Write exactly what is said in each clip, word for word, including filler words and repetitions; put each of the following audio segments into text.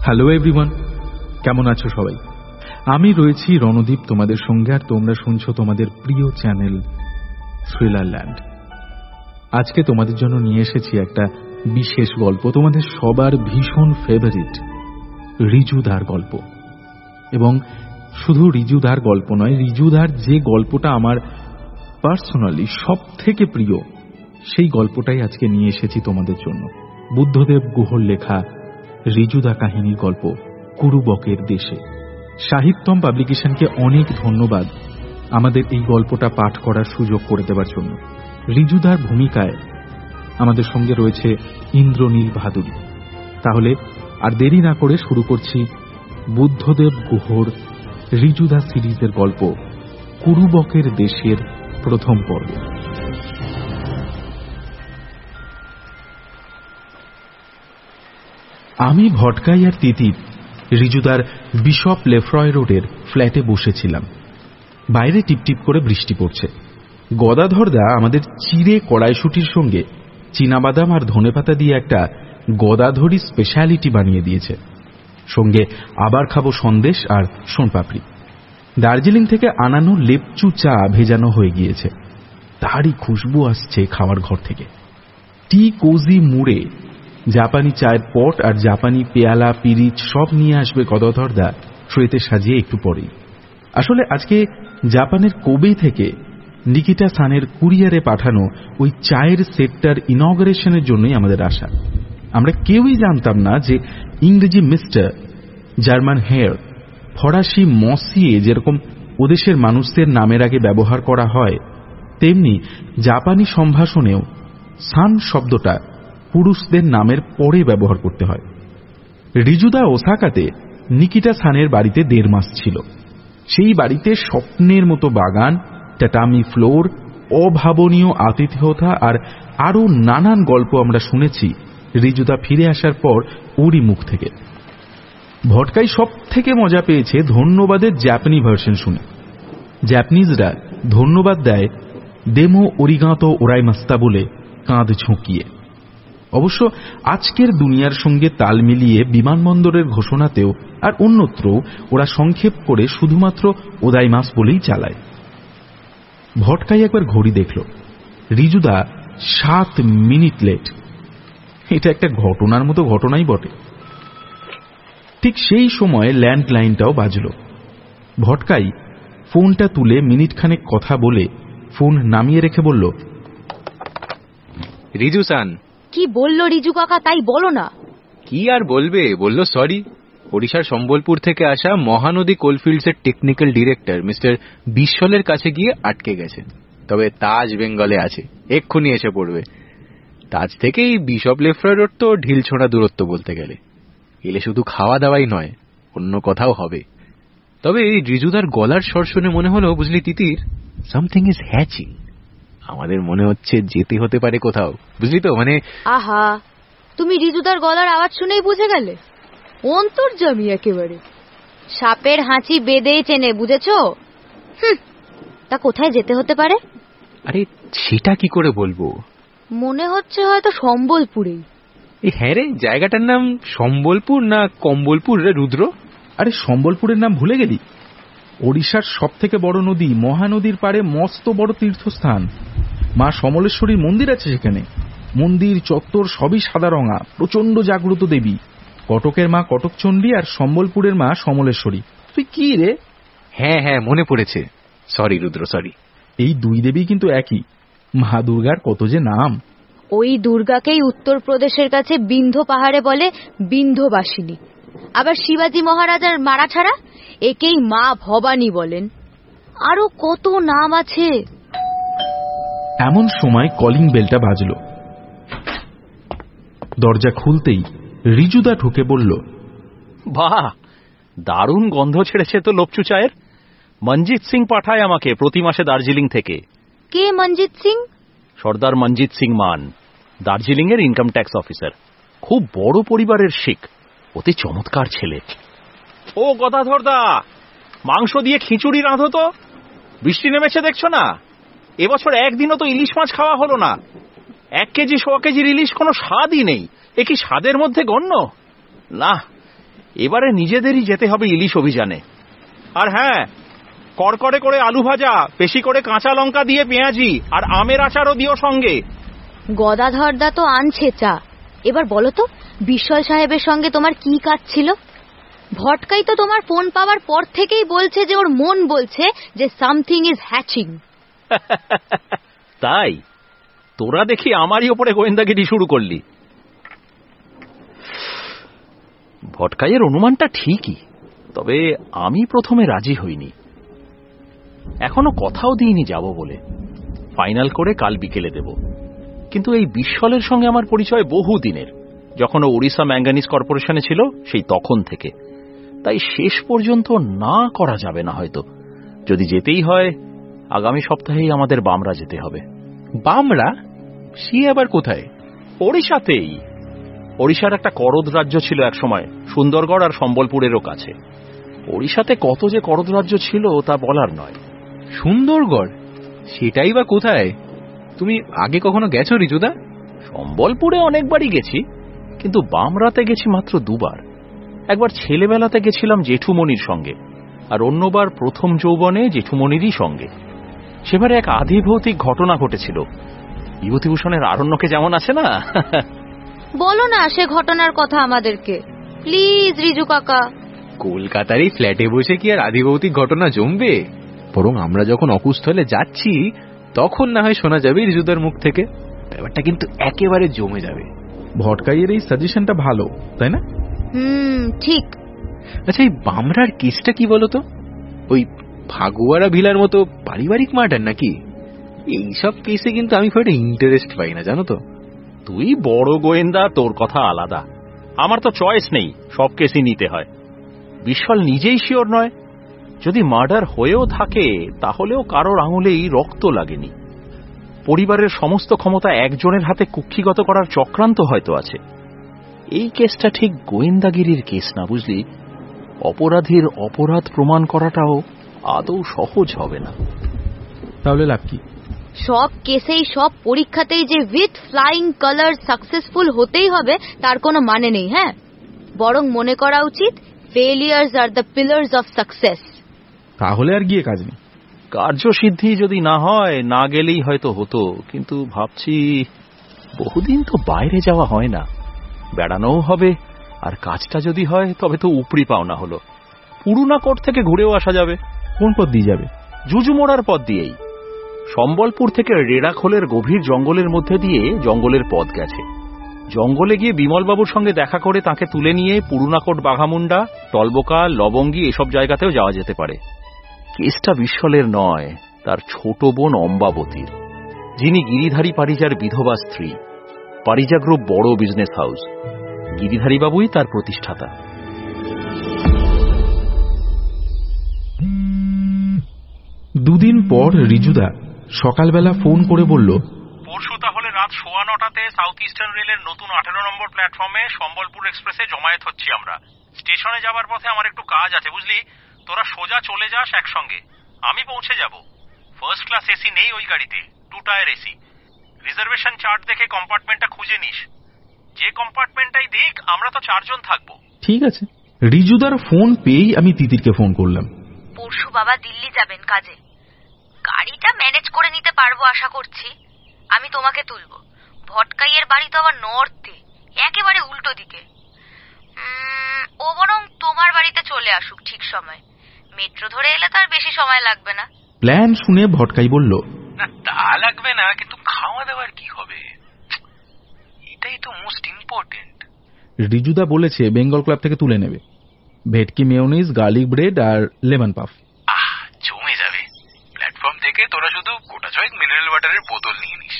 Hello everyone, কেমন আছো সবাই? আমি রয়েছি রণদীপ তোমাদের সঙ্গে, আর তোমরা শুনছো তোমাদের প্রিয় চ্যানেল থ্রিলারল্যান্ড। আজকে তোমাদের জন্য নিয়ে এসেছি একটা বিশেষ গল্প, তোমাদের সবার ভীষণ ফেভারিট রিজুদার গল্প। এবং শুধু রিজুদার গল্প নয়, রিজুদার যে গল্পটা আমার পার্সোনালি সব থেকে প্রিয়, সেই গল্পটাই আজকে নিয়ে এসেছি তোমাদের জন্য। বুদ্ধদেব গুহর লেখা রিজুদা কাহিনীর গল্প কুরুবকের দেশে। সাহিত্যম পাবলিকেশনকে অনেক ধন্যবাদ আমাদের এই গল্পটা পাঠ করার সুযোগ করে দেওয়ার জন্য। রিজুদার ভূমিকায় আমাদের সঙ্গে রয়েছে ইন্দ্রনীল ভাদুরী। তাহলে আর দেরি না করে শুরু করছি বুদ্ধদেব গুহর রিজুদা সিরিজের গল্প কুরুবকের দেশের প্রথম পর্ব। আমি ভটকাই আর তিতির রিজুদার বিশপ লেফ্রয় রোডের ফ্ল্যাটে বসেছিলাম। বাইরে টিপটিপ করে বৃষ্টি পড়ছে। গদাধরদা আমাদের চিড়ে কড়াইশুটির সঙ্গে চীনাবাদাম আর ধনেপাতা দিয়ে একটা গদাধরি স্পেশালিটি বানিয়ে দিয়েছে। সঙ্গে আবার খাবো সন্দেশ আর সোনপাপড়ি। দার্জিলিং থেকে আনানো লেপচু চা ভেজানো হয়ে গিয়েছে, তারই খুশবু আসছে খাওয়ার ঘর থেকে। টি কোজি মুড়ে জাপানি চায়ের পট আর জাপানি পেয়ালা পিরিচ সব নিয়ে আসবে গদাধরদা ট্রেতে সাজিয়ে একটু পরেই। আসলে আজকে জাপানের কোবে থেকে নিকিতা সানের কুরিয়ারে পাঠানো ওই চায়ের সেটটার ইনগরেশনের জন্যই আমাদের আসা। আমরা কেউই জানতাম না যে ইংরেজি মিস্টার, জার্মান হেয়ার, ফরাসি মসিয়ে যেরকম ওদেশের মানুষদের নামের আগে ব্যবহার করা হয়, তেমনি জাপানি সম্ভাষণেও সান শব্দটা পুরুষদের নামের পরে ব্যবহার করতে হয়। রিজুদা ওসাকাতে নিকিতা সানের বাড়িতে দেড় মাস ছিল। সেই বাড়িতে স্বপ্নের মতো বাগান, টাটামি ফ্লোর, অভাবনীয় আতিথেয়তা আর আরো নানান গল্প আমরা শুনেছি রিজুদা ফিরে আসার পর ওরই মুখ থেকে। ভটকাই সব থেকে মজা পেয়েছে ধন্যবাদের জাপানি ভার্সন শুনে। জাপানিজরা ধন্যবাদ দেয় দেমো ওরিগাতো ওরাইমাস্তা বলে কাঁধ ঝুঁকিয়ে। অবশ্য আজকের দুনিয়ার সঙ্গে তাল মিলিয়ে বিমানবন্দরের ঘোষণাতেও আর অন্যত্র ওরা সংক্ষেপ করে শুধুমাত্র ওদাইমাস বলেই চালায়। ভটকাই একবার ঘড়ি দেখল, রিজুদা সাত মিনিট লেট। এটা একটা ঘটনার মতো ঘটনাই বটে। ঠিক সেই সময় ল্যান্ডলাইনটাও বাজল। ভটকাই ফোনটা তুলে মিনিট খানেক কথা বলে ফোন নামিয়ে রেখে বলল, রিজু সান। কি বললো রিজু কাকা, তাই বলো না। কি আর বলবে, বললো সরি। ওড়িশার সম্বলপুর থেকে আসা মহানদী কোলফিল্ডস এর টেকনিক্যাল ডিরেক্টর মিস্টার বিশ্বলের কাছে গিয়ে আটকে গেছেন, তবে তাজ বেঙ্গলে আছে, এক্ষুনি এসে পড়বে। তাজ থেকেই বিশপ লেফ্রয় রোড তো ঢিল ছোঁড়া দূরত্ব বলতে গেলে। এলে শুধু খাওয়া দাওয়াই নয়, অন্য কথাও হবে। তবে এই রিজুদার গলার স্বর শুনে মনে হলো, বুঝলি তিতির, সামথিং ইজ হ্যাচিং। আমাদের মনে হচ্ছে যেতে হতে পারে কোথাও, বুঝলি তো, মানে। আহা, তুমি রিজুদার গলার আওয়াজ শুনেই বুঝে গেলে? অন্তর্যামী একেবারে। সাপের হাঁচি বেঁধেই চেনে, বুঝেছো? হুম, তা কোথায় যেতে হতে পারে? আরে সেটা কি করে বলবো, মনে হচ্ছে হয়তো সম্বলপুরেই। এই হ্যাঁ রে, জায়গাটার নাম সম্বলপুর না কম্বলপুর রে রুদ্র? আরে সম্বলপুরের নাম ভুলে গেলি? ওড়িশার সব থেকে বড় নদী মহানদীর পাড়ে মস্ত বড় তীর্থস্থান। মা সমলেশ্বরীর মন্দির আছে সেখানে। মন্দির চত্বর সবই সাদা রঙা, প্রচন্ড জাগ্রত দেবী। কটকের মা কটকচণ্ডী আর সম্বলপুরের মা সমলেশ্বরী। তুই কি রে? হ্যাঁ হ্যাঁ মনে পড়েছে, সরি রুদ্র সরি। এই দুই দেবী কিন্তু একই। মা দুর্গার কত যে নাম। ওই দুর্গাকেই উত্তরপ্রদেশের কাছে বিন্ধ্য পাহাড়ে বলে বিন্ধ্যবাসিনী। আবার শিবাজি মহারাজার মারাঠারা একেই মা ভবানী বলেন। আরো কত নাম আছে। এমন সময় কলিং বেলটা বাজল। দরজা খুলতেই রিজুদা ঢুকে বলল, বাহ, দারুণ গন্ধ ছেড়েছে তো লপচু চায়ের। মনজিৎ সিং পাঠায় আমাকে প্রতি মাসে দার্জিলিং থেকে। কে মনজিৎ সিং? সর্দার মনজিৎ সিং মান, দার্জিলিং এর ইনকাম ট্যাক্স অফিসার। খুব বড় পরিবারের শিখ, অতি চমৎকার ছেলে। ও গদাধরদা, মাংস দিয়ে খিচুড়ি রাঁধো তো। বৃষ্টি নেমেছে দেখছো না, এবছর একদিনও তো ইলিশ মাছ খাওয়া হলো না। এক কেজি সোয়া কেজির ইলিশ কোনো স্বাদই নেই। এ কি স্বাদের মধ্যে গণ্য? না, এবারে নিজেদেরই যেতে হবে ইলিশ অভিযানে। আর হ্যাঁ, করকরে করে আলু ভাজা, বেশি করে কাঁচা লঙ্কা দিয়ে পেঁয়াজি, আর আমের আচারও দিও সঙ্গে। গদাধরদা তো আনছে চা। এবার বলো তো, বিশ্বল সাহেবের সঙ্গে তোমার কি কাজ ছিল? ভটকাই তো তোমার ফোন পাওয়ার পর থেকেই বলছে যে ওর মন বলছে যে সামথিং ইজ হ্যাচিং। তাই তোরা দেখি আমারই ওপরে গোয়েন্দাগিরি শুরু করলি। ভটকাইয়ের অনুমানটা ঠিকই, তবে আমি প্রথমে রাজি হইনি। এখনো কথাও দিইনি যাব বলে। ফাইনাল করে কাল বিকেলে দেব। কিন্তু এই বিশ্বলের সঙ্গে আমার পরিচয় বহু দিনের, যখন ও ওড়িশা ম্যাঙ্গানিজ কর্পোরেশনে ছিল সেই তখন থেকে। তাই শেষ পর্যন্ত না করা যাবে না হয়তো। যদি যেতেই হয় আগামী সপ্তাহেই আমাদের বামরা যেতে হবে। বামরা? সে আবার কোথায়? ওড়িশাতেই। ওড়িশার একটা করদ রাজ্য ছিল এক সময়, সুন্দরগড় আর সম্বলপুরেরও কাছে। ওড়িশাতে কত যে করদ রাজ্য ছিল তা বলার নয়। সুন্দরগড়? সেটাই বা কোথায়? তুমি আগে কখনো গেছো রিজুদা? সম্বলপুরে অনেকবারই গেছি, কিন্তু বামরাতে গেছি মাত্র দুবার। একবার ছেলেবেলাতে গেছিলাম জেঠুমনির সঙ্গে, আর অন্যবার প্রথম যৌবনে জেঠুমনিরই সঙ্গে। সেবারে এক আধিভৌতিক ঘটনা ঘটেছিল। বিভূতিভূষণের আরণ্যকে যেমন আছে না। বলো না সে ঘটনার কথা আমাদেরকে প্লিজ রিজু কাকা। কলকাতার এই ফ্ল্যাটে বসে কি আর আধিভৌতিক ঘটনা জমবে? বরং আমরা যখন অকুস্থলে যাচ্ছি তখন না হয় শোনা যাবে রিজুদার মুখ থেকে। ব্যাপারটা কিন্তু একেবারে জমে যাবে। ভটকাইয়ের এই সাজেশনটা ভালো, তাই না? হুম, ঠিক। আচ্ছা, এই বামরার কেসটা কি বলতো? ওই ফাগুয়ারা ভিলার মতো পারিবারিক মার্ডার নাকি? এইসব কেসে কিন্তু আমি খুব একটা ইন্টারেস্ট পাই না, জানো তো। তুই বড় গোয়েন্দা, তোর কথা আলাদা। আমার তো চয়েস নেই, সব কেসই নিতে হয়। বিশ্বল নিজেই শিওর নয়। যদি মার্ডার হয়েও থাকে তাহলেও কারোর আঙুলেই রক্ত লাগেনি। পরিবারের সমস্ত ক্ষমতা একজনের হাতে কুক্ষিগত করার চক্রান্ত হয়তো আছে। এই কেসটা ঠিক গোয়েন্দাগিরির কেস না, বুঝলি। অপরাধীর অপরাধ প্রমাণ করাটাও আদৌ সহজ হবে না। তাহলে লাভ কি? সব কেসেই সব পরীক্ষাতেই যে উইথ ফ্লাইং কালার সাকসেসফুল হতেই হবে তার কোনো মানে নেই। হ্যাঁ, বরং মনে করা উচিত failures are the pillars of success. তাহলে আর গিয়ে কাজ নেই। কার্যসিদ্ধি যদি না হয়, না গেলেই হয়তো হতো। কিন্তু ভাবছি বহুদিন তো বাইরে যাওয়া হয় না, বেড়ানোও হবে। আর কাজটা যদি হয় তবে তো উপরি পাওনা হলো। পুরুনা কোট থেকে ঘুরেও আসা যাবে। কোন পথ দিয়ে যাবে? জুজুমোড়ার পথ দিয়েই। সম্বলপুর থেকে রেড়াখোলের গভীর জঙ্গলের মধ্যে দিয়ে জঙ্গলের পথ গেছে। জঙ্গলে গিয়ে বিমলবাবুর সঙ্গে দেখা করে তাকে তুলে নিয়ে পুরুনাকোট, বাঘামুন্ডা, টলবোকা, লবঙ্গি এসব জায়গাতেও যাওয়া যেতে পারে। কেসটা বিশ্বলের নয়, তার ছোট বোন অম্বাবতীর, যিনি গিরিধারী পারিজার বিধবা স্ত্রী। পারিজা গ্রুপ বড় বিজনেস হাউস, গিরিধারী বাবুই তার প্রতিষ্ঠাতা। দুদিন পর রিজুদা সকালবেলা ফোন করে বলল, পরশু তাহলে রাত সোয়া নটাতে সাউথ ইস্টার্ন রেলের নতুন আঠেরো নম্বর প্ল্যাটফর্মে সম্বলপুর এক্সপ্রেসে জমায়েত হচ্ছি আমরা। স্টেশনে যাবার পথে আমার একটু কাজ আছে, বুঝলি। তোরা সোজা চলে যাস একসঙ্গে, আমি পৌঁছে যাব। ফার্স্ট ক্লাস এসি নেই ওই গাড়িতে, two tier AC. Reservation chart দেখে কম্পার্টমেন্টটা খুঁজে নিস। যে কম্পার্টমেন্টটাই দিক, আমরা তো চারজন থাকবো। ঠিক আছে। রিজুদার ফোন পেয়েই আমি তিতিরকে ফোন করলাম। পরশু বাবা দিল্লি যাবেন কাজে, গাড়িটা ম্যানেজ করে নিতে পারবো আশা করছি। আমি তোমাকে তুলবো। ভটকাইয়ের বাড়ি তো আবার নর্থে, একেবারে উল্টো দিকে। ও বরং তোমার বাড়িতে চলে আসুক ঠিক সময়। মেট্রো ধরে এলে তো আর বেশি সময় লাগবে না। প্ল্যান শুনে ভটকাই বলল, না তা লাগবে না, কিন্তু খাওয়া দাওয়ার কি হবে? এটাই তো মোস্ট ইম্পর্টেন্ট। রিজুদা বলেছে বেঙ্গল ক্লাব থেকে তুলে নেবে। ভেটকি মেয়োনিজ, গার্লিক ব্রেড আর লেমন পাফ। আহ, জমে যাবে। প্ল্যাটফর্ম থেকে তোরা শুধু গোটা ছয়েক মিনারেল ওয়াটারের বোতল নিয়ে নিস।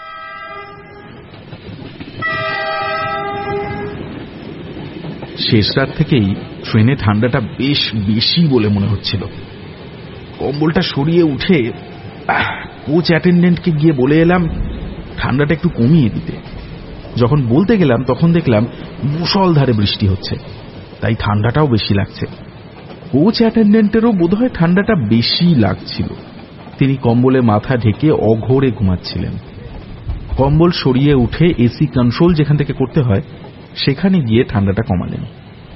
শেষ রাত থেকেই ট্রেনে ঠান্ডাটা বেশ বেশি বলে মনে হচ্ছিল। কম্বলটা সরিয়ে উঠে কোচ অ্যাটেন্ডেন্টকে গিয়ে বলে এলাম ঠান্ডাটা একটু কমিয়ে দিতে। যখন বলতে গেলাম তখন দেখলাম মুষলধারে বৃষ্টি হচ্ছে, তাই ঠান্ডাটাও বেশি লাগছে। কোচ অ্যাটেন্ডেন্টেরও বোধহয় ঠান্ডাটা বেশি লাগছিল। তিনি কম্বলে মাথা ঢেকে অঘোরে ঘুমাচ্ছিলেন। কম্বল সরিয়ে উঠে এসি কন্ট্রোল যেখান থেকে করতে হয় সেখানে গিয়ে ঠান্ডাটা কমালেন।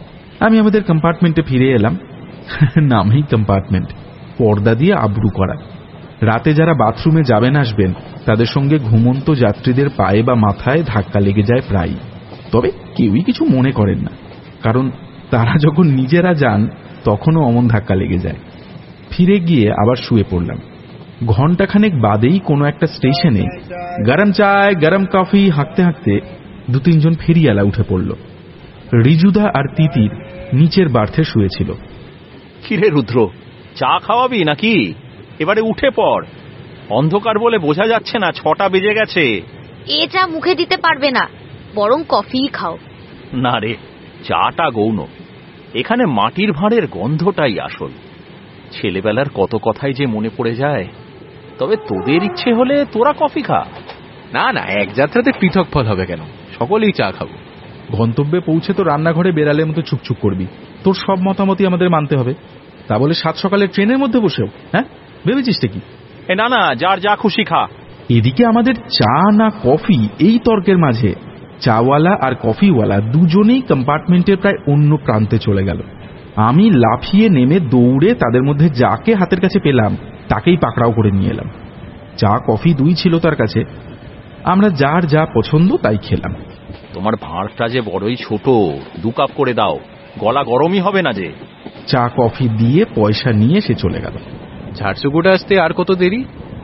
আমি আমাদের কম্পার্টমেন্টে ফিরে এলাম। নামই কম্পার্টমেন্ট, পর্দা দিয়ে আবরু করা। রাতে যারা বাথরুমে যাবেন আসবেন তাদের সঙ্গে ঘুমন্ত যাত্রীদের পায়ে বা মাথায় ধাক্কা লেগে যায় প্রায়, তবে কেউই কিছু মনে করেন না, কারণ তারা যখন নিজেরা যান তখনও অমন ধাক্কা লেগে যায়। ফিরে গিয়ে আবার শুয়ে পড়লাম। ঘণ্টাখানেক বাদেই কোনো একটা স্টেশনে গরম চায় গরম কফি হাঁকতে হাঁকতে দু তিনজন ফেরিওয়ালা উঠে পড়ল। রিজুদা আর তিতির নিচের বার্থে শুয়েছিল। কিরে রুদ্র, চা খাওয়াবি নাকি? এবারে উঠে পড়, অন্ধকার বলে বোঝা যাচ্ছে না ছটা বেজে গেছে। এ চা মুখে দিতে পারবে না, বরং কফি খাও। না রে, চাটা গৌণ, এখানে মাটির ভাঁড়ের গন্ধটাই আসল। ছেলেবেলার কত কথাই যে মনে পড়ে যায়। তবে তোদের ইচ্ছে হলে তোরা কফি খা। না না, এক যাত্রাতে পৃথক ফল হবে কেন, সকলেই চা খাবো। গন্তব্যে পৌঁছে তো রান্নাঘরে বেড়ালের মতো চুপচুপ করবি, তোর সব মতামতই আমাদের মানতে হবে। তা বলে সাত সকালে ট্রেনের মধ্যে বসেও, হ্যাঁ ভেবেছিস কি? এ না না, যার যা খুশি খা। এদিকে আমাদের চা না কফি এই তর্কের মাঝে চাওয়ালা আর কফিওয়ালা দুজনেই কম্পার্টমেন্টের প্রায় অন্য প্রান্তে চলে গেল। আমি লাফিয়ে নেমে দৌড়ে তাদের মধ্যে যাকে হাতের কাছে পেলাম তাকেই পাকড়াও করে নিয়ে এলাম। চা কফি দুই ছিল তার কাছে, আমরা যার যা পছন্দ তাই খেলাম। তোমার ভাঁড়টা যে বড়ই ছোট, দু কাপ করে দাও, গলা গরমই হবে না যে। চা কফি দিয়ে পয়সা নিয়ে সে চলে গেল। ঝাড়সুগুড়া আসতে আর কত দেরি?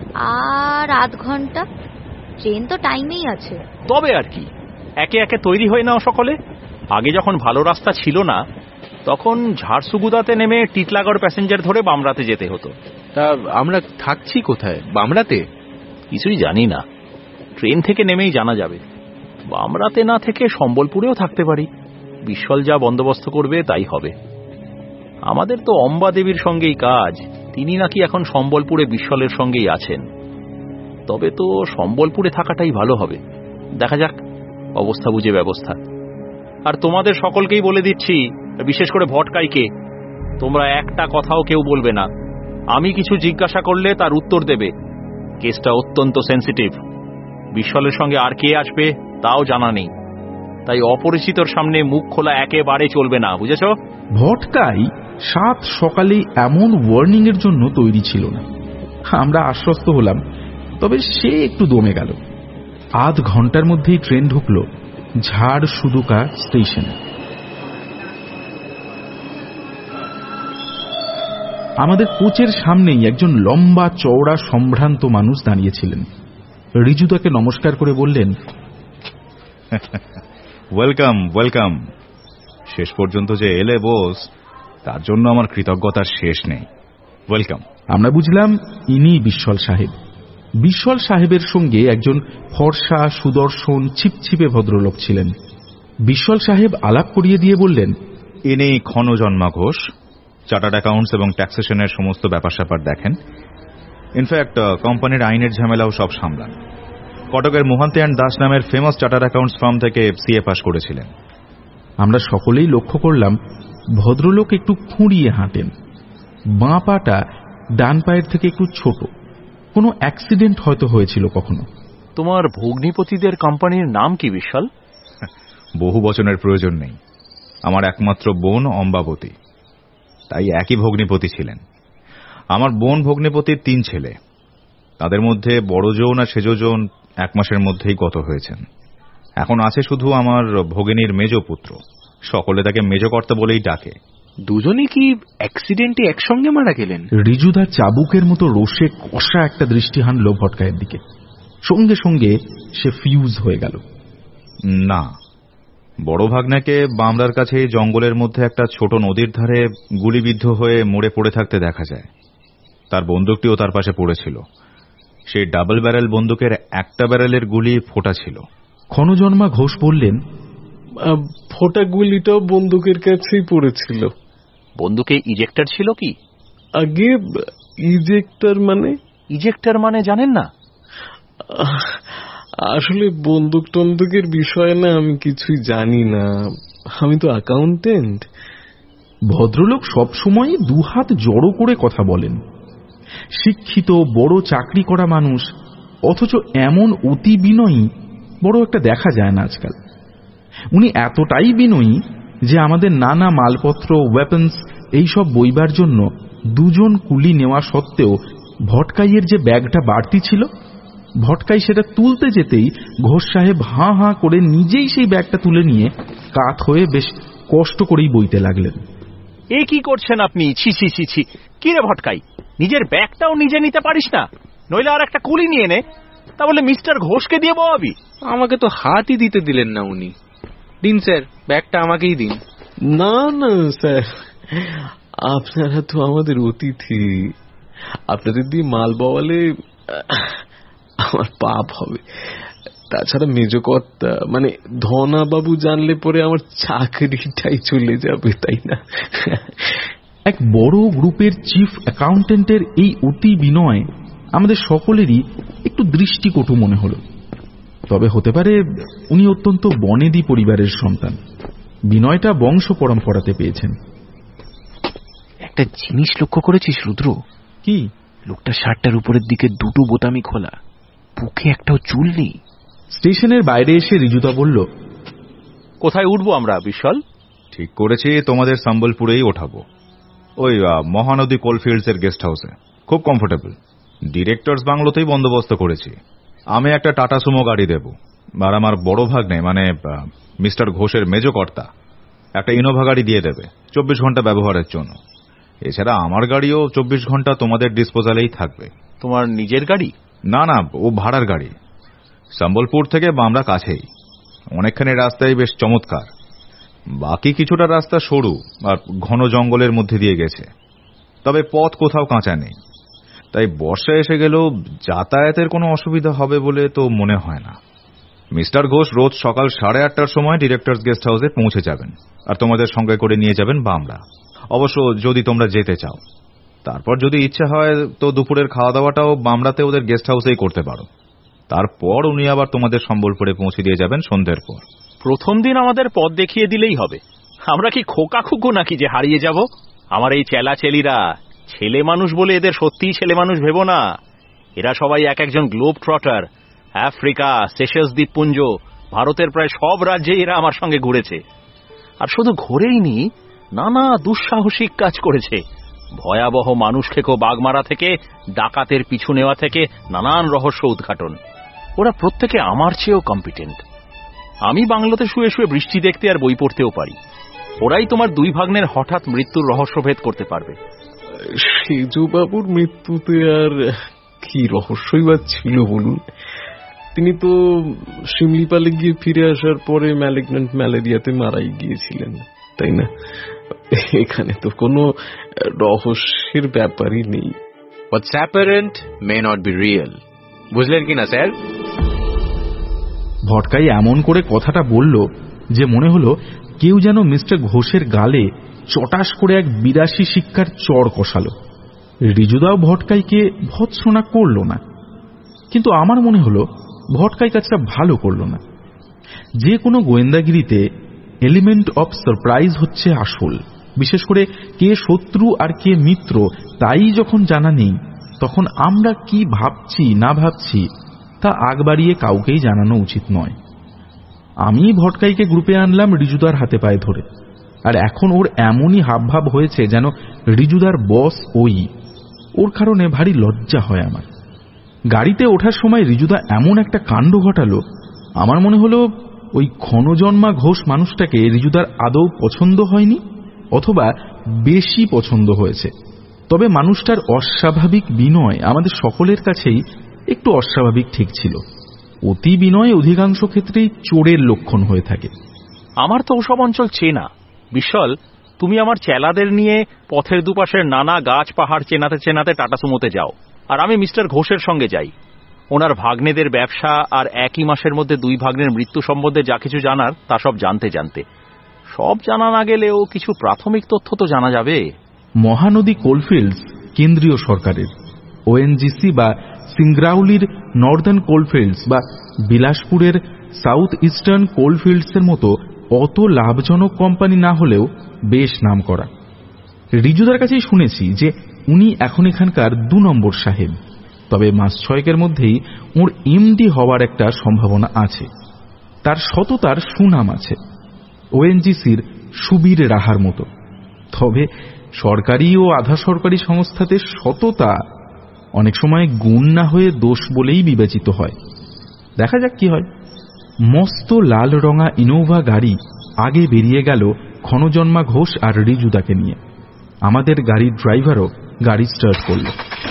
আর আধ ঘন্টা, ট্রেন তো টাইমেই আছে। তবে আর কি, একে একে তৈরি হয়ে নাও সকলে। আগে যখন ভালো রাস্তা ছিল না তখন ঝাড়সুগুদাতে নেমে টিটলাগড় প্যাসেঞ্জার ধরে বামরাতে যেতে হতো। তা আমরা থাকছি কোথায়? বামরাতে? কিছুই জানি না, ট্রেন থেকে নেমেই জানা যাবে। বামরাতে না থেকে সম্বলপুরেও থাকতে পারি, বিশ্বল যা বন্দোবস্ত করবে তাই হবে। আমাদের তো অম্বা দেবীর সঙ্গেই কাজ, তিনি নাকি এখন সম্বলপুরে বিশ্বলের সঙ্গেই আছেন। তবে তো সম্বলপুরে থাকাটাই ভালো হবে, দেখা যাক অবস্থা বুঝে ব্যবস্থা। আর তোমাদের সকলকেই বলে দিচ্ছি, বিশেষ করে ভটকাইকে, তোমরা একটা কথাও কেউ বলবে না। আমি কিছু জিজ্ঞাসা করলে তার উত্তর দেবে। কেসটা অত্যন্ত সেন্সিটিভ, বিশ্বলের সঙ্গে আর কে আসবে তাও জানা নেই, তাই অপরিচিতর সামনে মুখ খোলা একেবারে চলবে না, বুঝেছ? ভটকাই সাত সকালে এমন ওয়ার্নিং এর জন্য তৈরি ছিল না। আমরা আশ্বস্ত হলাম, তবে সে একটু দমে গেল। আধ ঘন্টার মধ্যেই ট্রেন ঢুকল ঝাড়সুগুদা স্টেশনে। আমাদের কোচের সামনেই একজন লম্বা চওড়া সম্ভ্রান্ত মানুষ দাঁড়িয়েছিলেন। রিজুদাকে নমস্কার করে বললেন, ওয়েলকাম ওয়েলকাম। শেষ পর্যন্ত যে এলে বোস, তার জন্য আমার কৃতজ্ঞতার শেষ নেই। ওয়েলকাম। আমরা বুঝলাম ইনি বিশ্বল সাহেব। বিশ্বল সাহেবের সঙ্গে একজন ফর্সা সুদর্শন ছিপছিপে ভদ্রলোক ছিলেন। বিশ্বল সাহেব আলাপ করিয়ে দিয়ে বললেন, ইনি ক্ষণজন্মা ঘোষ, চার্টার্ড অ্যাকাউন্টস এবং ট্যাক্সেশনের সমস্ত ব্যাপার স্যাপার দেখেন। ইনফ্যাক্ট কোম্পানির আইনের ঝামেলাও সব সামলান। কটকের মোহান্তি অ্যান্ড দাস নামের ফেমাস চার্টার্ড অ্যাকাউন্টস ফার্ম থেকে সিএ পাস করেছিলেন। আমরা সকলেই লক্ষ্য করলাম ভদ্রলোক একটু খুঁড়িয়ে হাঁটেন, বাঁ পাটা ডান পায়ের থেকে একটু ছোট। কোনো অ্যাক্সিডেন্ট হয়তো হয়েছিল কখনো। তোমার ভগ্নিপতিদের কোম্পানির নাম কি বিশাল? বহু বচনের প্রয়োজন নেই, আমার একমাত্র বোন অম্বাবতী, তাই একই ভগ্নিপতি ছিলেন। আমার বোন ভগ্নিপতির তিন ছেলে, তাদের মধ্যে বড় জন আর সেজ জন এক মাসের মধ্যেই গত হয়েছেন। এখন আছে শুধু আমার ভগিনীর মেজ পুত্র, সকলে তাকে মেজকর্তা বলেই ডাকে। দুজনে কি অ্যাক্সিডেন্টে একসঙ্গে মারা গেলেন? রিজুদা চাবুকের মতো রোষে কষা একটা দৃষ্টি হানল ভটকায়ের দিকে। সঙ্গে সঙ্গে সে ফিউজ হয়ে গেল। না, বড় ভাগ্নাকে বামরার কাছে জঙ্গলের মধ্যে একটা ছোট নদীর ধারে গুলিবিদ্ধ হয়ে মরে পড়ে থাকতে দেখা যায়। তার বন্দুকটিও তার পাশে পড়েছিল। সেই ডাবল ব্যারেল বন্দুকের একটা ব্যারেলের গুলি ফোটা ছিল। ক্ষণজন্মা ঘোষ বললেন, ফোটা গুলিটাও বন্দুকের কাছেই পড়েছিল। বন্দুকে ইজেক্টর ছিল কি? আগে ইজেক্টর মানে? ইজেক্টর মানে জানেন না? আসলে বন্দুক টন্দুকের বিষয়ে না আমি কিছুই জানি না, আমি তো অ্যাকাউন্টেন্ট। ভদ্রলোক সবসময় দুহাত জড়ো করে কথা বলেন। শিক্ষিত বড় চাকরি করা মানুষ, অথচ এমন অতি বিনয়ী বড় একটা দেখা যায় না আজকাল। উনি এতটাই বিনয়ী যে আমাদের নানা মালপত্র, ওয়েপন্স এইসব বইবার জন্য দুজন কুলি নেওয়া সত্ত্বেও ভটকাইয়ের যে ব্যাগটা বাড়তি ছিল, ভটকাই সেটা তুলতে যেতেই ঘোষ সাহেব হাঁ হাঁ করে নিজেই সেই ব্যাগটা তুলে নিয়ে কাত হয়ে বেশ কষ্ট করেই বইতে লাগলেন। এ কি করছেন আপনি? ছি ছি ছি ছি! কি রে ভটকাই, নিজের ব্যাগটাও নিজে নিতে পারিস না? নইলে আর একটা কুলি নিয়ে নে, তা বলে মিস্টার ঘোষকে দিয়ে বওয়াবি? আমাকে তো হাতই দিতে দিলেন না উনি। দিন স্যার, ব্যাগটা আমাকেই দিন। না না স্যার, আপনারা তো আমাদের অতিথি, আপনাদের দিয়ে মাল বওয়ালে আমার পাপ হবে। তাছাড়া মেজকর্তা মানে ধনা বাবু জানলে পরে আমার চাকরিটাই চলে যাবে, তাই না? এক বড় গ্রুপের চিফ অ্যাকাউন্টেন্টের এই অতি বিনয় আমাদের সকলেরই একটু দৃষ্টিকটু মনে হল। তবে হতে পারে উনি অত্যন্ত বনেদি পরিবারের সন্তান, বিনয়টা বংশ পরম্পরাতে পেয়েছেন। একটা জিনিস লক্ষ্য করেছিস রুদ্র? কি? লোকটা শার্টটার উপরের দিকে দুটো বোতামি খোলা, বুকে একটাও চুল নেই। স্টেশনের বাইরে এসে রিজুদা বলল, কোথায় উঠবো আমরা বিশাল? ঠিক করেছি তোমাদের সম্বলপুরেই ওঠাবো, ওই মহানদী কোলফিল্ডস এর গেস্ট হাউসে। খুব কমফোর্টেবল। ডিরেক্টরস বাংলোতেই বন্দোবস্ত করেছি। আমি একটা টাটা সুমো গাড়ি দেব, আর আমার বড় ভাগ্নে মানে মিস্টার ঘোষের মেজকর্তা একটা ইনোভা গাড়ি দিয়ে দেবে চব্বিশ ঘন্টা ব্যবহারের জন্য। এছাড়া আমার গাড়িও চব্বিশ ঘন্টা তোমাদের ডিসপোজালেই থাকবে। তোমার নিজের গাড়ি? না না, ও ভাড়ার গাড়ি। সম্বলপুর থেকে বামরা কাছেই, অনেকখানি রাস্তায় বেশ চমৎকার। বাকি কিছুটা রাস্তা সরু আর ঘন জঙ্গলের মধ্যে দিয়ে গেছে, তবে পথ কোথাও কাঁচা নেই। তাই বর্ষা এসে গেলেও যাতায়াতের কোনো অসুবিধা হবে বলে তো মনে হয় না। মিস্টার ঘোষ রোজ সকাল সাড়ে আটটার সময় ডিরেক্টরস গেস্ট হাউসে পৌঁছে যাবেন, আর তোমাদের সঙ্গে করে নিয়ে যাবেন বামরা। অবশ্য যদি তোমরা যেতে চাও, তারপর যদি ইচ্ছা হয় তো দুপুরের খাওয়া দাওয়াটাও বামরাতে ওদের গেস্ট হাউসেই করতে পারো। তারপর উনি আবার তোমাদের সম্বলপুরে পৌঁছে দিয়ে যাবেন সন্ধ্যের পর। প্রথম দিন আমাদের পথ দেখিয়ে দিলেই হবে। আমরা কি খোকা খুকু নাকি যে হারিয়ে যাব? আমার এই চেলা চেলিরা ছেলে মানুষ বলে এদের সত্যিই ছেলে মানুষ ভেবো না। এরা সবাই এক একজন গ্লোব ট্রটার। আফ্রিকা, সেশেলস দ্বীপপুঞ্জ, ভারতের প্রায় সব রাজ্যে এরা আমার সঙ্গে ঘুরেছে। আর শুধু ঘোরেইনি, নানা দুঃসাহসিক কাজ করেছে। ভয়াবহ মানুষ খেকো বাঘমারা থেকে ডাকাতের পিছু নেওয়া থেকে নানান রহস্য উদ্ঘাটন। ওরা প্রত্যেকে আমার চেয়েও কম্পিটেন্ট। আমি বাংলোতে শুয়ে শুয়ে বৃষ্টি দেখতে আর বই পড়তেও পারি। ওরাই তোমার দুই ভাগ্নের হঠাৎ মৃত্যুর রহস্যভেদ করতে পারবে। সেজবাবুর মৃত্যুতে আর কি রহস্যই বা ছিল বলুন? তিনি তো শিমলিপালে গিয়ে ফিরে আসার পরে ম্যালিগন্যান্ট ম্যালেরিয়াতে মারাই গিয়েছিলেন, তাই না? এখানে তো কোনো রহস্যের ব্যাপারই নেই। What's apparent may not be real. বুঝলেন কিনা স্যার? ভটকাই এমন করে কথাটা বলল যে মনে হলো কেউ যেন মিস্টার ঘোষের গালে চটাস করে এক বিরাশি শিক্ষার চড় কষালো। রিজুদাও ভটকাইকে ভৎসনা করল না, কিন্তু আমার মনে হলো ভটকাই কাজটা ভালো করল না। যে কোনো গোয়েন্দাগিরিতে এলিমেন্ট অফ সারপ্রাইজ হচ্ছে আসল। বিশেষ করে কে শত্রু আর কে মিত্র তাই যখন জানা নেই, তখন আমরা কি ভাবছি না ভাবছি তা আগ বাড়িয়ে কাউকেই জানানো উচিত নয়। আমি ভটকাইকে গ্রুপে আনলাম রিজুদার হাতে পায়ে ধরে, আর এখন ওর এমনই হাবভাব হয়েছে যেন রিজুদার বস ওই। ওর কারণে ভারী লজ্জা হয় আমার। গাড়িতে ওঠার সময় রিজুদা এমন একটা কাণ্ড ঘটালো, আমার মনে হলো ওই ক্ষণজন্মা ঘোষ মানুষটাকে রিজুদার আদৌ পছন্দ হয়নি, অথবা বেশি পছন্দ হয়েছে। তবে মানুষটার অস্বাভাবিক বিনয় আমাদের সকলের কাছেই একটু অস্বাভাবিক ঠিক ছিল। অতি বিনয় অধিকাংশ ক্ষেত্রেই চোরের লক্ষণ হয়ে থাকে। আমার তো ওসব অঞ্চল চেনা। বিশাল, তুমি আমার চেলাদের নিয়ে পথের দুপাশের নানা গাছ পাহাড় চেনাতে চেনাতে টাটা সুমোতে যাও, আর আমি মিস্টার ঘোষের সঙ্গে যাই। ওনার ভাগ্নেদের ব্যবসা আর একই মাসের মধ্যে দুই ভাগ্নের মৃত্যু সম্বন্ধে যা কিছু জানার তা সব জানতে জানতে সব জানা না গেলেও কিছু প্রাথমিক তথ্য তো জানা যাবে। মহানদী কোলফিল্ডস কেন্দ্রীয় সরকারের, ওএনজিসি বা সিংগ্রাউলির নর্দার্ন কোলফিল্ডস বা বিলাসপুরের সাউথ ইস্টার্ন কোলফিল্ডসের মতো অত লাভজনক কোম্পানি না হলেও বেশ নাম করা। রিজুদার কাছেই শুনেছি যে উনি এখন এখানকার দু নম্বর সাহেব, তবে মাস ছয়েকের মধ্যেই ওর এমডি হওয়ার একটা সম্ভাবনা আছে। তার সততার সুনাম আছে। ওএনজিসির সুবীর রাহার মতো। তবে সরকারি ও আধা সরকারি সংস্থাতে সততা অনেক সময় গুণ না হয়ে দোষ বলেই বিবেচিত হয়। দেখা যাক কি হয়। মস্ত লাল রঙা ইনোভা গাড়ি আগে বেরিয়ে গেল ক্ষণজন্মা ঘোষ আর রিজুদাকে নিয়ে। আমাদের গাড়ির ড্রাইভারও গাড়ি স্টার্ট করল।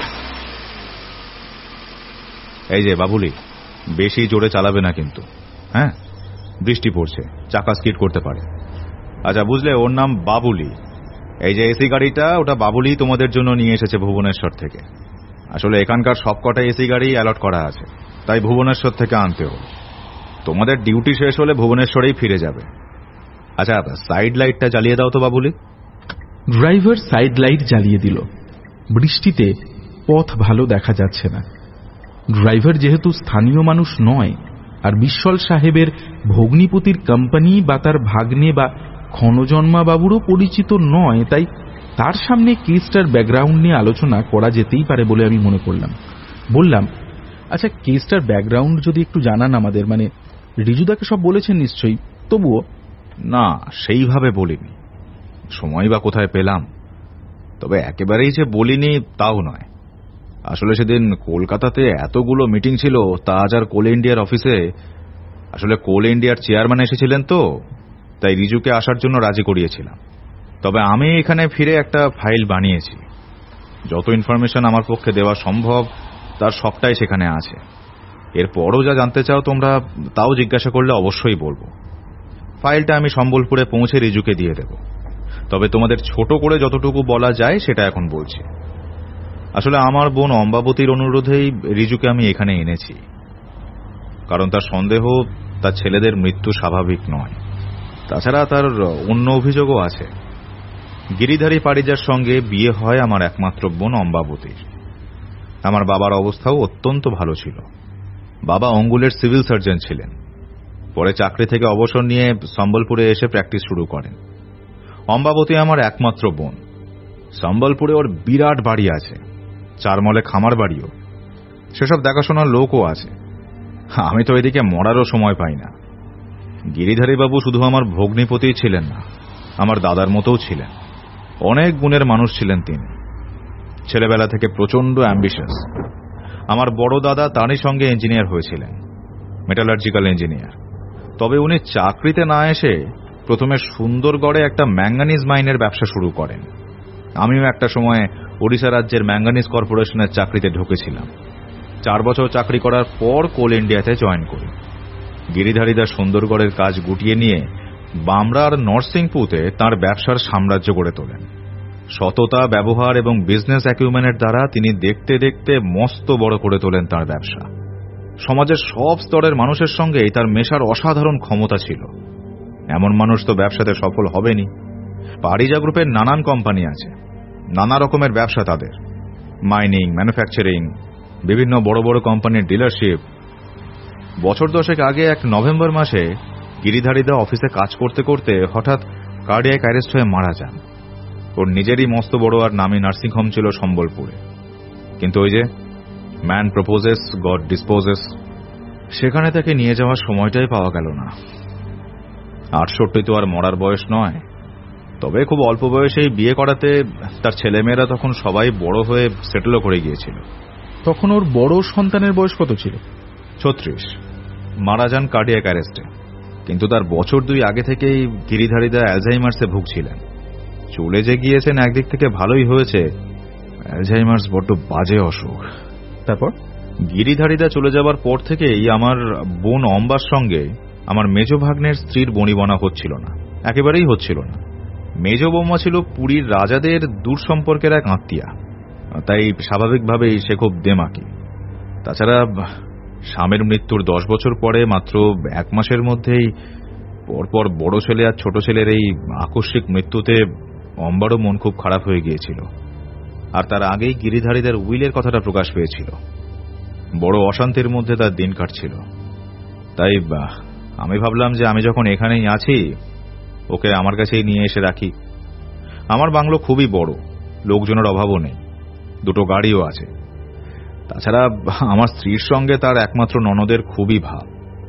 এই যে বাবুলি, বেশি জোরে চালাবে না কিন্তু, হ্যাঁ? বৃষ্টি পড়ছে, চাকা স্কিড করতে পারে। আচ্ছা বুঝলে, ওর নাম বাবুলি। এই যে এসি গাড়িটা, ওটা বাবুলি তোমাদের জন্য নিয়ে এসেছে ভুবনেশ্বর থেকে। আসলে এখানকার সবকটা এসি গাড়ি অ্যালট করা আছে, তাই ভুবনেশ্বর থেকে আনতে হবে। তোমাদের ডিউটি শেষ হলে ভুবনেশ্বরেই ফিরে যাবে। আচ্ছা, সাইড লাইটটা জ্বালিয়ে দাও তো বাবুলি। ড্রাইভার সাইড লাইট জ্বালিয়ে দিল। বৃষ্টিতে পথ ভালো দেখা যাচ্ছে না। ড্রাইভার যেহেতু স্থানীয় মানুষ নয়, আর বিশ্বল সাহেবের ভগ্নিপতির কোম্পানি বা তার ভাগ্নে বা ক্ষণজন্মা বাবুরও পরিচিত নয়, তাই তার সামনে কেসটার ব্যাকগ্রাউন্ড নিয়ে আলোচনা করা যেতেই পারে বলে আমি মনে করলাম। বললাম, আচ্ছা কেসটার ব্যাকগ্রাউন্ড যদি একটু জানান আমাদের, মানে রিজুদাকে সব বলেছেন নিশ্চয়ই, তবুও। না, সেইভাবে বলিনি, সময় বা কোথায় পেলাম। তবে একেবারেই যে বলিনি তাও নয়। আসলে সেদিন কলকাতাতে এতগুলো মিটিং ছিল তাজ আর কোল ইন্ডিয়ার অফিসে। আসলে কোল ইন্ডিয়ার চেয়ারম্যান এসেছিলেন তো, তাই রিজুকে আসার জন্য রাজি করিয়েছিলাম। তবে আমি এখানে ফিরে একটা ফাইল বানিয়েছি। যত ইনফরমেশন আমার পক্ষে দেওয়া সম্ভব তার সবটাই সেখানে আছে। এরপরও যা জানতে চাও তোমরা, তাও জিজ্ঞাসা করলে অবশ্যই বলবো। ফাইলটা আমি সম্বলপুরে পৌঁছে রিজুকে দিয়ে দেব। তবে তোমাদের ছোট করে যতটুকু বলা যায় সেটা এখন বলছি। আসলে আমার বোন অম্বাবতীর অনুরোধেই রিজুকে আমি এখানে এনেছি, কারণ তার সন্দেহ তার ছেলেদের মৃত্যু স্বাভাবিক নয়। তাছাড়া তার অন্য অভিযোগও আছে। গিরিধারী পারিজার সঙ্গে বিয়ে হয় আমার একমাত্র বোন অম্বাবতীর। আমার বাবার অবস্থাও অত্যন্ত ভালো ছিল। বাবা অঙ্গুলের সিভিল সার্জন ছিলেন। পরে চাকরি থেকে অবসর নিয়ে সম্বলপুরে এসে প্র্যাকটিস শুরু করেন। অম্বাবতী আমার একমাত্র বোন। সম্বলপুরে ওর বিরাট বাড়ি আছে, চারমলে খামার বাড়িও। সেসব দেখাশোনার লোকও আছে। আমি তো এদিকে মরারও সময় পাই না। গিরিধারী বাবু শুধু আমার ভগ্নিপতিই ছিলেন না, আমার দাদার মতোও ছিলেন। অনেক গুণের মানুষ ছিলেন তিনি। ছেলেবেলা থেকে প্রচন্ড অ্যাম্বিশাস। আমার বড় দাদা তারই সঙ্গে ইঞ্জিনিয়ার হয়েছিলেন, মেটালার্জিক্যাল ইঞ্জিনিয়ার। তবে উনি চাকরিতে না এসে প্রথমে সুন্দরগড়ে একটা ম্যাঙ্গানিজ মাইনের ব্যবসা শুরু করেন। আমিও একটা সময় ওড়িশা রাজ্যের ম্যাঙ্গানিজ কর্পোরেশনের চাকরিতে ঢুকেছিলাম। চার বছর চাকরি করার পর কোল ইন্ডিয়াতে জয়েন করি। গিরিধারীদা সুন্দরগড়ের কাজ গুটিয়ে নিয়ে বামরা আর নরসিংপুতে তাঁর ব্যবসার সাম্রাজ্য গড়ে তোলেন। সততা, ব্যবহার এবং বিজনেস অ্যাকিউমেনের দ্বারা তিনি দেখতে দেখতে মস্ত বড় করে তোলেন তাঁর ব্যবসা। সমাজের সব স্তরের মানুষের সঙ্গেই তার মেশার অসাধারণ ক্ষমতা ছিল। এমন মানুষ তো ব্যবসাতে সফল হবেনি। পারিজা গ্রুপের নানান কোম্পানি আছে, নানা রকমের ব্যবসা তাদের, মাইনিং, ম্যানুফ্যাকচারিং, বিভিন্ন বড় বড় কোম্পানির ডিলারশিপ। বছর দশেক আগে এক নভেম্বর মাসে গিরিধারীদা অফিসে কাজ করতে করতে হঠাৎ কার্ডিয়াক অ্যারেস্ট হয়ে মারা যান। ওর নিজেরই মস্ত বড় আর নামী নার্সিংহোম ছিল সম্বলপুরে। কিন্তু ওই যে ম্যান প্রপোজেস, গড ডিসপোজেস, সেখানে তাকে নিয়ে যাওয়ার সময়টাই পাওয়া গেল না। আটষট্টি তো আর মরার বয়স নয়। তবে খুব অল্প বয়সেই বিয়ে করাতে তার ছেলেমেয়েরা তখন সবাই বড় হয়ে সেটেলও করে গিয়েছিল। তখন ওর বড় সন্তানের বয়স কত ছিল? ছত্রিশ। মারা যান কার্ডিয়াক অ্যারেস্টে। কিন্তু তার বছর দুই আগে থেকেই গিরিধারীদা অ্যালঝাইমার্সে ভুগছিলেন। চলে যে গিয়েছেন একদিক থেকে ভালোই হয়েছে, অ্যালঝাইমার্স বড্ড বাজে অসুখ। তারপর গিরিধারীদা চলে যাবার পর থেকেই আমার বোন অম্বার সঙ্গে আমার মেজ ভাগ্নের স্ত্রীর বনিবনা হচ্ছিল না, একেবারেই হচ্ছিল না। মেজ বৌমা ছিল পুরীর রাজাদের দূর সম্পর্কের এক আত্মীয়া, তাই স্বাভাবিকভাবেই সে খুব দেমাকি। তাছাড়া স্বামীর মৃত্যুর দশ বছর পরে মাত্র এক মাসের মধ্যেই পরপর বড় ছেলে আর ছোট ছেলের এই আকস্মিক মৃত্যুতে অম্বারও মন খুব খারাপ হয়ে গিয়েছিল। আর তার আগেই গিরিধারীদের উইলের কথাটা প্রকাশ পেয়েছিল। বড় অশান্তির মধ্যে তার দিন কাটছিল। তাই আমি ভাবলাম যে আমি যখন এখানেই আছি, ওকে আমার কাছেই নিয়ে এসে রাখি। আমার বাংলো খুবই বড়, লোকজনের অভাবও নেই, দুটো গাড়িও আছে। তাছাড়া আমার স্ত্রীর সঙ্গে তার একমাত্র ননদের খুবই ভাব।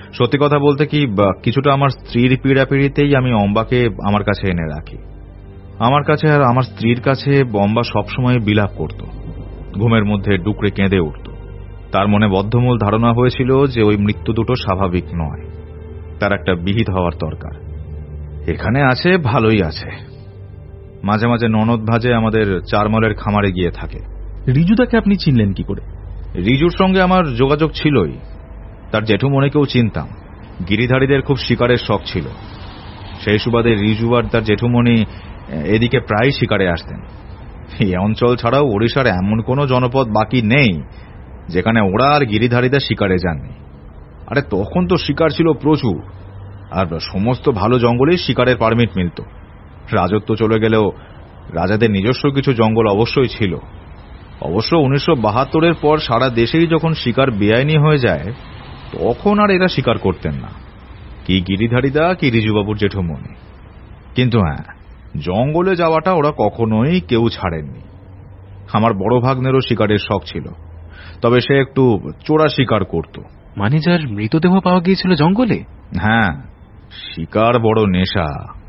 সত্যি কথা বলতে কি, কিছুটা আমার স্ত্রীর পীড়াপিড়িতেই আমি অম্বাকে আমার কাছে এনে রাখি। আমার কাছে আর আমার স্ত্রীর কাছে অম্বা সবসময় বিলাপ করত, ঘুমের মধ্যে ডুকরে কেঁদে উঠত। তার মনে বদ্ধমূল ধারণা হয়েছিল যে ওই মৃত্যু দুটো স্বাভাবিক নয়, তার একটা বিহিত হওয়ার দরকার। এখানে আছে, ভালোই আছে। মাঝে মাঝে ননদ ভাজে আমাদের চারমলের খামারে গিয়ে থাকে। রিজুদাকে আপনি চিনলেন কি করে? রিজুর সঙ্গে আমার যোগাযোগ ছিলই। তার জেঠুমনিকেও চিনতাম। গিরিধারীদের খুব শিকারের শখ ছিল। সেই সুবাদে রিজু আর তার জেঠুমনি এদিকে প্রায় শিকারে আসতেন। এই অঞ্চল ছাড়াও ওড়িশার এমন কোনো জনপদ বাকি নেই যেখানে ওরা আর গিরিধারীদের শিকারে যাননি। আরে তখন তো শিকার ছিল প্রচুর, আর সমস্ত ভালো জঙ্গলেই শিকারের পারমিট মিলত। রাজত্ব চলে গেলেও রাজাদের নিজস্ব কিছু জঙ্গল অবশ্যই ছিল। অবশ্য উনিশশো বাহাত্তরের পর সারা দেশেই যখন শিকার বেআইনি হয়ে যায়, তখন আর এরা শিকার করতেন না, কি গিরিধারীদা কি রিজুবাবুর জেঠুমনি। কিন্তু হ্যাঁ, জঙ্গলে যাওয়াটা ওরা কখনোই কেউ ছাড়েননি। আমার বড় ভাগ্নেরও শিকারের শখ ছিল, তবে সে একটু চোরা শিকার করত। মানে যার মৃতদেহ পাওয়া গিয়েছিল জঙ্গলে? হ্যাঁ, শিকার বড় নেশা।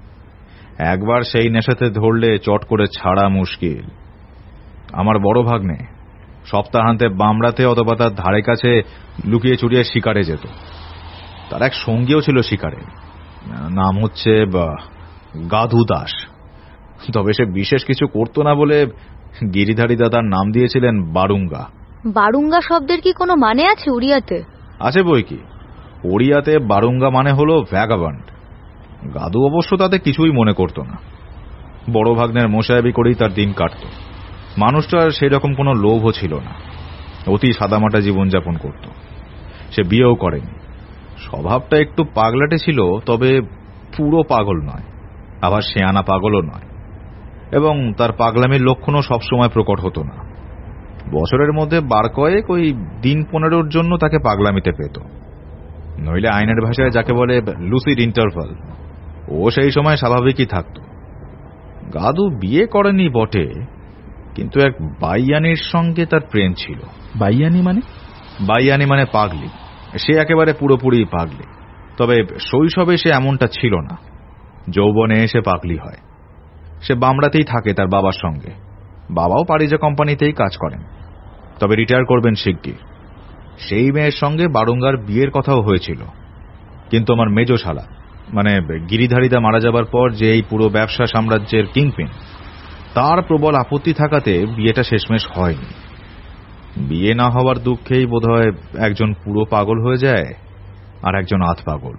একবার সেই নেশাতে ধরলে চট করে ছাড়া মুশকিল। আমার বড় ভাগ্নে সপ্তাহান্তে বামরাতে অথবা তার ধারে কাছে লুকিয়ে চুরিয়ে শিকারে যেত। তার এক সঙ্গীও ছিল শিকারে, নাম হচ্ছে গাধু দাস। তবে সে বিশেষ কিছু করত না বলে গিরিধারী দাদার নাম দিয়েছিলেন বারুঙ্গা। বারুঙ্গা শব্দের কি কোনো মানে আছে উড়িয়াতে? আছে বই কি। ওড়িয়াতে বারুঙ্গা মানে হলো ভ্যাগাবান্ড। গাধু অবশ্য তাতে কিছুই মনে করত না। বড় ভাগ্নের মোসাহেবি করেই তার দিন কাটত। মানুষটার সেই রকম কোনো লোভও ছিল না, অতি সাদামাটা জীবনযাপন করত। সে বিয়েও করেনি। স্বভাবটা একটু পাগলাটে ছিল, তবে পুরো পাগল নয়, আবার শেয়ানা পাগলও নয়। এবং তার পাগলামির লক্ষণও সবসময় প্রকট হতো না। বছরের মধ্যে বার কয়েক ওই দিন পনেরোর জন্য তাকে পাগলামিতে পেত, নইলে আইনের ভাষায় যাকে বলে লুসিড ইন্টারভাল, ও সেই সময় স্বাভাবিকই থাকত। গাদু বিয়ে করেনি বটে, কিন্তু এক বাইয়ানির সঙ্গে তার প্রেম ছিল। বাইয়ানি মানে? বাইয়ানি মানে পাগলি। সে একেবারে পুরোপুরি পাগলি, তবে শৈশবে সে এমনটা ছিল না। যৌবনে এসে পাগলি হয়। সে বামরাতেই থাকে তার বাবার সঙ্গে। বাবাও পারিজা কোম্পানিতেই কাজ করেন, তবে রিটায়ার করবেন শিগগির। সেই মেয়ের সঙ্গে বারুঙ্গার বিয়ের কথাও হয়েছিল, কিন্তু আমার মেজো শালা মানে গিরিধারীদা মারা যাবার পর যে এই পুরো ব্যবসা সাম্রাজ্যের কিংপিন, তার প্রবল আপত্তি থাকাতে বিয়েটা শেষমেশ হয়নি। বিয়ে না হওয়ার দুঃখেই বোধহয় একজন পুরো পাগল হয়ে যায় আর একজন আধ পাগল।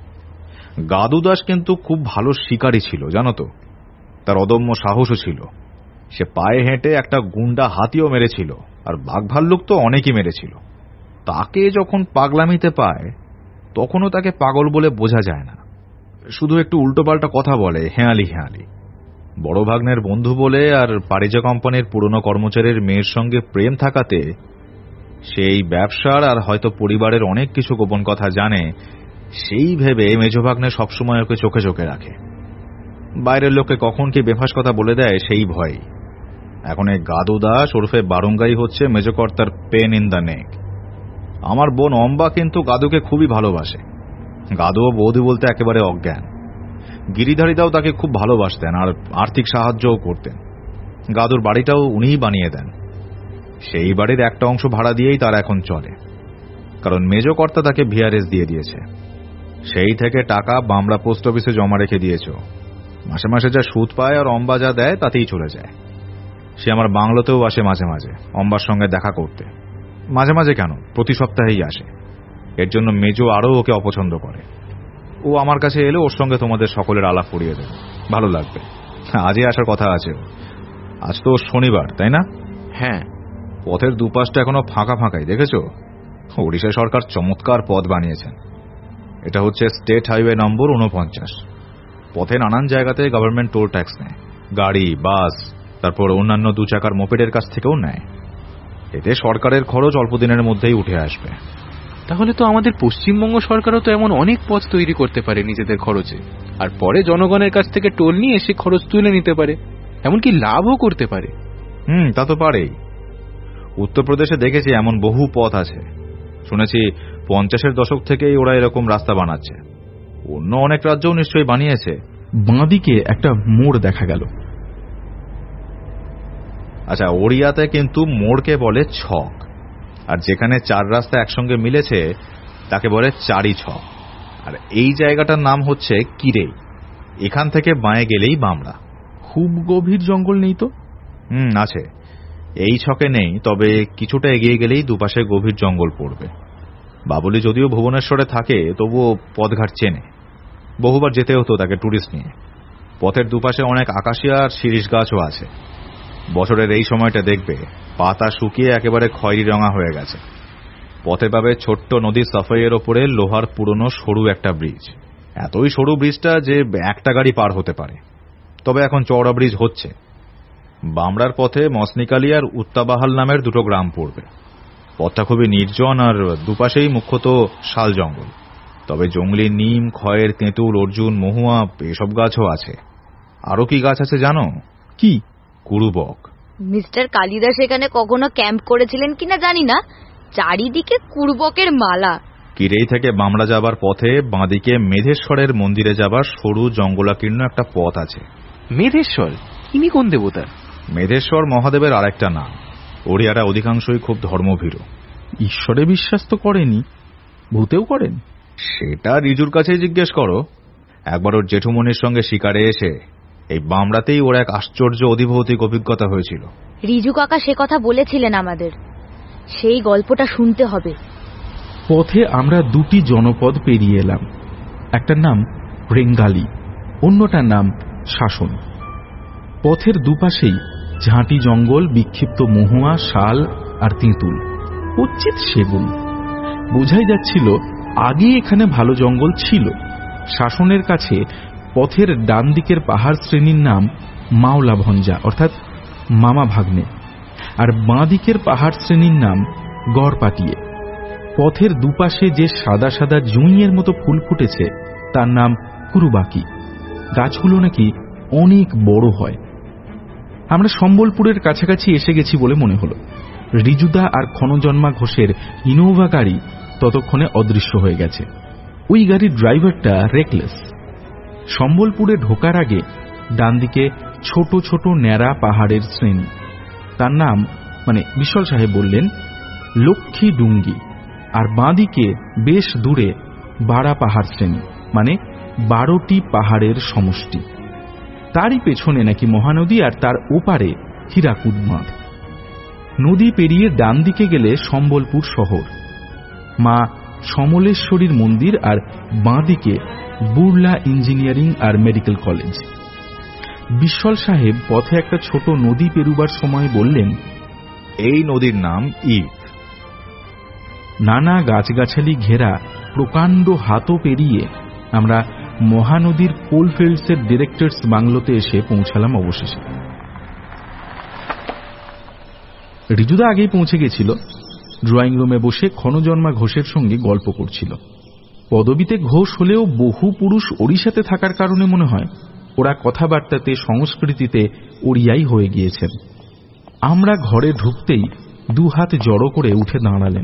গাদু দাস কিন্তু খুব ভালো শিকারী ছিল, জানো তো। তার অদম্য সাহসও ছিল। সে পায়ে হেঁটে একটা গুন্ডা হাতিও মেরেছিল, আর বাঘ ভাল্লুক তো অনেকই মেরেছিল। তাকে যখন পাগলামিতে পায়, তখনও তাকে পাগল বলে বোঝা যায় না। শুধু একটু উল্টোপাল্টা কথা বলে, হেঁয়ালি হেঁয়ালি। বড় ভাগ্নের বন্ধু বলে আর পারিজা কোম্পানির পুরনো কর্মচারীর মেয়ের সঙ্গে প্রেম থাকাতে সেই ব্যবসার আর হয়তো পরিবারের অনেক কিছু গোপন কথা জানে, সেই ভেবে মেজো ভাগ্নে সবসময় ওকে চোখে চোখে রাখে। বাইরের লোককে কখন কি বেফাস কথা বলে দেয় সেই ভয়। এখন এই গাদু দাস ওরফে বারুঙ্গাই হচ্ছে মেজকর্তার পেন ইন দ্য নেক। আমার বোন অম্বা কিন্তু গাদুকে খুবই ভালোবাসে। গাদুও বৌদি বলতে একেবারে অজ্ঞান। গিরিধারীদাও তাকে খুব ভালোবাসতেন আর আর্থিক সাহায্যও করতেন। গাদুর বাড়িটাও উনিই বানিয়ে দেন। সেই বাড়ির একটা অংশ ভাড়া দিয়েই তার এখন চলে, কারণ মেজকর্তা তাকে ভিআরএস দিয়ে দিয়েছে। সেই থেকে টাকা বামরা পোস্ট অফিসে জমা রেখে দিয়েছ। মাসে মাসে যা সুদ পায় আর অম্বা যা দেয় তাতেই চলে যায়। সে আমার বাংলোতেও আসে মাঝে মাঝে অম্বার সঙ্গে দেখা করতে। মাঝে মাঝে কেন, প্রতি সপ্তাহেই আসে। এর জন্য মেজো আরও ওকে অপছন্দ করে। ও আমার কাছে এলে ওর সঙ্গে তোমাদের সকলের আলাপ করিয়ে দেবে, ভালো লাগবে। আজই আসার কথা আছে। আজ তো শনিবার, তাই না? হ্যাঁ। পথের দুপাশটা এখনো ফাঁকা ফাঁকাই, দেখেছ? ওড়িশা সরকার চমৎকার পথ বানিয়েছেন। এটা হচ্ছে স্টেট হাইওয়ে নম্বর উনপঞ্চাশ। পথে নানান জায়গাতে গভর্নমেন্ট টোল ট্যাক্স নেয়, গাড়ি, বাস, তারপর অন্যান্য দু চাকার মোপেডের কাছ থেকেও নেয়। এতে সরকারের খরচ অল্প দিনের মধ্যেই উঠে আসবে। তাহলে তো আমাদের পশ্চিমবঙ্গ সরকারও তো এমন অনেক পথ তৈরি করতে পারে নিজেদের খরচে, আর পরে জনগণের কাছ থেকে টোল নিয়ে সে খরচ তুলে নিতে পারে, এমনকি লাভও করতে পারে। হুম, তা তো পারেই। উত্তরপ্রদেশে দেখেছি এমন বহু পথ আছে। শুনেছি পঞ্চাশের দশক থেকেই ওরা এরকম রাস্তা বানাচ্ছে। অন্য অনেক রাজ্যও নিশ্চয়ই বানিয়েছে। বাঁদিকে একটা মোড় দেখা গেল। আচ্ছা, ওড়িয়াতে কিন্তু মোড়কে বলে ছক, আর যেখানে চার রাস্তা একসঙ্গে মিলেছে তাকে বলে চারি ছক। আর এই জায়গাটার নাম হচ্ছে কিরেই। এখান থেকে বাঁয়ে গেলেই বামড়া। খুব গভীর জঙ্গল নেই তো? হুম, আছে। এই ছকে নেই, তবে কিছুটা এগিয়ে গেলেই দুপাশে গভীর জঙ্গল পড়বে। বাবুলি যদিও ভুবনেশ্বরে থাকে, তবুও পথঘাট চেনে। বহুবার যেতে হতো তাকে টুরিস্ট নিয়ে। পথের দুপাশে অনেক আকাশিয়া আর শিরীষ গাছও আছে। বছরের এই সময়টা দেখবে পাতা শুকিয়ে একেবারে খয়েরি রঙা হয়ে গেছে। পথে পাবে ছোট্ট নদী সাফাইয়ের ওপরে লোহার পুরনো সরু একটা ব্রিজ। এতই সরু ব্রিজটা যে একটা গাড়ি পার হতে পারে। তবে এখন চওড়া ব্রিজ হচ্ছে। বামড়ার পথে মসনিকালি আর উত্তাবাহাল নামের দুটো গ্রাম পড়বে। পথটা খুবই নির্জন, আর দুপাশেই মুখ্যত শাল জঙ্গল। তবে জঙ্গলি নিম, খয়ের, তেঁতুল, অর্জুন, মহুয়া এসব গাছও আছে। আরো কি গাছ আছে জানো? কি? কুরুবক। মিস্টার কালিদাস এখানে কখনো ক্যাম্প করেছিলেন কিনা জানি না, চারিদিকে কুরবকের মালা। কিরেই থেকে বামড়া যাবার পথে বাঁদিকে মেধেশ্বরের মন্দিরে যাবার সরু জঙ্গলাকীর্ণ একটা পথ আছে। মেধেশ্বর ইনি কোন দেবতা? মেধেশ্বর মহাদেবের আরেকটা নাম। ওড়িয়ারা অধিকাংশই খুব ধর্মভীরু। ঈশ্বরে বিশ্বাস তো করেনি, ভূতেও করেন? সেটা রিজুর কাছেই জিজ্ঞেস করো। একবার ওর জেঠুমনির সঙ্গে শিকারে এসে এই বামড়াতেই ওর এক আশ্চর্য অধিভৌতিক অভিজ্ঞতা হয়েছিল। রিজু কাকা সে কথা বলেছিলেন আমাদের। সেই গল্পটা শুনতে হবে। পথে আমরা দুটি জনপদ পেরিয়ে এলাম। একটার নাম রেঙ্গালি, অন্যটার নাম শাসন। পথের দুপাশেই ঝাঁটি জঙ্গল, বিক্ষিপ্ত মহুয়া, শাল আর তেঁতুল, উচিত সেগুন। বোঝাই যাচ্ছিল আগে এখানে ভালো জঙ্গল ছিল। শাসনের কাছে পথের ডান দিকের পাহাড় শ্রেণীর নাম মাওলা ভঞ্জা, অর্থাৎ মামা ভাগ্নে, আর বাঁ দিকের পাহাড় শ্রেণীর নাম গড়পাটিয়ে। পথের দুপাশে যে সাদা সাদা জুঁইয়ের মতো ফুল ফুটেছে তার নাম কুরুবাকি। গাছগুলো নাকি অনেক বড় হয়। আমরা সম্বলপুরের কাছাকাছি এসে গেছি বলে মনে হলো। রিজুদা আর ক্ষণজন্মা ঘোষের ইনোভা গাড়ি ততক্ষণে অদৃশ্য হয়ে গেছে। ওই গাড়ির ড্রাইভারটা রেকলেস। সম্বলপুরে ঢোকার আগে ডান দিকে ছোট ছোট ন্যাড়া পাহাড়ের শ্রেণী, তার নাম মানে বিশাল সাহেব বললেন লক্ষ্মী ডুঙ্গি। আর বাঁ দিকে বেশ দূরে বাড়া পাহাড় শ্রেণী, মানে বারোটি পাহাড়ের সমষ্টি। তারই পেছনে নাকি মহানদী, আর তার ওপারে হীরাকুদ বাঁধ। নদী পেরিয়ে ডান দিকে গেলে সম্বলপুর শহর, মা সমলেশ্বরীর মন্দির, আর বাঁ দিকে বুর্লা ইঞ্জিনিয়ারিং আর মেডিকেল কলেজ। বিশাল সাহেব পথে একটা ছোট নদী পেরুবার সময় বললেন, এই নদীর নাম ইদ। নানা গাছগাছালি ঘেরা প্রকাণ্ড হাতও পেরিয়ে আমরা মহানদীর কোলফিল্ডসের ডিরেক্টরস বাংলোতে এসে পৌঁছালাম অবশেষে। রিজুদা আগেই পৌঁছে গেছিল। ড্রয়িং রুমে বসে ক্ষণজন্মা ঘোষের সঙ্গে গল্প করছিল। পদবিতে ঘোষ হলেও বহু পুরুষ ওড়িশাতে থাকার কারণে মনে হয় ওরা কথাবার্তাতে, সংস্কৃতিতে ওড়িয়াই হয়ে গিয়েছেন। আমরা ঘরে ঢুকতেই দু হাত জড়ো করে উঠে দাঁড়ালেন।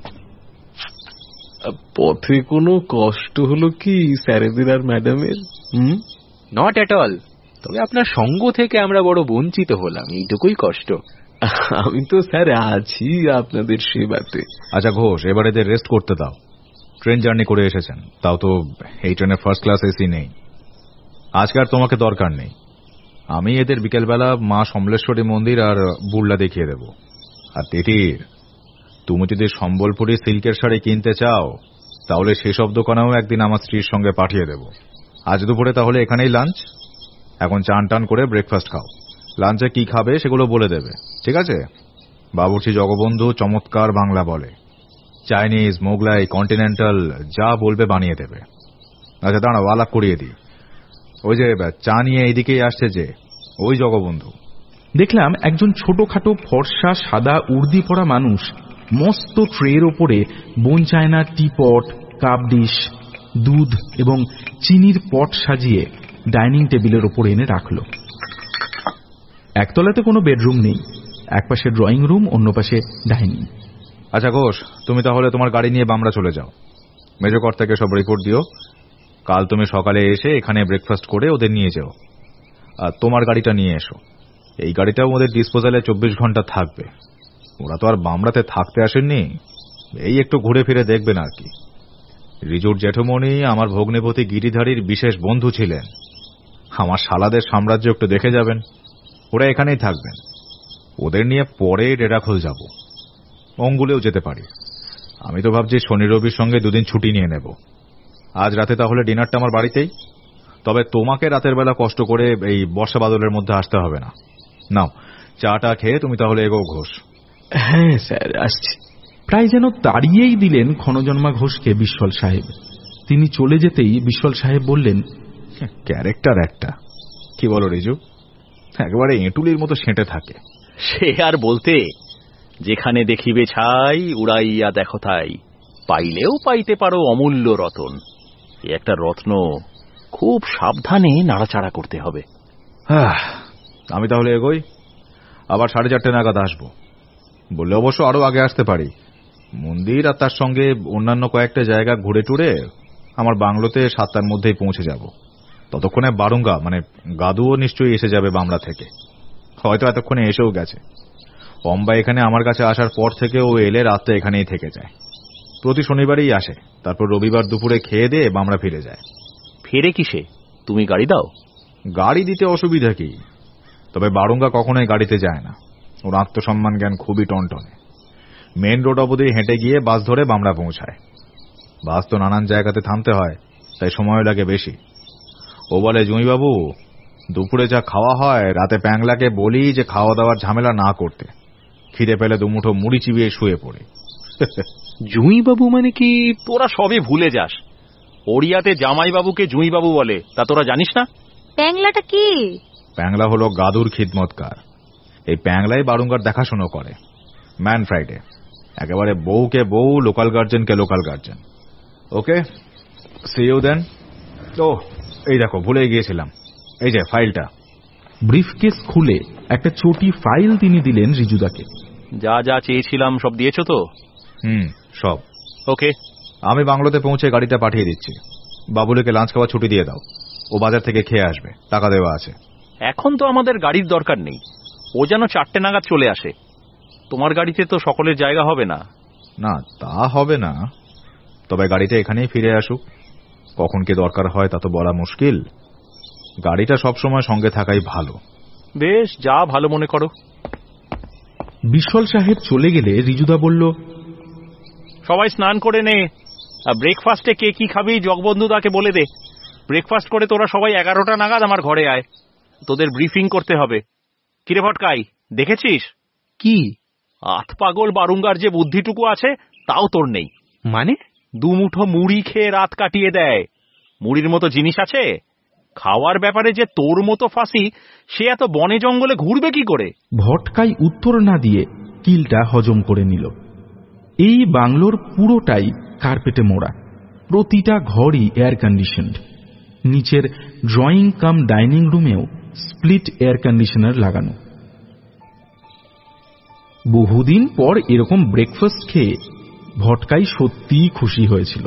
পথে কোনো কষ্ট হলো কি স্যারেদের আর ম্যাডামের? হুম, নট এট অল। তবে আপনার সঙ্গ থেকে আমরা বড় বঞ্চিত হলাম, এইটুকুই কষ্ট। আমি তো স্যার আছি আপনাদের সেবাতে। আচ্ছা ঘোষ, এবার এদের রেস্ট করতে দাও। ট্রেন জার্নি করে এসেছেন, তাও তো এই ট্রেনে ফার্স্ট ক্লাস এসি নেই। আজকে আর তোমাকে দরকার নেই। আমি এদের বিকেলবেলা মা সমলেশ্বরী মন্দির আর বুর্লা দেখিয়ে দেব। আর তিতির, তুমি যদি সম্বলপুরি সিল্কের শাড়ি কিনতে চাও তাহলে সেসব দোকানেও একদিন আমার স্ত্রীর সঙ্গে পাঠিয়ে দেব। আজ দুপুরে তাহলে এখানেই লাঞ্চ। এখন চান টান করে ব্রেকফাস্ট খাও। লাঞ্চে কি খাবে সেগুলো বলে দেবে, ঠিক আছে? বাবুর্চি জগবন্ধু চমৎকার বাংলা বলে। চাইনিজ, মোগলাই, কন্টিনেন্টাল যা বলবে বানিয়ে দেবে। আচ্ছা দাঁড়াও, আলাপ করিয়ে দিই। ওই যে চা নিয়ে এইদিকেই আসছে যে, ওই জগবন্ধু। দেখলাম একজন ছোটখাটো ফর্সা সাদা উর্দি পরা মানুষ মস্ত ট্রের ওপরে bone china teapot, cup dish, দুধ এবং চিনির পট সাজিয়ে ডাইনিং টেবিলের ওপর এনে রাখল। একতলাতে কোনো বেডরুম নেই। একপাশে ড্রয়িং রুম, অন্য পাশে ডাইনিং। আচ্ছা ঘোষ, তুমি তাহলে তোমার গাড়ি নিয়ে বামরা চলে যাও। মেজর থেকে সব রিপোর্ট দিও। কাল তুমি সকালে এসে এখানে ব্রেকফাস্ট করে ওদের নিয়ে যাও। আর তোমার গাড়িটা নিয়ে এসো। এই গাড়িটাও ওদের ডিসপোজালে চব্বিশ ঘন্টা থাকবে। ওরা তো আর বামরাতে থাকতে আসেননি, এই একটু ঘুরে ফিরে দেখবেন আর কি। রিজুর জেঠমণি আমার ভগ্নিপতি গিরিধারীর বিশেষ বন্ধু ছিলেন। আমার শালাদের সাম্রাজ্য একটু দেখে যাবেন। ওরা এখানেই থাকবেন। ওদের নিয়ে পরে ডেরাখোল যাব, অঙ্গুলেও যেতে পারি। আমি তো ভাবছি শনি রবির সঙ্গে দুদিন ছুটি নিয়ে নেব। আজ রাতে তাহলে ডিনারটা আমার বাড়িতেই। তবে তোমাকে রাতের বেলা কষ্ট করে এই বর্ষা বাদলের মধ্যে আসতে হবে না। নাও, চাটা খেয়ে তুমি তাহলে এগো ঘোষ। হ্যাঁ স্যার, আসছি। প্রায় যেন তাড়িয়েই দিলেন ক্ষণজন্মা ঘোষকে বিশ্বল সাহেব। তিনি চলে যেতেই বিশ্বল সাহেব বললেন, ক্যারেক্টার একটা, কি বলো রিজু? একেবারে এঁটুলির মতো সেঁটে থাকে। সে আর বলতে, যেখানে দেখিবে ছাই উড়াইয়া দেখো তাই, পাইলেও পাইতে পারো অমূল্য রতন। এ একটা রত্ন, খুব সাবধানে নাড়াচাড়া করতে হবে। আমি তাহলে এগোই, আবার সাড়ে চারটে নাগাদ আসবো। বললে অবশ্য আরো আগে আসতে পারি। মন্দির আর তার সঙ্গে অন্যান্য কয়েকটা জায়গা ঘুরে টুরে আমার বাংলোতে সাতটার মধ্যেই পৌঁছে যাব। ততক্ষণে বারুঙ্গা মানে গাদুও নিশ্চয়ই এসে যাবে বামরা থেকে, হয়তো এতক্ষণে এসেও গেছে। অম্বা এখানে আমার কাছে আসার পর থেকে ও এলে রাতটা এখানেই থেকে যায়। প্রতি শনিবারই আসে, তারপর রবিবার দুপুরে খেয়ে দিয়ে বামরা ফিরে যায়। ফেরে কিসে? তুমি গাড়ি দাও? গাড়ি দিতে অসুবিধা কি? তবে বারুঙ্গা কখনোই গাড়িতে যায় না। ওর আত্মসম্মান জ্ঞান খুবই টনটনে। মেন রোড অবধি হেঁটে গিয়ে বাস ধরে বামরা পৌঁছায়। বাস তো নানান জায়গাতে থামতে হয়, তাই সময় লাগে বেশি। ও বলে, জুঁইবাবু, দুপুরে যা খাওয়া হয় রাতে প্যাংলাকে বলি যে খাওয়া দাওয়ার ঝামেলা না করতে। খিদে পেলে দুমুঠো মুড়ি চিবিয়ে শুয়ে পড়ে। জুঁইবাবু মানে কি? তোরা সবে ভুলে যাস। ওড়িয়াতে জামাইবাবুকে জুঁইবাবু বলে, তা তোরা জানিস না? প্যাংলাটা কি? প্যাংলা হলো গাদুর খিদমতকার। এই প্যাংলাই বারুঙ্গার দেখাশোনা করে। ম্যান ফ্রাইডে, একেবারে বউকে বউ, লোকাল গার্জেনকে local guardian. Okay, see you then. ও, এই দেখো, ভুলে গিয়েছিলাম, এই যে ফাইলটা। ব্রিফকেস খুলে একটা চটি ফাইল তিনি দিলেন রিজুদাকে। যা যা চেয়েছিলাম সব দিয়েছো তো? হুম, সব ওকে। আমি বাংলোতে পৌঁছে গাড়িটা পাঠিয়ে দিচ্ছি। বাবুলকে লাঞ্চ খাওয়া ছুটি দিয়ে দাও, ও বাজার থেকে খেয়ে আসবে, টাকা দেওয়া আছে। এখন তো আমাদের গাড়ির দরকার নেই, ও যেন চারটে নাগাদ চলে আসে। তোমার গাড়িতে তো সকলের জায়গা হবে না। না, তা হবে না, তবে গাড়িটা এখানেই ফিরে আসুক। কখন কি দরকার হয় তা তো বলা মুশকিল। গাড়িটা সবসময় সঙ্গে থাকাই ভালো। বেশ, যা ভালো মনে করো। বিশ্বল সাহেব চলে গেলে রিজুদা বলল, সবাই স্নান করে নে, আর ব্রেকফাস্টে কে কি খাবি জগবন্ধুদাকে বলে দে। ব্রেকফাস্ট করে তোরা সবাই এগারোটা নাগাদ আমার ঘরে আয়, তোদের ব্রিফিং করতে হবে। কিরে ভটকাই, দেখেছিস? কি? আত পাগল বারুঙ্গার যে বুদ্ধিটুকু আছে তাও তোর নেই। মানে? দুমুঠো মুড়ি খেয়ে রাত কাটিয়ে দেয়। মুড়ির মতো জিনিস আছে? খাওয়ার ব্যাপারে যে তোর মতো ফাঁসি, সে এত বনে জঙ্গলে ঘুরবে কি করে? ভটকাই উত্তর না দিয়ে কিলটা হজম করে নিল। এই বাংলোর পুরোটাই কার্পেটে মোড়া, প্রতিটা ঘরই এয়ার কন্ডিশনড। নিচের ড্রয়িং কাম ডাইনিং রুমেও স্প্লিট এয়ার কন্ডিশনার লাগানো। বহুদিন পর এরকম ব্রেকফাস্ট খেয়ে ভটকাই সত্যিই খুশি হয়েছিল।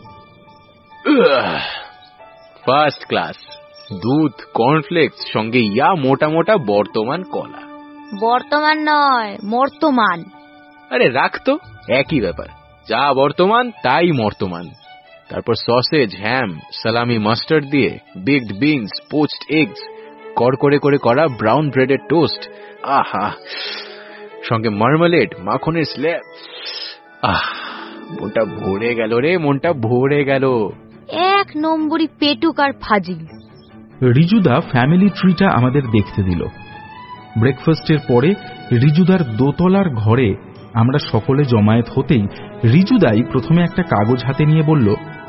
ফার্স্ট ক্লাস দুধ, কর্নফ্লেক্স, সঙ্গে ইয়া মোটা মোটা বর্তমান কলা। বর্তমান নয়, মর্তমান। আরে রাখতো, একই ব্যাপার। যা বর্তমান তাই মর্তমান। তারপর সসেজ, হ্যাম, সালামি, মাস্টার্ড দিয়ে বেকড বিনস, পোচড এগস, কড়কড়ে করে করা ব্রাউন ব্রেডের টোস্ট। আহা, সঙ্গে মার্মালেড, মাখনের স্ল্যাব। আহ, মনটা ভরে গেল রে, মনটা ভরে গেল। এক নম্বরই পেটুক আর ফাজিল। রিজুদা ফ্যামিলি ট্রিটা আমাদের দেখতে দিল। ব্রেকফাস্টের পরে রিজুদার দোতলার ঘরে আমরা সকলে জমায়েত হতেই রিজুদাই প্রথমে একটা কাগজ হাতে নিয়ে বলল,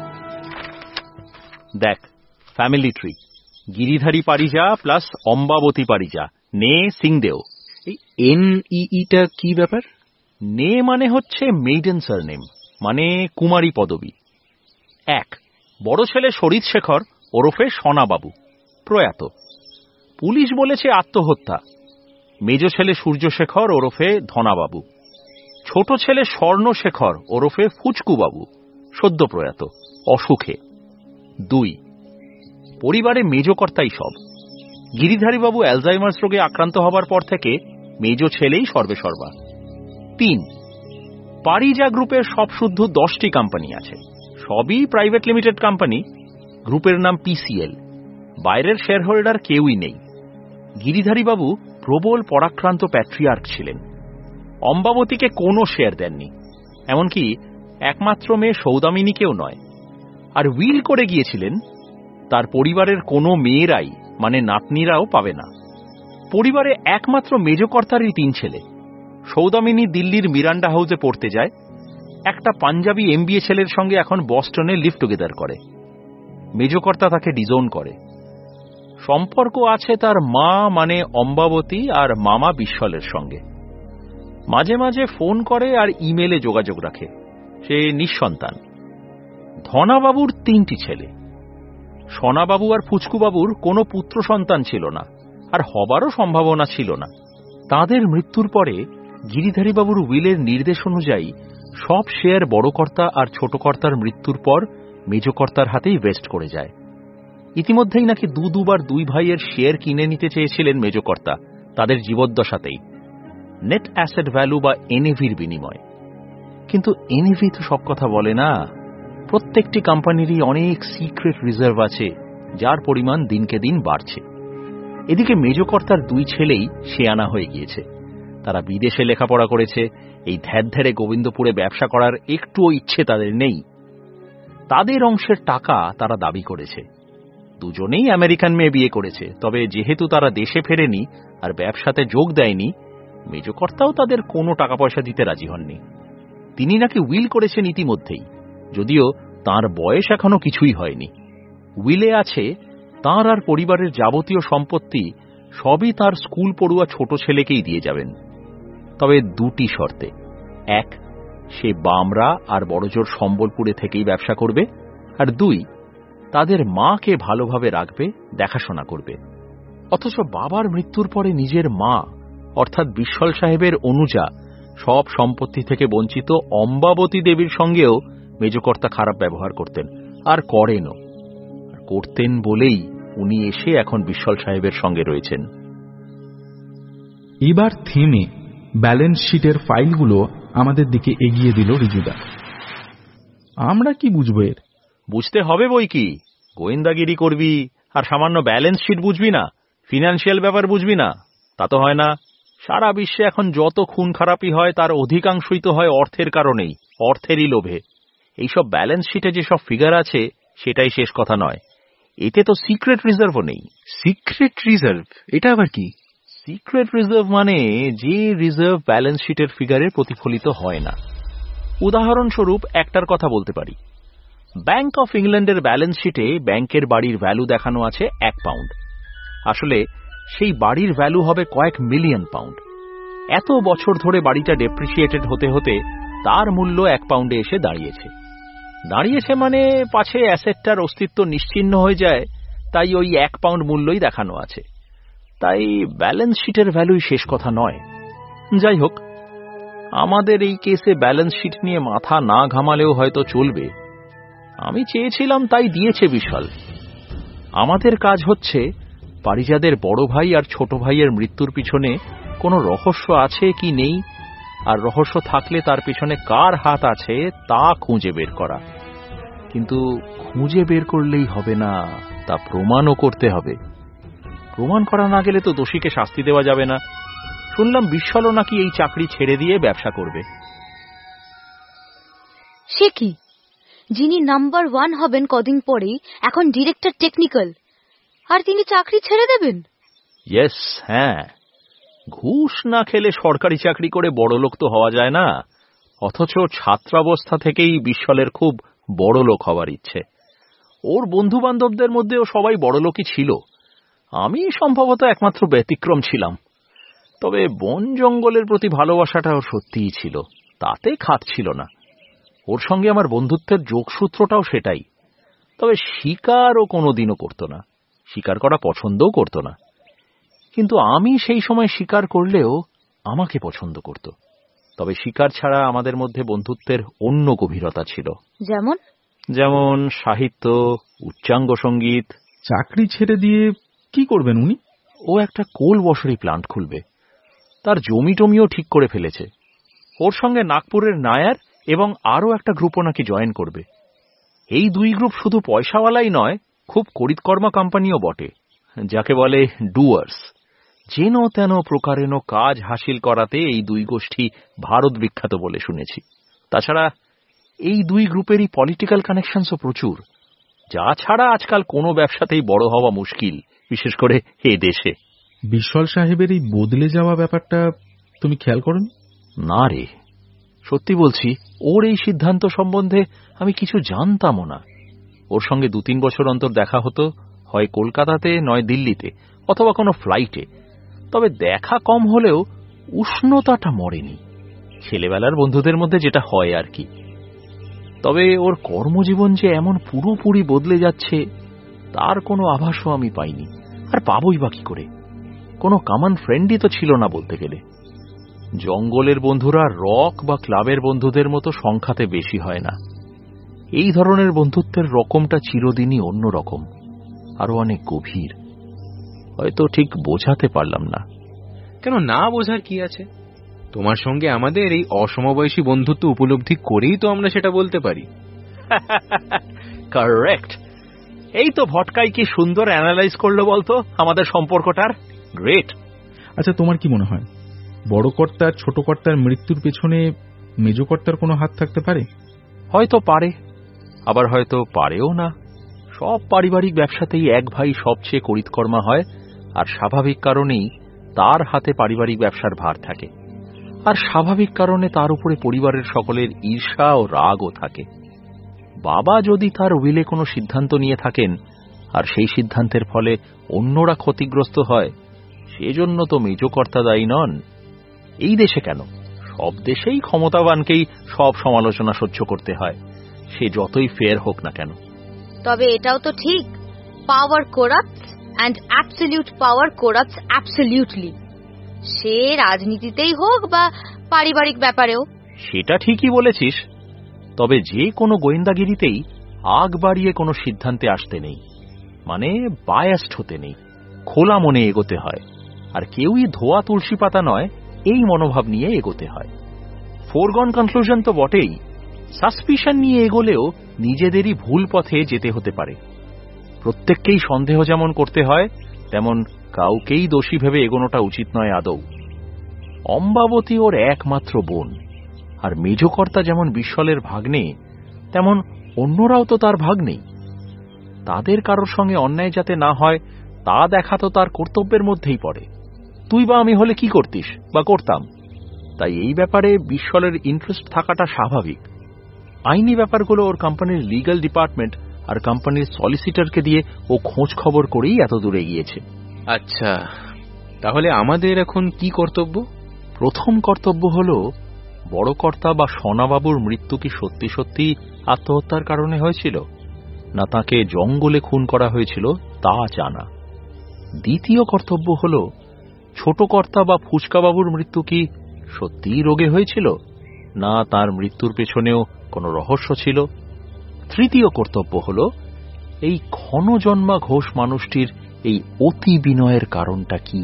দেখ, family tree, Giridhari Parija plus Ambabati Parija, nee Singhdeo. এই এন ইটা কি ব্যাপার? নে মানে হচ্ছে মেইডেন সারনেম, মানে কুমারী পদবী। এক, বড় ছেলে শরীদ শেখর ওরফে সোনাবাবু, প্রয়াত, পুলিশ বলেছে আত্মহত্যা। মেজ ছেলে সূর্যশেখর ওরফে ধনাবাবু। ছোট ছোট ছেলে স্বর্ণশেখর ওরফে ফুচকুবাবু, সদ্য প্রয়াত, অসুখে। দুই, পরিবারে মেজকর্তাই সব। গিরিধারীবাবু অ্যালজাইমার্স রোগে আক্রান্ত হবার পর থেকে মেজ ছেলেই সর্বেসর্বা। তিন, পারিজা গ্রুপের সব শুদ্ধ দশটি কোম্পানি আছে, সবই প্রাইভেট লিমিটেড কোম্পানি। গ্রুপের নাম পিসিএল। বাইরের শেয়ার হোল্ডার কেউই নেই। গিরিধারীবাবু প্রবল পরাক্রান্ত প্যাট্রিয়ার্ক ছিলেন। অম্বাবতীকে কোনো শেয়ার দেননি, এমনকি একমাত্র মেয়ে সৌদামিনীকেও নয়। আর উইল করে গিয়েছিলেন তার পরিবারের কোনো মেয়েরাই, মানে নাতনিরাও পাবে না। পরিবারে একমাত্র মেজকর্তারই তিন ছেলে। সৌদামিনী দিল্লির মিরান্ডা হাউসে পড়তে যায়, একটা পাঞ্জাবি এমবিএ ছেলের সঙ্গে এখন বস্টনে লিভ টুগেদার করে। মেজকর্তা তাকে ডিজোন করে। সম্পর্ক আছে তার মা মানে অম্বাবতী আর মামা বিশ্বলের সঙ্গে। মাঝে মাঝে ফোন করে আর ইমেলে যোগাযোগ রাখে। সে নিঃসন্তান। ধনাবাবুর তিনটি ছেলে। সোনাবাবু আর ফুচকুবাবুর কোনো পুত্র সন্তান ছিল না, আর হবারও সম্ভাবনা ছিল না। তাদের মৃত্যুর পরে গিরিধারীবাবুর উইলের নির্দেশ অনুযায়ী সব শেয়ার বড়কর্তা আর ছোটকর্তার মৃত্যুর পর মেজকর্তার হাতেই ভেস্ট করে যায়। ইতিমধ্যেই নাকি দু দুবার দুই ভাইয়ের শেয়ার কিনে নিতে চেয়েছিলেন মেজকর্তা, তাদের জীবদ্দশাতেই, নেট অ্যাসেট ভ্যালু বা এনএভির বিনিময়। কিন্তু এনএভি তো সব কথা বলে না। প্রত্যেকটি কোম্পানিরই অনেক সিক্রেট রিজার্ভ আছে, যার পরিমাণ দিনকে দিন বাড়ছে। এদিকে মেজকর্তার দুই ছেলেই শেয়ানা হয়ে গিয়েছে। তারা বিদেশে লেখাপড়া করেছে, এই ধ্যারধ্যারে গোবিন্দপুরে ব্যবসা করার একটুও ইচ্ছে তাদের নেই। তাদের অংশের টাকা তারা দাবি করেছে। দুজনেই আমেরিকান মেয়ে বিয়ে করেছে, তবে যেহেতু তারা দেশে ফেরেনি আর ব্যবসাতে যোগ দেয়নি, মেজকর্তাও তাদের কোনো টাকা পয়সা দিতে রাজি হননি। তিনি নাকি উইল করেছেন ইতিমধ্যেই, যদিও তার বয়স এখনো কিছুই হয়নি। উইলে আছে তাঁর আর পরিবারের যাবতীয় সম্পত্তি সবই তার স্কুল পড়ুয়া ছোট ছেলেকেই দিয়ে যাবেন, তবে দুটি শর্তে। এক, সে বামরা আর বড়জোর সম্বলপুরে থেকেই ব্যবসা করবে, আর দুই, তাদের মাকে ভালোভাবে রাখবে, দেখাশোনা করবে। অথচ বাবার মৃত্যুর পরে নিজের মা অর্থাৎ বিশ্বল সাহেবের অনুজা সব সম্পত্তি থেকে বঞ্চিত অম্বাবতী দেবীর সঙ্গেও মেজকর্তা খারাপ ব্যবহার করতেন, আর করেনও। করতেন বলেই উনি এসে এখন বিশ্বল সাহেবের সঙ্গে রয়েছেন। এবার থেমে ব্যালেন্স শিটের ফাইলগুলো আমাদের দিকে এগিয়ে দিল রিজুদা। আমরা কি বুঝবো এর? বুঝতে হবে বই কি, গোয়েন্দাগিরি করবি আর সামান্য ব্যালেন্স শিট বুঝবি না, ফিনান্সিয়াল ব্যাপার বুঝবি না, তা তো হয় না। সারা বিশ্বে এখন যত খুন খারাপি হয় তার অধিকাংশই তো হয় অর্থের কারণেই, অর্থেরই লোভে। এইসব ব্যালেন্স শিটে যেসব ফিগার আছে সেটাই শেষ কথা নয়, এতে তো সিক্রেট রিজার্ভও নেই। সিক্রেট রিজার্ভ এটা আবার কি? সিক্রেট রিজার্ভ মানে যে রিজার্ভ ব্যালেন্স শিটের ফিগারে প্রতিফলিত হয় না। উদাহরণস্বরূপ একটার কথা বলতে পারি, ব্যাংক অফ ইংল্যান্ডের ব্যালেন্স শিটে ব্যাংকের বাড়ির ভ্যালু দেখানো আছে এক পাউন্ড। আসলে সেই বাড়ির ভ্যালু হবে কয়েক মিলিয়ন পাউন্ড। এত বছর ধরে বাড়িটা ডেপ্রিসিয়েটেড হতে হতে তার মূল্য এক পাউন্ডে এসে দাঁড়িয়েছে। দাঁড়িয়েছে মানে পাছে অ্যাসেটটার অস্তিত্ব নিশ্চিহ্ন হয়ে যায়, তাই ওই এক পাউন্ড মূল্যই দেখানো আছে। তাই ব্যালেন্স শিটের ভ্যালুই শেষ কথা নয়। যাই হোক, আমাদের এই কেসে ব্যালেন্স শিট নিয়ে মাথা না ঘামালেও হয়তো চলবে। আমি চেয়েছিলাম তাই দিয়েছে বিশাল। আমাদের কাজ হচ্ছে পারিজাদের বড় ভাই আর ছোট ভাইয়ের মৃত্যুর পিছনে কোনো রহস্য আছে কি নেই, আর রহস্য থাকলে তার পিছনে কার হাত আছে তা খুঁজে বের করা। কিন্তু খুঁজে বের করলেই হবে না, তা প্রমাণও করতে হবে। প্রমাণ করা না গেলে তো দোষীকে শাস্তি দেওয়া যাবে না। শুনলাম বিশ্বলও নাকি এই চাকরি ছেড়ে দিয়ে ব্যবসা করবে। সে কি, যিনি নাম্বার ওয়ান হবেন কদিন পরেই, এখন ডিরেক্টর টেকনিক্যাল, আর তিনি চাকরি ছেড়ে দেবেন? ইয়েস, হ্যাঁ। ঘুষ না খেলে সরকারি চাকরি করে বড় লোক তো হওয়া যায় না। অথচ ছাত্রাবস্থা থেকেই বিশ্বলের খুব বড় লোক হওয়ার ইচ্ছে। ওর বন্ধু বান্ধবদের মধ্যেও সবাই বড় লোকই ছিল। আমি সম্ভবত একমাত্র ব্যতিক্রম ছিলাম। তবে বন জঙ্গলের প্রতি ভালোবাসাটা ওর সত্যিই ছিল, তাতে খাত ছিল না। ওর সঙ্গে আমার বন্ধুত্বের যোগসূত্রটাও সেটাই। তবে শিকার ও কোনোদিনও করত না, শিকার করা পছন্দও করত না। কিন্তু আমি সেই সময় শিকার করলেও আমাকে পছন্দ করত। তবে শিকার ছাড়া আমাদের মধ্যে বন্ধুত্বের অন্য গভীরতা ছিল। যেমন যেমন সাহিত্য, উচ্চাঙ্গ সঙ্গীত। চাকরি ছেড়ে দিয়ে কি করবেন উনি? ও একটা কোল বসরি প্লান্ট খুলবে, তার জমি টমিও ঠিক করে ফেলেছে। ওর সঙ্গে নাগপুরের নায়ার এবং আরও একটা গ্রুপও নাকি জয়েন করবে। এই দুই গ্রুপ শুধু পয়সাওয়ালাই নয়, খুব করিতকর্মা কোম্পানিও বটে, যাকে বলে ডুয়ার্স। যেন তেন প্রকারেণ কাজ হাসিল করাতে এই দুই গোষ্ঠী ভারত বিখ্যাত বলে শুনেছি। তাছাড়া এই দুই গ্রুপেরই পলিটিক্যাল কানেকশনসও প্রচুর, যা ছাড়া আজকাল কোনো ব্যবসাতেই বড় হওয়া মুশকিল, বিশেষ করে এই দেশে। বিশাল সাহেবের এই বদলে যাওয়া ব্যাপারটা তুমি খেয়াল করনি? না রে, সত্যি বলছি, ওর এই সিদ্ধান্ত সম্বন্ধে আমি কিছু জানতামও না। ওর সঙ্গে দু তিন বছর অন্তর দেখা হতো, হয় কলকাতাতে নয় দিল্লিতে, অথবা কোনো ফ্লাইটে। তবে দেখা কম হলেও উষ্ণতাটা মরেনি, ছেলেবেলার বন্ধুদের মধ্যে যেটা হয় আর কি। তবে ওর কর্মজীবন যে এমন পুরোপুরি বদলে যাচ্ছে তার কোনো আভাসও আমি পাইনি, আর পাবই বা কি করে? কোনো কমন ফ্রেন্ডই তো ছিল না বলতে গেলে। জঙ্গলের বন্ধুরা রক বা ক্লাবের বন্ধুদের মতো সংখ্যাতে বেশি হয় না। এই ধরনের বন্ধুত্বের রকমটা চিরদিনই অন্যরকম, আরো অনেক গভীর। হয়তো ঠিক বোঝাতে পারলাম না। কেন না বোঝার কি আছে? তোমার সঙ্গে আমাদের এই অসমবয়সী বন্ধুত্ব উপলব্ধি করেই তো আমরা সেটা বলতে পারি। কারেক্ট। এই তো ভটকাই কি সুন্দর অ্যানালাইজ করলো বলতো আমাদের সম্পর্কটার। গ্রেট। আচ্ছা, তোমার কি মনে হয় বড় কর্তার ছোট কর্তার মৃত্যুর পেছনে মেজ কর্তার কোনো হাত থাকতে পারে? হয়তো পারে, আবার হয়তো পারেও না। সব পারিবারিক ব্যবসাতেই এক ভাই সবচেয়ে করিতকর্মা হয়, আর স্বাভাবিক কারণেই তার হাতে পারিবারিক ব্যবসার ভার থাকে, আর স্বাভাবিক কারণে তার উপরে পরিবারের সকলের ঈর্ষা ও রাগও থাকে। বাবা যদি তার উইলে কোনো সিদ্ধান্ত নিয়ে থাকেন আর সেই সিদ্ধান্তের ফলে অন্যরা ক্ষতিগ্রস্ত হয়, সেজন্য তো মেজকর্তা দায়ী নন। এই দেশে কেন, সব দেশেই ক্ষমতাবানকেই সব সমালোচনা সহ্য করতে হয়, সে যতই ফেয়ার হোক না কেন। তবে এটাও তো ঠিক, power corrupts and absolute power corrupts absolutely, সে রাজনীতিতেই হোক বা পারিবারিক ব্যাপারেও। সেটা ঠিকই বলেছিস। তবে যে কোনো গোয়েন্দাগিরিতেই আগ বাড়িয়ে কোনো সিদ্ধান্তে আসতে নেই, মানে বায়াসড হতে নেই, খোলা মনে এগোতে হয়। আর কেউই ধোয়া তুলসী পাতা নয়, এই মনোভাব নিয়ে এগোতে হয়। ফোরগন কনক্লুশন তো বটেই, সাসপিশন নিয়ে এগোলেও নিজেদেরই ভুল পথে যেতে হতে পারে। প্রত্যেককেই সন্দেহ যেমন করতে হয়, তেমন কাউকেই দোষী ভেবে এগোনোটা উচিত নয় আদৌ। অম্বাবতী ওর একমাত্র বোন, আর মেজকর্তা যেমন বিশ্বলের ভাগ্নে, তেমন অন্যরাও তো তার ভাগ্নেই। তাদের কারোর সঙ্গে অন্যায় যাতে না হয় তা দেখা তো তার কর্তব্যের মধ্যেই পড়ে। তুই বা আমি হলে কি করতিস বা করতাম? তাই এই ব্যাপারে বিশ্বলের ইন্টারেস্ট থাকাটা স্বাভাবিক। আইনি ব্যাপারগুলো ওর কোম্পানির লিগ্যাল ডিপার্টমেন্ট আর কোম্পানির সলিসিটরকে দিয়ে ও খোঁজ খবর করেই এত দূরে গিয়েছে। আচ্ছা, তাহলে আমাদের এখন কি কর্তব্য? প্রথম কর্তব্য হল বড় কর্তা বা সোনাবাবুর মৃত্যু কি সত্যি সত্যি আত্মহত্যার কারণে হয়েছিল, না তাকে জঙ্গলে খুন করা হয়েছিল তা জানা। দ্বিতীয় কর্তব্য হল ছোট কর্তা বা ফুচকাবাবুর মৃত্যু কি সত্যিই রোগে হয়েছিল, না তার মৃত্যুর পেছনেও কোনো রহস্য ছিল। তৃতীয় কর্তব্য হল এই ক্ষণজন্মা ঘোষ মানুষটির এই অতি বিনয়ের কারণটা কি?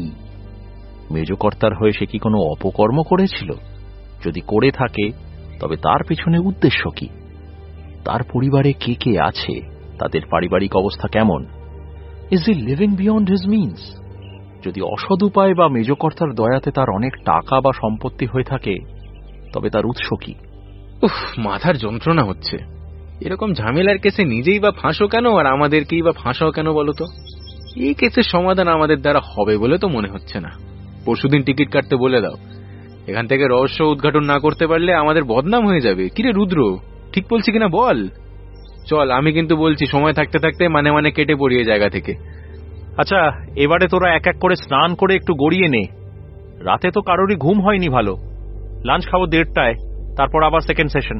মেজকর্তার হয়ে সে কি কোনো অপকর্ম করেছিল? যদি করে থাকে তবে তার পেছনে উদ্দেশ্য কি? তার পরিবারে কে কে আছে, তাদের পারিবারিক অবস্থা কেমন? Is he living beyond his means? যদি অসৎ উপায় বা মেজকর্তার দয়াতে তার অনেক টাকা বা সম্পত্তি হয়ে থাকে, তবে তার উৎস কি? উফ, মাথার যন্ত্রণা হচ্ছে। এরকম ঝামেলার কেসে নিজেই বা ফাঁসো কেন, আর আমাদেরকেই বা ফাঁসাও কেন বলো তো? এই কেসের সমাধান আমাদের দ্বারা হবে বলে তো মনে হচ্ছে না। পরশুদিন টিকিট কাটতে বলে দাও। এখান থেকে রহস্য উদ্ঘাটন না করতে পারলে আমাদের বদনাম হয়ে যাবে। কিরে রুদ্র, ঠিক বলছি কিনা বল? চল, আমি কিন্তু বলছি সময় থাকতে থাকতে মানে মানে কেটে পড়ি এই জায়গা থেকে। আচ্ছা, এবারে তোরা এক এক করে স্নান করে একটু গড়িয়ে নে। রাতে তো কারোরই ঘুম হয়নি ভালো। লাঞ্চ খাবো দেড়টায়, তারপর আবার সেকেন্ড সেশন।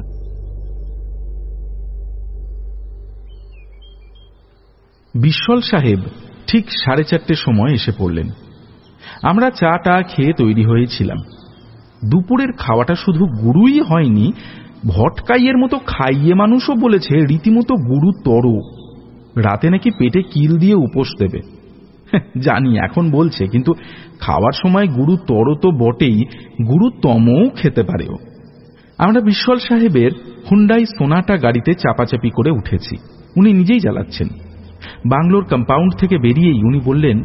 বিশ্বল সাহেব ঠিক সাড়ে চারটের সময় এসে পড়লেন। আমরা চা টা খেয়ে তৈরি হয়েছিলাম। দুপুরের খাওয়াটা শুধু গুরুই হয়নি, ভটকাইয়ের মতো খাইয়ে মানুষও বলেছে রীতিমতো গুরু তর। রাতে নাকি পেটে কিল দিয়ে উপোস দেবে। জানি এখন বলছে, কিন্তু খাওয়ার সময় গুরু তর তো বটেই, গুরুতমও খেতে পারেও। আমরা বিশ্বল সাহেবের হুন্ডাই সোনাটা গাড়িতে চাপাচাপি করে উঠেছি। উনি নিজেই চালাচ্ছেন। বাংলোর কম্পাউন্ড থেকে বেরিয়েই উনি বললেন,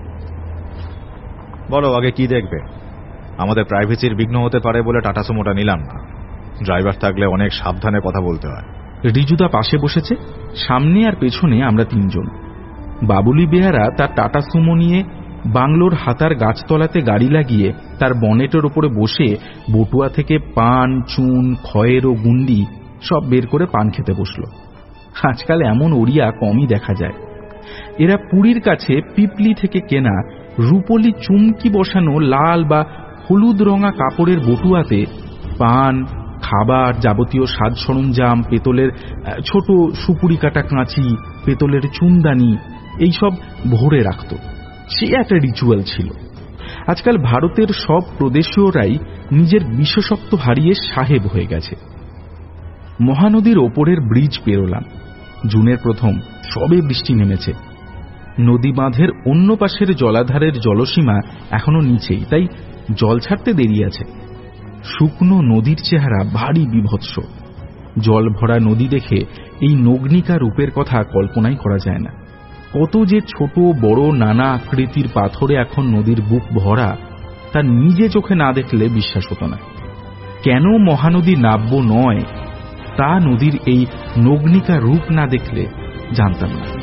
বলো আগে কি দেখবে? আমাদের প্রাইভেসির বিঘ্ন হতে পারে বলে টাটা সুমোটা নিলাম না। ড্রাইভার থাকলে অনেক সাবধানে কথা বলতে হয়। রিজুদা পাশে বসেছে, সামনে আর পেছনে আমরা তিনজন। বাবুলি বেয়ারা তার টাটা সুমো নিয়ে বাংলোর হাতার গাছতলাতে গাড়ি লাগিয়ে তার বনেটের ওপরে বসে বটুয়া থেকে পান, চুন, খয়ের ও গুন্ডি সব বের করে পান খেতে বসল। আজকাল এমন ওড়িয়া কমই দেখা যায়। এরা পুরীর কাছে পিপলি থেকে কেনা রূপলি চুমকি বসানো লাল বা হলুদ রঙা কাপড়ের বটুয়াতে পান, খাবার, যাবতীয় সাজ সরঞ্জাম, পেতলের ছোট সুপুরি কাটা কাঁচি, পেতলের চুনদানি এইসব ভরে রাখত। সে একটা রিচুয়াল ছিল। আজকাল ভারতের সব প্রদেশীয়রাই নিজের বিশেষত্ব হারিয়ে সাহেব হয়ে গেছে। মহানদীর ওপরের ব্রিজ পেরোলাম। জুনের প্রথম, সবে বৃষ্টি নেমেছে। নদী বাঁধের অন্য পাশের জলাধারের জলসীমা এখনো নিচেই, তাই জল ছাড়তে দেরি আছে। শুকনো নদীর চেহারা ভারী বিভৎস। জল ভরা নদী দেখে এই নগ্নিকা রূপের কথা কল্পনাই করা যায় না। কত যে ছোট বড় নানা আকৃতির পাথরে এখন নদীর বুক ভরা, তা নিজে চোখে না দেখলে বিশ্বাস হতো না। কেন মহানদী নাব্য নয়, তা নদীর এই নগ্নিকা রূপ না দেখলে জানতাম না।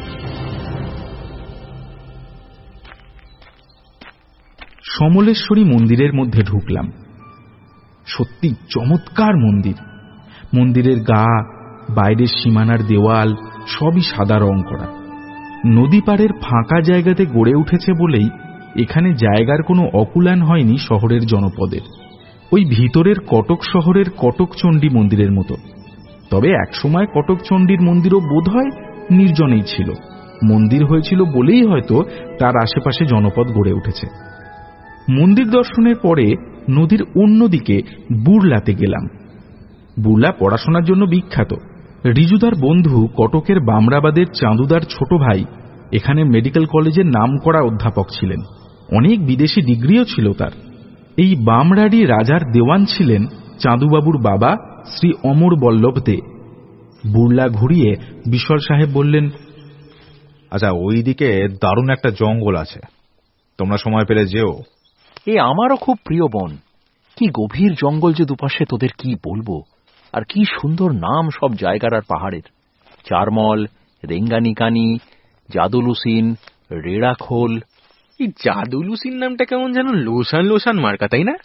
সমলেশ্বরী মন্দিরের মধ্যে ঢুকলাম। সত্যি চমৎকার মন্দির। মন্দিরের গা, বাইরের সীমানার দেওয়াল সবই সাদা রং করা। নদী পাড়ের ফাঁকা জায়গাতে গড়ে উঠেছে বলেই এখানে জায়গার কোনো অকুলান হয়নি শহরের জনপদের। ওই ভিতরের কটক শহরের কটক চণ্ডী মন্দিরের মতো। তবে একসময় কটক চণ্ডীর মন্দিরও বোধহয় নির্জনেই ছিল। মন্দির হয়েছিল বলেই হয়তো তার আশেপাশে জনপদ গড়ে উঠেছে। মন্দির দর্শনের পরে নদীর অন্যদিকে বুড়লাতে গেলাম। বুড়লা পড়াশোনার জন্য বিখ্যাত। রিজুদার বন্ধু কটকের বামরাবাদের চাঁদুদার ছোট ভাই এখানে মেডিকেল কলেজের নামকরা অধ্যাপক ছিলেন। অনেক বিদেশি ডিগ্রিও ছিল তার। এই বামরাডি রাজার দেওয়ান ছিলেন চাঁদুবাবুর বাবা শ্রী অমর বল্লভ দে। বুড়লা ঘুরিয়ে বিশল সাহেব বললেন, আচ্ছা, ওই দিকে দারুণ একটা জঙ্গল আছে, তোমরা সময় পেলে যেও। এ আমারও খুব প্রিয় বন। কি গভীর জঙ্গল যে দুপাশে, তোদের কি বলবো। আর কি সুন্দর নাম সব জায়গার আর পাহাড়ের। চারমল, রেঙ্গানিকানি, জাদুলুসিন, রেড়াখোল। এই জাদুলুসিন নামটা কেমন যেন লোসান লোসান মার্কা, তাই না?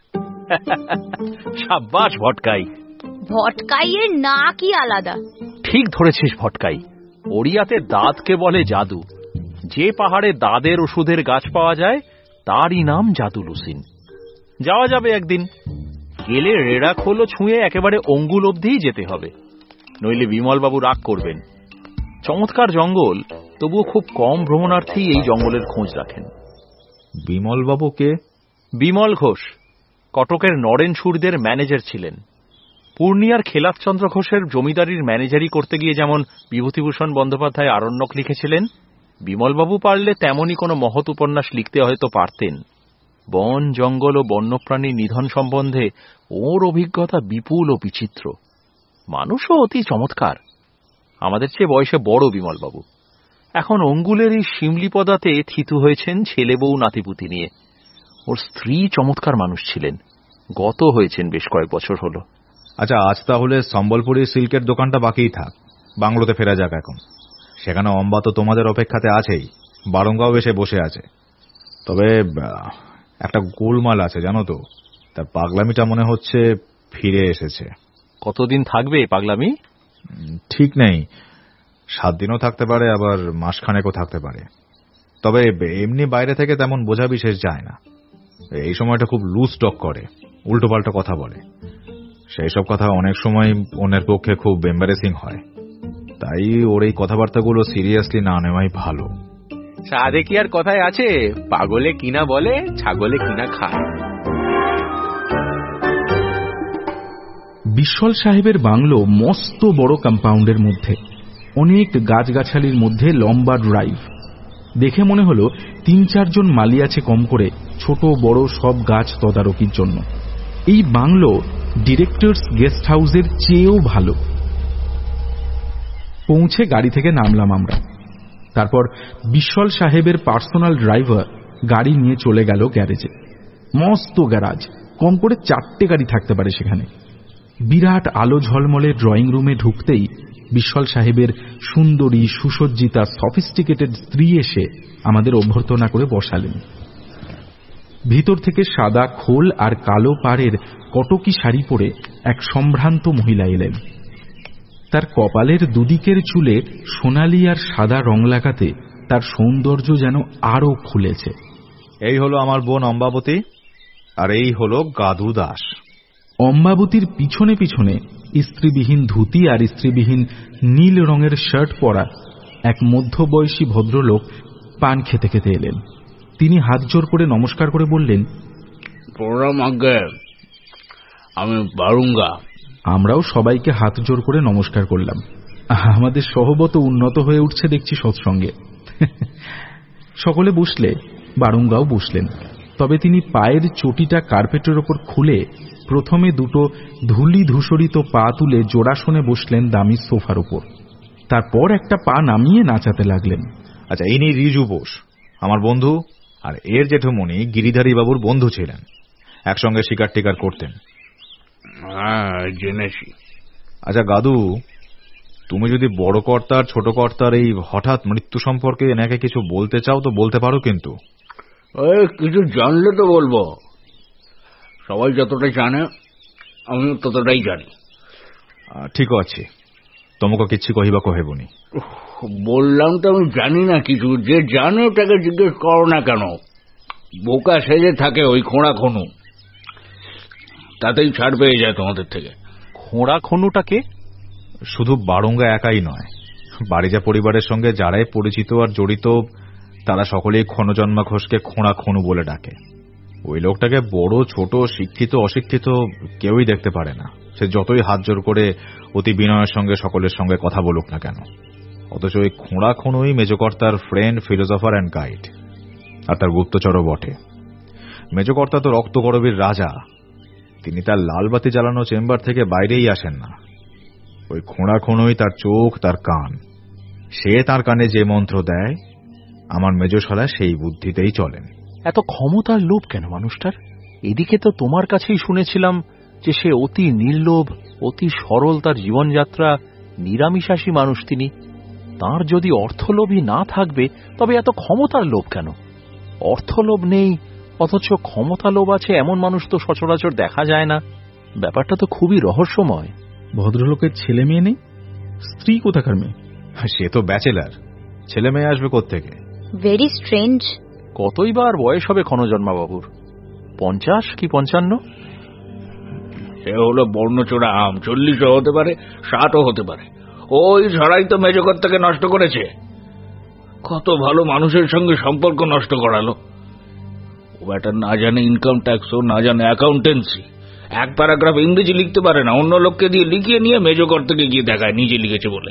সাব্বাস ভটকাই। ভটকাইয়ের না কি আলাদা। ঠিক ধরেছিস ভটকাই। ওড়িয়াতে দাঁতকে বলে জাদু। যে পাহাড়ে দাঁদের ওষুধের গাছ পাওয়া যায় তারই নাম জাদুলুসিন। যাওয়া যাবে একদিন। গেলে রেড়াখোল ছুঁয়ে একেবারে অঙ্গুল অবধিই যেতে হবে, নইলে বিমলবাবু রাগ করবেন। চমৎকার জঙ্গল, তবুও খুব কম ভ্রমণার্থী এই জঙ্গলের খোঁজ রাখেন। বিমলবাবুকে? বিমল ঘোষ কটকের নরেন সুরদের ম্যানেজার ছিলেন। পূর্ণিয়ার খেলাফচন্দ্র ঘোষের জমিদারির ম্যানেজারি করতে গিয়ে যেমন বিভূতিভূষণ বন্দ্যোপাধ্যায় আরণ্যক লিখেছিলেন, বিমলবাবু পারলে তেমনই কোনো মহৎ উপন্যাস লিখতে হয়তো পারতেন। বন, জঙ্গল ও বন্যপ্রাণীর নিধন সম্বন্ধে ওর অভিজ্ঞতা বিপুল ও বিচিত্র। মানুষও অতি চমৎকার। আমাদের চেয়ে বয়সে বড় বিমলবাবু। এখন অঙ্গুলের এই শিমলিপদাতে থিতু হয়েছেন ছেলে বউ নাতিপুতি নিয়ে। ওর স্ত্রী চমৎকার মানুষ ছিলেন, গত হয়েছেন বেশ কয়েক বছর হল। আচ্ছা, আজ তাহলে সম্বলপুরী সিল্কের দোকানটা বাকিই থাক, বাংলোতে ফেরা যাক এখন। সেখানে অম্বা তো তোমাদের অপেক্ষাতে আছেই, বারঙ্গাও এসে বসে আছে। তবে একটা গোলমাল আছে জানো তো, তার পাগলামিটা মনে হচ্ছে ফিরে এসেছে। কতদিন থাকবে পাগলামি ঠিক নেই, সাত দিনও থাকতে পারে, আবার মাসখানেকও থাকতে পারে। তবে এমনি বাইরে থেকে তেমন বোঝা বিশেষ যায় না। এই সময়টা খুব লুজ টক করে, উল্টোপাল্টা কথা বলে। সেই সব কথা অনেক সময় অন্যের পক্ষে খুব এম্বারেসিং হয়। তাই ওর এই কথাবার্তাগুলো সিরিয়াসলি না নেওয়াই ভালো। সাধে কি আর কথায় আছে, পাগলে কিনা বলে, ছাগলে কিনা খায়। বিশ্বল সাহেবের বাংলো মস্ত বড় কম্পাউন্ডের মধ্যে, অনেক গাছগাছালির মধ্যে লম্বা ড্রাইভ। দেখে মনে হলো তিন চারজন মালি আছে কম করে, ছোট বড় সব গাছ তদারকির জন্য। এই বাংলো ডিরেক্টরস গেস্ট হাউসের চেয়েও ভালো। পৌঁছে গাড়ি থেকে নামলাম আমরা। তারপর বিশ্বল সাহেবের পার্সোনাল ড্রাইভার গাড়ি নিয়ে চলে গেল গ্যারেজে। মস্ত গ্যারাজ, কম করে চারটে গাড়ি থাকতে পারে সেখানে। বিরাট আলো ঝলমলে ড্রয়িং রুমে ঢুকতেই বিশ্বল সাহেবের সুন্দরী সুসজ্জিতা সফিস্টিকেটেড স্ত্রী এসে আমাদের অভ্যর্থনা করে বসালেন। ভিতর থেকে সাদা খোল আর কালো পাড়ের কটকি শাড়ি পরে এক সম্ভ্রান্ত মহিলা এলেন। তার কপালের দুদিকের চুলে সোনালি আর সাদা রং লাগাতে তার সৌন্দর্য যেন আরো খুলেছে। এই হলো আমার বোন অম্বাবতী, আর এই হলো গাদু দাস। অম্বাবতীর পিছনে পিছনে স্ত্রীবিহীন ধুতি আর স্ত্রীবিহীন নীল রঙের শার্ট পরা এক মধ্যবয়সী ভদ্রলোক পান খেতে খেতে এলেন। তিনি হাত জোর করে নমস্কার করে বললেন, প্রণাম আজ্ঞা, আমি বারুঙ্গা। আমরাও সবাইকে হাত জোর করে নমস্কার করলাম। আমাদের সহবত উন্নত হয়ে উঠছে দেখছি সৎসঙ্গে। সকলে বসলে বারুঙ্গাও বসলেন, তবে তিনি পায়ের চটিটা কার্পেটের ওপর খুলে প্রথমে দুটো ধুলি ধূসরিত পা তুলে জোড়াসনে বসলেন দামি সোফার উপর। তারপর একটা পা নামিয়ে নাচাতে লাগলেন। আচ্ছা, ইনি রিজু বোস, আমার বন্ধু, আর এর জেঠুমণি গিরিধারী বাবুর বন্ধু ছিলেন, একসঙ্গে শিকার টিকার করতেন। হ্যাঁ, জেনেছি। আচ্ছা গাদু, তুমি যদি বড় কর্তার ছোট কর্তার এই হঠাৎ মৃত্যু সম্পর্কে এনাকে কিছু বলতে চাও তো বলতে পারো, কিন্তু কিছু জানলে তো বলবো। সবাই যতটা জানে আমি ততটাই জানি। ঠিক আছে, তোমাকে কিচ্ছু কহিবা কহেবনি। বললাম তো আমি জানি না কিছু। যে জানে ওটাকে জিজ্ঞেস করো না কেন? বোকা সেজে থাকে ওই খোঁড়া খনু, তাতেই ছাড় পেয়ে যায় তোমাদের থেকে। খোঁড়া খনুটাকে? শুধু বারুঙ্গা একাই নয়, বাড়িজা পরিবারের সঙ্গে যারাই পরিচিত আর জড়িত তারা সকলেই ক্ষণজন্মা ঘোষকে খোঁড়া খনু বলে ডাকে। ওই লোকটাকে বড় ছোট শিক্ষিত অশিক্ষিত কেউই দেখতে পারে না, সে যতই হাত জোর করে অতি বিনয়ের সঙ্গে সকলের সঙ্গে কথা বলুক না কেন। অথচ ওই খোঁড়া খনুই মেজকর্তার ফ্রেন্ড, ফিলোসফার অ্যান্ড গাইড, আর তার গুপ্তচরও বটে। মেজকর্তা তো রক্তকরবীর রাজা, তিনি তার লালবাতি জ্বালানো চেম্বার থেকে বাইরেই আসেন না। ওই খোঁড়া খনুই তার চোখ, তার কান, সে তার কানে যে মন্ত্র দেয় আমার মেজশালা সেই বুদ্ধিতেই চলেন। এত ক্ষমতার লোভ কেন মানুষটার? এদিকে তো তোমার কাছেই শুনেছিলাম যে সে অতি নির্লোভ, অতি সরল তার জীবনযাত্রা, নিরামিষাসী মানুষ তিনি। তার যদি অর্থলোভী না থাকবে তবে এত ক্ষমতার লোভ কেন? অর্থলোভ নেই অথচ ক্ষমতা লোভ আছে এমন মানুষ তো সচরাচর দেখা যায় না। ব্যাপারটা তো খুবই রহস্যময়। ভদ্রলোকের ছেলে মেয়ে নেই? স্ত্রী কোথাকার মেয়ে? সে তো ব্যাচেলার, ছেলে মেয়ে আসবে কোত্থেকে? Very strange. কতই বার বয়স হবে ক্ষণজন্মা বাবুর? পঞ্চাশ কি পঞ্চান্ন? সে হলো বর্ণচোরা আম, চল্লিশও হতে পারে, ষাটও হতে পারে। ওই ঝড়াই তো মেজকর্তাকে নষ্ট করেছে। কত ভালো মানুষের সঙ্গে সম্পর্ক নষ্ট করালো। ও ব্যাটা না জানে ইনকাম ট্যাক্সও, না জানে অ্যাকাউন্টেন্সি, এক প্যারাগ্রাফ ইংরেজি লিখতে পারে না, অন্য লোককে দিয়ে লিখিয়ে নিয়ে মেজকর্তাকে গিয়ে দেখায় নিজে লিখেছে বলে।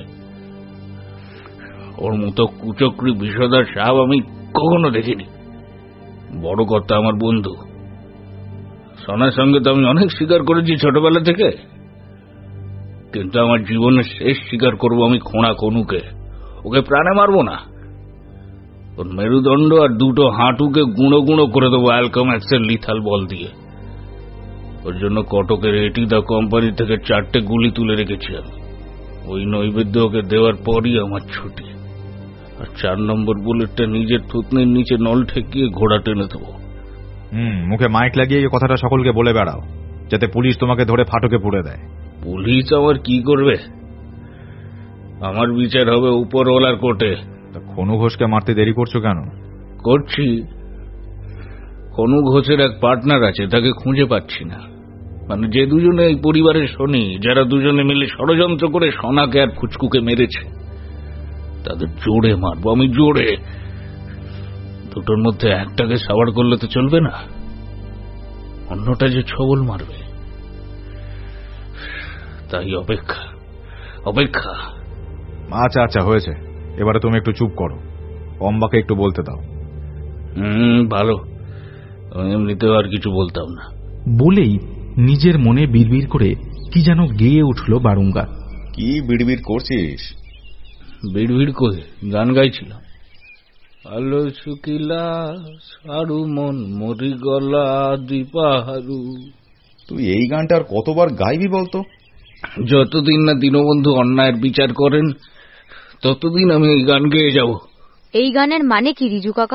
ওর মতো কুচক্রি বিষধর সাহেব আমি কখনো দেখিনি। বড় কর্তা আমার বন্ধু, সোনার সঙ্গে তো আমি অনেক শিকার করেছি ছোটবেলা থেকে, কিন্তু আমার জীবনের শেষ শিকার করব আমি খোঁড়া কনুকে। ওকে প্রাণে মারবো না, ওর মেরুদণ্ড আর দুটো হাঁটুকে গুঁড়ো গুঁড়ো করে দেবো অ্যালকাম্যাক্সের লিথাল বল দিয়ে। ওর জন্য কটকের এটিদা কোম্পানি থেকে চারটে গুলি তুলে রেখেছি আমি। ওই নৈবেদ্য ওকে দেওয়ার পরই আমার ছুটি। আর চার নম্বর বুলেটটা নিজের থুতনির নিচে নল ঠেকিয়ে ঘোড়া টেনে দেবো। হুম, মুখে মাইক লাগিয়ে এই কথাটা সকলকে বলে বেড়াও, যাতে পুলিশ তোমাকে ধরে ফাটকে পুড়ে দেয়। পুলিশ আমার কি করবে? আমার বিচার হবে উপরওয়ালার কোর্টে। খনু ঘোষকে মারতে দেরি করছো কেন? করছি, খনু ঘোষের এক পার্টনার আছে, তাকে খুঁজে পাচ্ছি না। মানে যে দুজনে এই পরিবারের শনি, যারা দুজনে মিলে ষড়যন্ত্র করে সোনাকে আর ফুচকুকে মেরেছে, তাদের জোরে মারবো আমি, জোরে। দুটোর মধ্যে একটাকে সাবার করলে তো চলবে না, অন্যটা যে ছবল মারবে। তাই অপেক্ষা অপেক্ষা আচ্ছা আচ্ছা হয়েছে, এবারে তুমি একটু চুপ করো, অম্বাকে একটু বলতে দাও। হুম ভালো, এমনিতেও আর কিছু বলতাম না। বলেই নিজের মনে বিড়বিড় করে কি যেন গেয়ে উঠল বারুঙ্গা। কি বিড়বিড় করছিস? বিড়বিড় করে গান গাইছিলাম। আলো শুকিলা সারু মন মরি গলা দীপাহারু। তুই এই গানটা আর কতবার গাইবি বলতো? যতদিন না দীনবন্ধু অন্যায়ের বিচার করেন ততদিন আমি এই গান গেয়ে যাব। এই গানের মানে কি রিজু কাকা?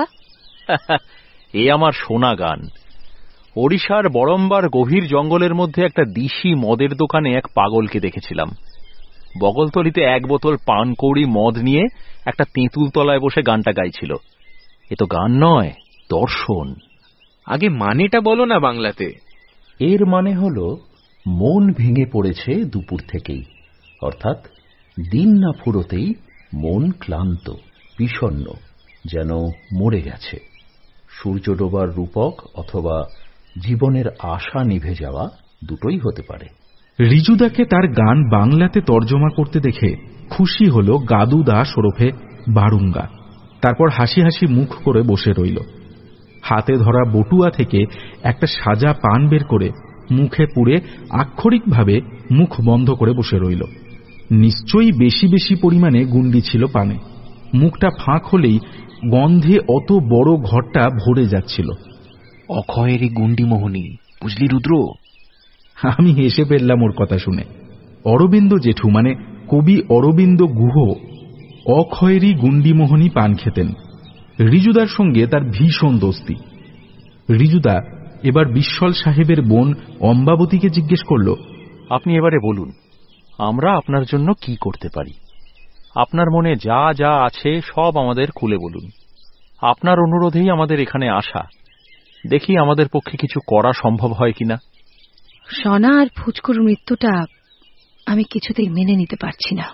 এ আমার শোনা গান। ওড়িশার বড়ম্বার গভীর জঙ্গলের মধ্যে একটা দিশি মদের দোকানে এক পাগলকে দেখেছিলাম। বগলতলিতে এক বোতল পানকৌড়ি মদ নিয়ে একটা তেঁতুল তলায় বসে গানটা গাইছিল। এ তো গান নয়, দর্শন। আগে মানেটা বলো না বাংলাতে। এর মানে হল মন ভেঙে পড়েছে দুপুর থেকেই, অর্থাৎ দিন না ফুরোতেই মন ক্লান্ত বিষণ্ণ, যেন মরে গেছে। সূর্য ডোবার রূপক অথবা জীবনের আশা নিভে যাওয়া দুটোই হতে পারে। রিজুদাকে তার গান বাংলাতে তর্জমা করতে দেখে খুশি হল গাদু দাস ওরফে বারুঙ্গা। তারপর হাসি হাসি মুখ করে বসে রইল। হাতে ধরা বটুয়া থেকে একটা সাজা পান বের করে মুখে পুরে আক্ষরিকভাবে মুখ বন্ধ করে বসে রইল। নিশ্চয়ই বেশি বেশি পরিমাণে গুন্ডি ছিল পানে। মুখটা ফাঁক হলেই গন্ধে অত বড় ঘরটা ভরে যাচ্ছিল। অক্ষয়েরই গুন্ডি মোহনী, বুঝলি রুদ্র? আমি হেসে ফেললাম ওর কথা শুনে। অরবিন্দ জেঠু মানে কবি অরবিন্দ গুহ অক্ষয়েরই গুন্ডিমোহনী পান খেতেন। রিজুদার সঙ্গে তার ভীষণ দোস্তি। রিজুদা এবার বিশ্বল সাহেবের বোন অম্বাবতীকে জিজ্ঞেস করল, আপনি এবারে বলুন, আমরা আপনার জন্য কি করতে পারি? আপনার মনে যা যা আছে সব আমাদের খুলে বলুন। আপনার অনুরোধেই আমাদের এখানে আসা। দেখি আমাদের পক্ষে কিছু করা সম্ভব হয় কিনা। সনা আর ফুচকুর মৃত্যুটা আমি কিছুতেই মেনে নিতে পারছি না।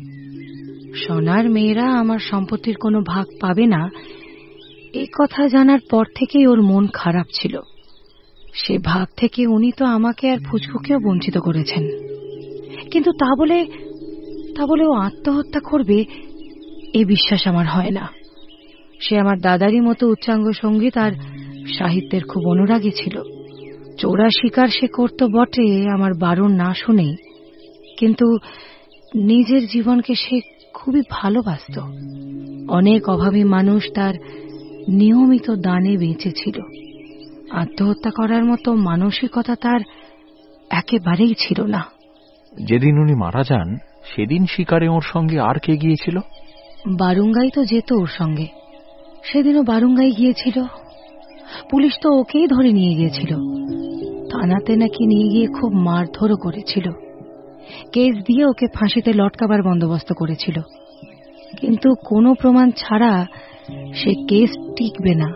সনার মেয়েরা আমার সম্পত্তির কোনো ভাগ পাবে না, এই কথা জানার পর থেকেই ওর মন খারাপ ছিল। সে ভাগ থেকে উনি তো আমাকে আর ফুচকুকেও বঞ্চিত করেছেন। কিন্তু তা বলে তা বলে ও আত্মহত্যা করবে এ বিশ্বাস আমার হয় না। সে আমার দাদারই মতো উচ্চাঙ্গ সঙ্গীত আর সাহিত্যের খুব অনুরাগী ছিল। চোরা শিকার সে করত বটে আমার বারণ না শুনেই, কিন্তু নিজের জীবনকে সে খুবই ভালোবাসত। অনেক অভাবী মানুষ তার নিয়মিত দানে বেঁচেছিল। আত্মহত্যা করার মতো মানসিকতা তার একেবারেই ছিল না। যেদিন উনি মারা যান সেদিন শিকারে ওর সঙ্গে আর কে গিয়েছিল? বারুঙ্গাই তো যেত ওর সঙ্গে। সেদিনও বারুঙ্গাই গিয়েছিল। পুলিশ তো ওকেই ধরে নিয়ে গিয়েছিল। থানাতে নাকি নিয়ে গিয়ে খুব মারধরও করেছিল। কেস দিয়ে ওকে ফাঁসিতে লটকাবার বন্দোবস্ত করেছিল। কিন্তু কোনো প্রমাণ ছাড়া সে কেস টিকবে না।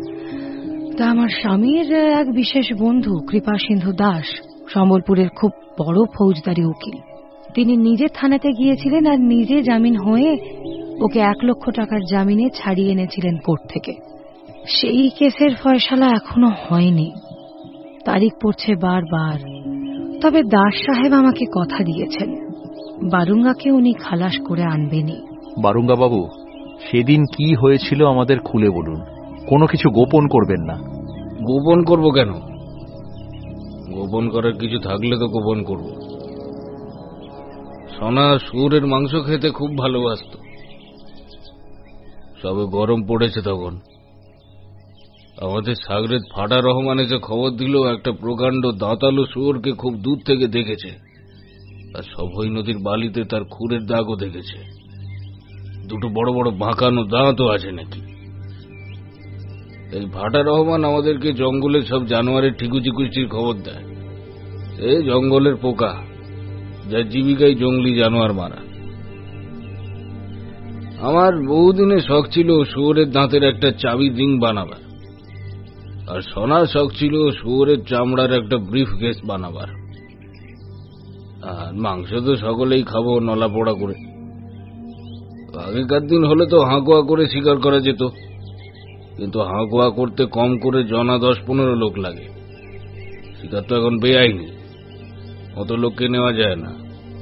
তা আমার স্বামীর এক বিশেষ বন্ধু কৃপা সিন্ধু দাস সম্বলপুরের খুব বড় ফৌজদারি উকিল, তিনি নিজে থানাতে গিয়েছিলেন আর নিজে জামিন হয়ে ওকে এক লক্ষ টাকার জামিনে ছাড়িয়ে এনেছিলেন কোর্ট থেকে। সেই কেসের ফয়সালা এখনো হয়নি, তারিখ পড়ছে বারবার। তবে দাস সাহেব আমাকে কথা দিয়েছেন বারুঙ্গাকে উনি খালাস করে আনবেনই। বারুঙ্গা বাবু, সেদিন কি হয়েছিল আমাদের খুলে বলুন, কোনো কিছু গোপন করবেন না। গোপন করব কেন? গোপন করার কিছু থাকলে তো গোপন করব। সোনা শুয়োরের মাংস খেতে খুব ভালোবাসত। সবে গরম পড়েছে তখন আমাদের সাগরেদ ফাটা রহমান এসে খবর দিল একটা প্রকাণ্ড দাঁতালো শুয়োরকে খুব দূর থেকে দেখেছে, আর সভই নদীর বালিতে তার খুরের দাগও দেখেছে। দুটো বড় বড় বাঁকানো দাঁতও আছে নাকি। এই ফাটা রহমান আমাদেরকে জঙ্গলের সব জানোয়ারের ঠিকুচিকুচির খবর দেয়। এই জঙ্গলের পোকা, যার জীবিকাই জঙ্গলি জানোয়ার মারা। আমার বহুদিনের শখ ছিল শুয়োরের দাঁতের একটা চাবি রিং বানাবার, আর সোনার শখ ছিল শুয়োরের চামড়ার একটা ব্রিফ কেস বানাবার। আর মাংস তো সকলেই খাবো নলা পোড়া করে। আগেকার দিন হলে তো হাঁকুয়া করে শিকার করা যেত, কিন্তু হাঁকুয়া করতে কম করে জনা দশ পনেরো লোক লাগে। শিকার তো এখন বেআইনি, অত লোককে নেওয়া যায় না।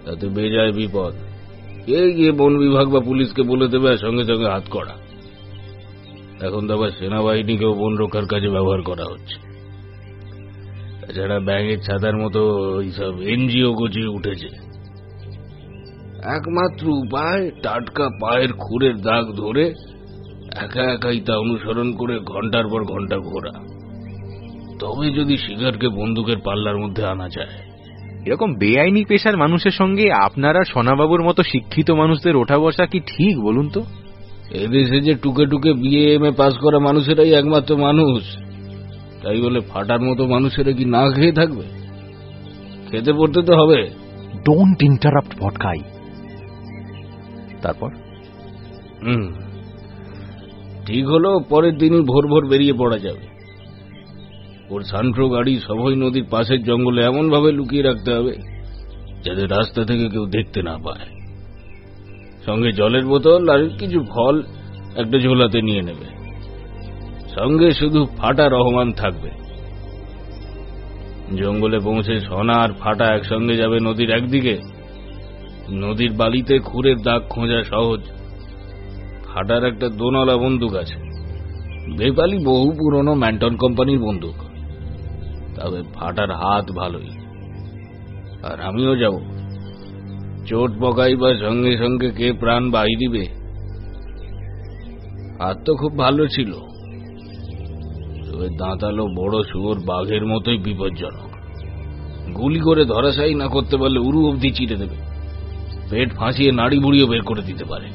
তাতে বেজায় বিপদ। কে গিয়ে বন বিভাগ বা পুলিশকে বলে দেবে আর সঙ্গে সঙ্গে হাত করা। এখন তো আবার সেনাবাহিনীকেও বন রক্ষার কাজে ব্যবহার করা হচ্ছে। এছাড়া ব্যাঙের ছাতার মতো এইসব এনজিও গজিয়ে উঠেছে। একমাত্র উপায় টাটকা পায়ের খুরের দাগ ধরে একা একাই তা অনুসরণ করে ঘন্টার পর ঘন্টা ঘোরা, তবে যদি শিকারকে বন্দুকের পাল্লার মধ্যে আনা যায়। এরকম বেআইনি পেশার মানুষের সঙ্গে আপনারা সোনাবাবুর মতো শিক্ষিত মানুষদের ওঠা বসা কি ঠিক বলুন তো? এদেশে যে টুকে টুকে বিএ এম এ পাস করা মানুষেরাই একমাত্র মানুষ, তাই বলে ফাটার মতো মানুষেরা কি না খেয়ে থাকবে? খেতে পড়তে তো হবে। Don't interrupt Bhotkai. তারপর হুম ঠিক হলো, পরের দিনই ভোর ভোর বেরিয়ে পড়া যাবে। ওর সান্ট্রো গাড়ি সভই নদীর পাশের জঙ্গলে এমন ভাবে লুকিয়ে রাখতে হবে যাতে রাস্তা থেকে কেউ দেখতে না পায়। সঙ্গে জলের বোতল আর কিছু ফল একটা ঝোলাতে নিয়ে নেবে। সঙ্গে শুধু ফাটা রহমান থাকবে। জঙ্গলে পৌঁছে সোনা আর ফাটা একসঙ্গে যাবে নদীর একদিকে। নদীর বালিতে খুরের দাগ খোঁজা সহজ। ফাটার একটা দোনলা বন্দুক আছে, বেপালি বহু পুরনো ম্যান্টন কোম্পানির বন্দুক। তবে ফাটার হাত ভালোই। আর আমিও যাব। চোট পকাই বা সঙ্গে সঙ্গে কে প্রাণ বাহি দিবে। হাত তো খুব ভালো ছিল, তবে দাঁতালো বড় শুয়োর বাঘের মতোই বিপজ্জনক। গুলি করে ধরাশায়ী না করতে পারলে উরু অবধি চিরে দেবে, পেট ফাঁসিয়ে নাড়ি বুড়িও বের করে দিতে পারে।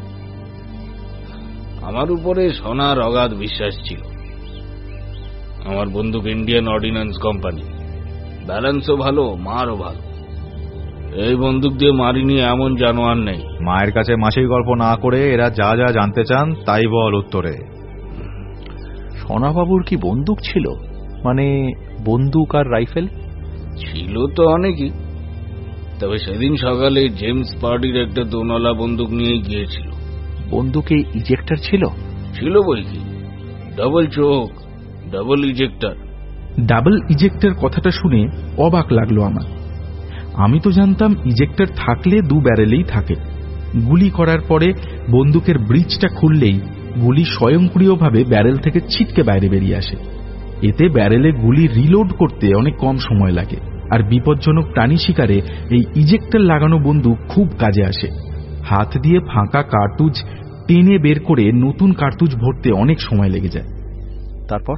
আমার উপরে সোনার অগাধ বিশ্বাস ছিল। আমার বন্দুক ইন্ডিয়ান অর্ডিন্যান্স কোম্পানি, ব্যালেন্সও ভালো, মারও ভালো। এই বন্দুক দিয়ে মারিনি এমন জানোয়ার নেই। মায়ের কাছে মাসির গল্প না করে এরা যা যা জানতে চান তাই বল উত্তরে। সোনাবাবুর কি বন্দুক ছিল? মানে বন্দুক আর রাইফেল? ছিল তো অনেকই, তবে সেদিন সকালে জেমস পার্ডির একটা দোনলা বন্দুক নিয়ে গিয়েছিল। বন্দুকে ইজেক্টর ছিল? ছিল বই কি, ডাবল চোখ, ডাবল ইজেক্টর। ডাবল ইজেক্টর কথাটা শুনে অবাক লাগলো আমার। আমি তো জানতাম ইজেক্টর থাকলে দু ব্যারেলেই থাকে। গুলি করার পরে বন্দুকের ব্রিজটা খুললেই গুলি স্বয়ংক্রিয়ভাবে ব্যারেল থেকে ছিটকে বাইরে বেরিয়ে আসে। এতে ব্যারেলে গুলি রিলোড করতে অনেক কম সময় লাগে, আর বিপজ্জনক প্রাণী শিকারে এই ইজেক্টর লাগানো বন্দুক খুব কাজে আসে। হাত দিয়ে ফাঁকা কার্তুজ টেনে বের করে নতুন কার্তুজ ভরতে অনেক সময় লেগে যায়। তারপর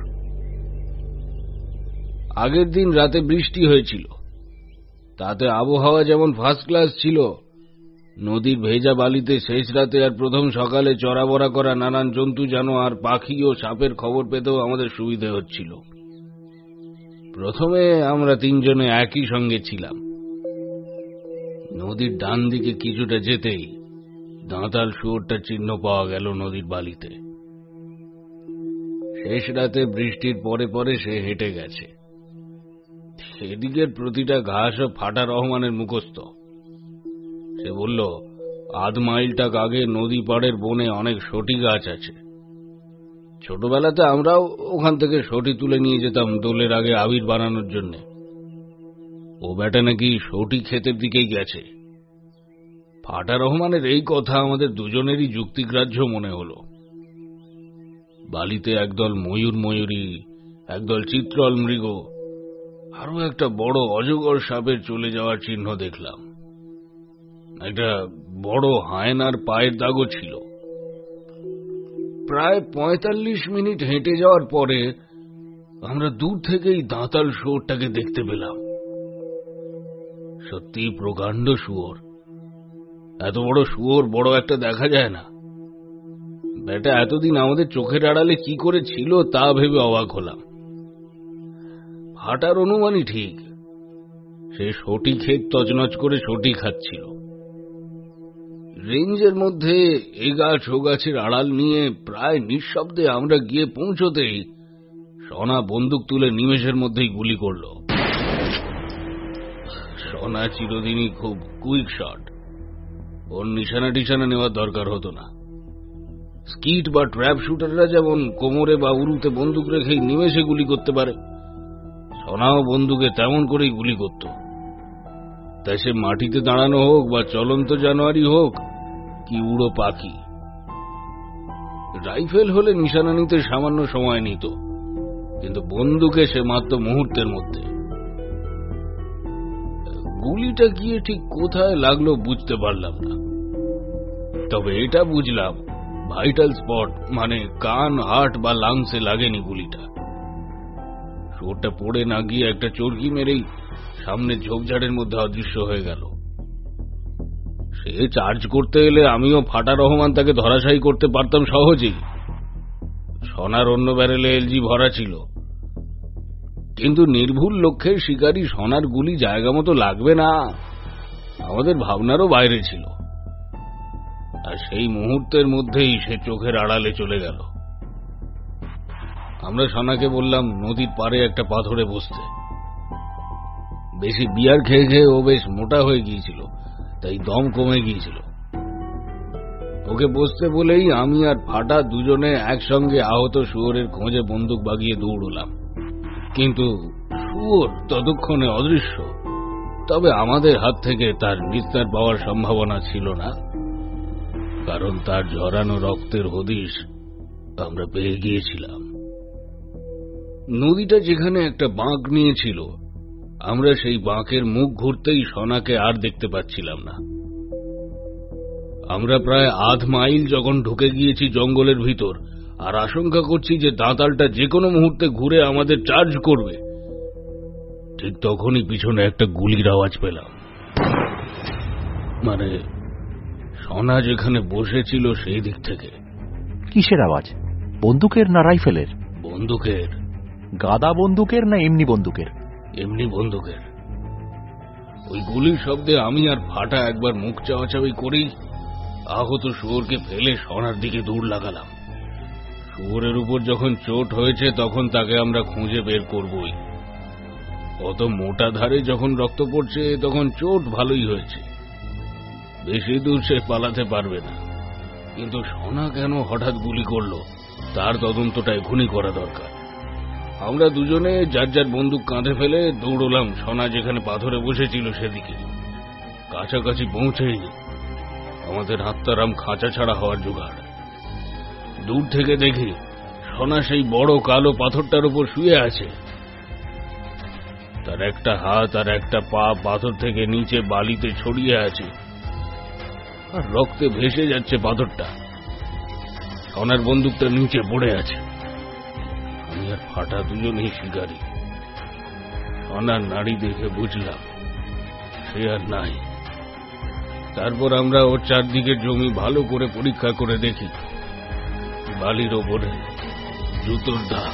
আগের দিন রাতে বৃষ্টি হয়েছিল, তাতে আবহাওয়া যেমন ফার্স্ট ক্লাস ছিল। নদীর ভেজা বালিতে শেষ রাতে আর প্রথম সকালে চড়াবড়া করা নানান জন্তু জানোয়ার, পাখি ও সাপের খবর পেতেও আমাদের সুবিধে হচ্ছিল। প্রথমে আমরা তিনজনে একই সঙ্গে ছিলাম। নদীর ডান দিকে কিছুটা যেতেই দাঁতাল শুয়োরটার চিহ্ন পাওয়া গেল নদীর বালিতে। শেষ রাতে বৃষ্টির পরে পরে সে হেঁটে গেছে। সেদিকের প্রতিটা ঘাসও ফাটা রহমানের মুখস্থ। সে বলল, আধ মাইলটাক আগে নদী পাড়ের বনে অনেক সটি গাছ আছে। ছোটবেলাতে আমরাও ওখান থেকে সটি তুলে নিয়ে যেতাম দোলের আগে আবির বানানোর জন্য। ও বেটা নাকি সটি ক্ষেতের দিকেই গেছে। ফাটা রহমানের এই কথা আমাদের দুজনেরই যুক্তিগ্রাহ্য মনে হল। বালিতে একদল ময়ূর ময়ূরী, একদল চিত্রল মৃগ, আরো একটা বড় অজগর সাপের চলে যাওয়ার চিহ্ন দেখলাম। একটা বড় হায়নার পায়ের দাগও ছিল। প্রায় পঁয়তাল্লিশ মিনিট হেঁটে যাওয়ার পরে আমরা দূর থেকেই দাঁতাল শুয়োরটাকে দেখতে পেলাম। সত্যি প্রকাণ্ড শুয়োর। এত বড় শুয়োর বড় একটা দেখা যায় না। বেটা এতদিন আমাদের চোখের আড়ালে কি করে ছিল তা ভেবে অবাক হলাম। ফাটার অনুমানই ঠিক, সে সটি ক্ষেত তছনছ করে সটি খাচ্ছিল। রেঞ্জের মধ্যে এ গাছ ও গাছের আড়াল নিয়ে প্রায় নিঃশব্দে আমরা গিয়ে পৌঁছতেই সোনা বন্দুক তুলে নিমেষের মধ্যেই গুলি করল। সোনা চিরদিনই খুব কুইক শট, ওর নিশানা টিশানা নেওয়ার দরকার হতো না। স্কিট বা ট্র্যাপ শুটাররা যেমন কোমরে বা উরুতে বন্দুক রেখেই নিমেষে গুলি করতে পারে, সোনাও বন্দুকে তেমন করেই গুলি করত। তা সে মাটিতে দাঁড়ানো হোক বা চলন্ত জানোয়ারই হোক কি উড়ো পাখি। রাইফেল হলে নিশানা নিতে সামান্য সময় নিত, কিন্তু বন্দুকে সে মাত্র মুহূর্তের মধ্যে। গুলিটা গিয়ে ঠিক কোথায় লাগলো বুঝতে পারলাম না, তবে এটা বুঝলাম ভাইটাল স্পট মানে কান, হার্ট বা লাংসে লাগেনি গুলিটা। চোরটা পড়ে না গিয়ে একটা চরকি মেরেই সামনে ঝোপঝাড়ের মধ্যে অদৃশ্য হয়ে গেল। সে চার্জ করতে এলে আমিও ফাটা রহমান তাকে ধরাশায়ী করতে পারতাম সহজেই। সোনার অন্য ব্যারেলে এলজি ভরা ছিল, কিন্তু নির্ভুল লক্ষ্যের শিকারী সোনার গুলি জায়গা মতো লাগবে না, আমাদের ভাবনারও বাইরে ছিল। আর সেই মুহূর্তের মধ্যেই সে চোখের আড়ালে চলে গেল। আমরা সোনাকে বললাম নদীর পাড়ে একটা পাথরে বসতে। বেশি বিয়ার খেয়ে খেয়ে ও বেশ মোটা হয়ে গিয়েছিল, তাই দম কমে গিয়েছিল। ওকে বসতে বলেই আমি আর ফাটা দুজনে একসঙ্গে আহত শুয়োরের খোঁজে বন্দুক বাগিয়ে দৌড়লাম, কিন্তু শুয়োর ততক্ষণে অদৃশ্য। তবে আমাদের হাত থেকে তার নিস্তার পাওয়ার সম্ভাবনা ছিল না, কারণ তার ঝরানো রক্তের হদিশ আমরা পেয়ে গিয়েছিলাম। নদীটা যেখানে একটা বাঁক নিয়েছিল, আমরা সেই বাঁকের মুখ ঘুরতেই সোনাকে আর দেখতে পাচ্ছিলাম না। আমরা প্রায় আধ মাইল যখন ঢুকে গিয়েছি জঙ্গলের ভিতর, আর আশঙ্কা করছি যে দাঁতালটা যে কোনো মুহূর্তে ঘুরে আমাদের চার্জ করবে, ঠিক তখনই পিছনে একটা গুলির আওয়াজ পেলাম। মানে সোনা যেখানে বসেছিল সেই দিক থেকে। কিসের আওয়াজ? বন্দুকের না রাইফেলের? বন্দুকের। গাদা বন্দুকের না এমনি বন্দুকের? এমনি বন্দুকের। ওই গুলির শব্দে আমি আর ফাটা একবার মুখ চাওয়াচাওয়ি করেই আহত শুয়োরকে ফেলে সোনার দিকে দৌড় লাগালাম। শুয়োরের উপর যখন চোট হয়েছে তখন তাকে আমরা খুঁজে বের করবই। অত মোটা ধারে যখন রক্ত পড়ছে তখন চোট ভালোই হয়েছে, বেশি দূর সে পালাতে পারবে না। কিন্তু সোনা কেন হঠাৎ গুলি করলো তার তদন্তটা এখনই করা দরকার। আমরা দুজনে যার যার বন্দুক কাঁধে ফেলে দৌড়লাম সোনা যেখানে পাথরে বসেছিল সেদিকে। কাছাকাছি পৌঁছেইনি, আমাদের আত্মারাম খাঁচা ছাড়া হওয়ার জোগাড়। দূর থেকে দেখি সোনা সেই বড় কালো পাথরটার উপর শুয়ে আছে। তার একটা হাত আর একটা পা পাথর থেকে নিচে বালিতে ছড়িয়ে আছে, আর রক্তে ভেসে যাচ্ছে পাথরটা। সোনার বন্দুকটা নিচে পড়ে আছে। আমি আর ফাটা দুজনেই শিকারী। সোনার নাড়ি দেখে বুঝলাম সে আর নাই। তারপর আমরা ওর চারদিকের জমি ভালো করে পরীক্ষা করে দেখি, বালির ওপরে জুতোর দাগ।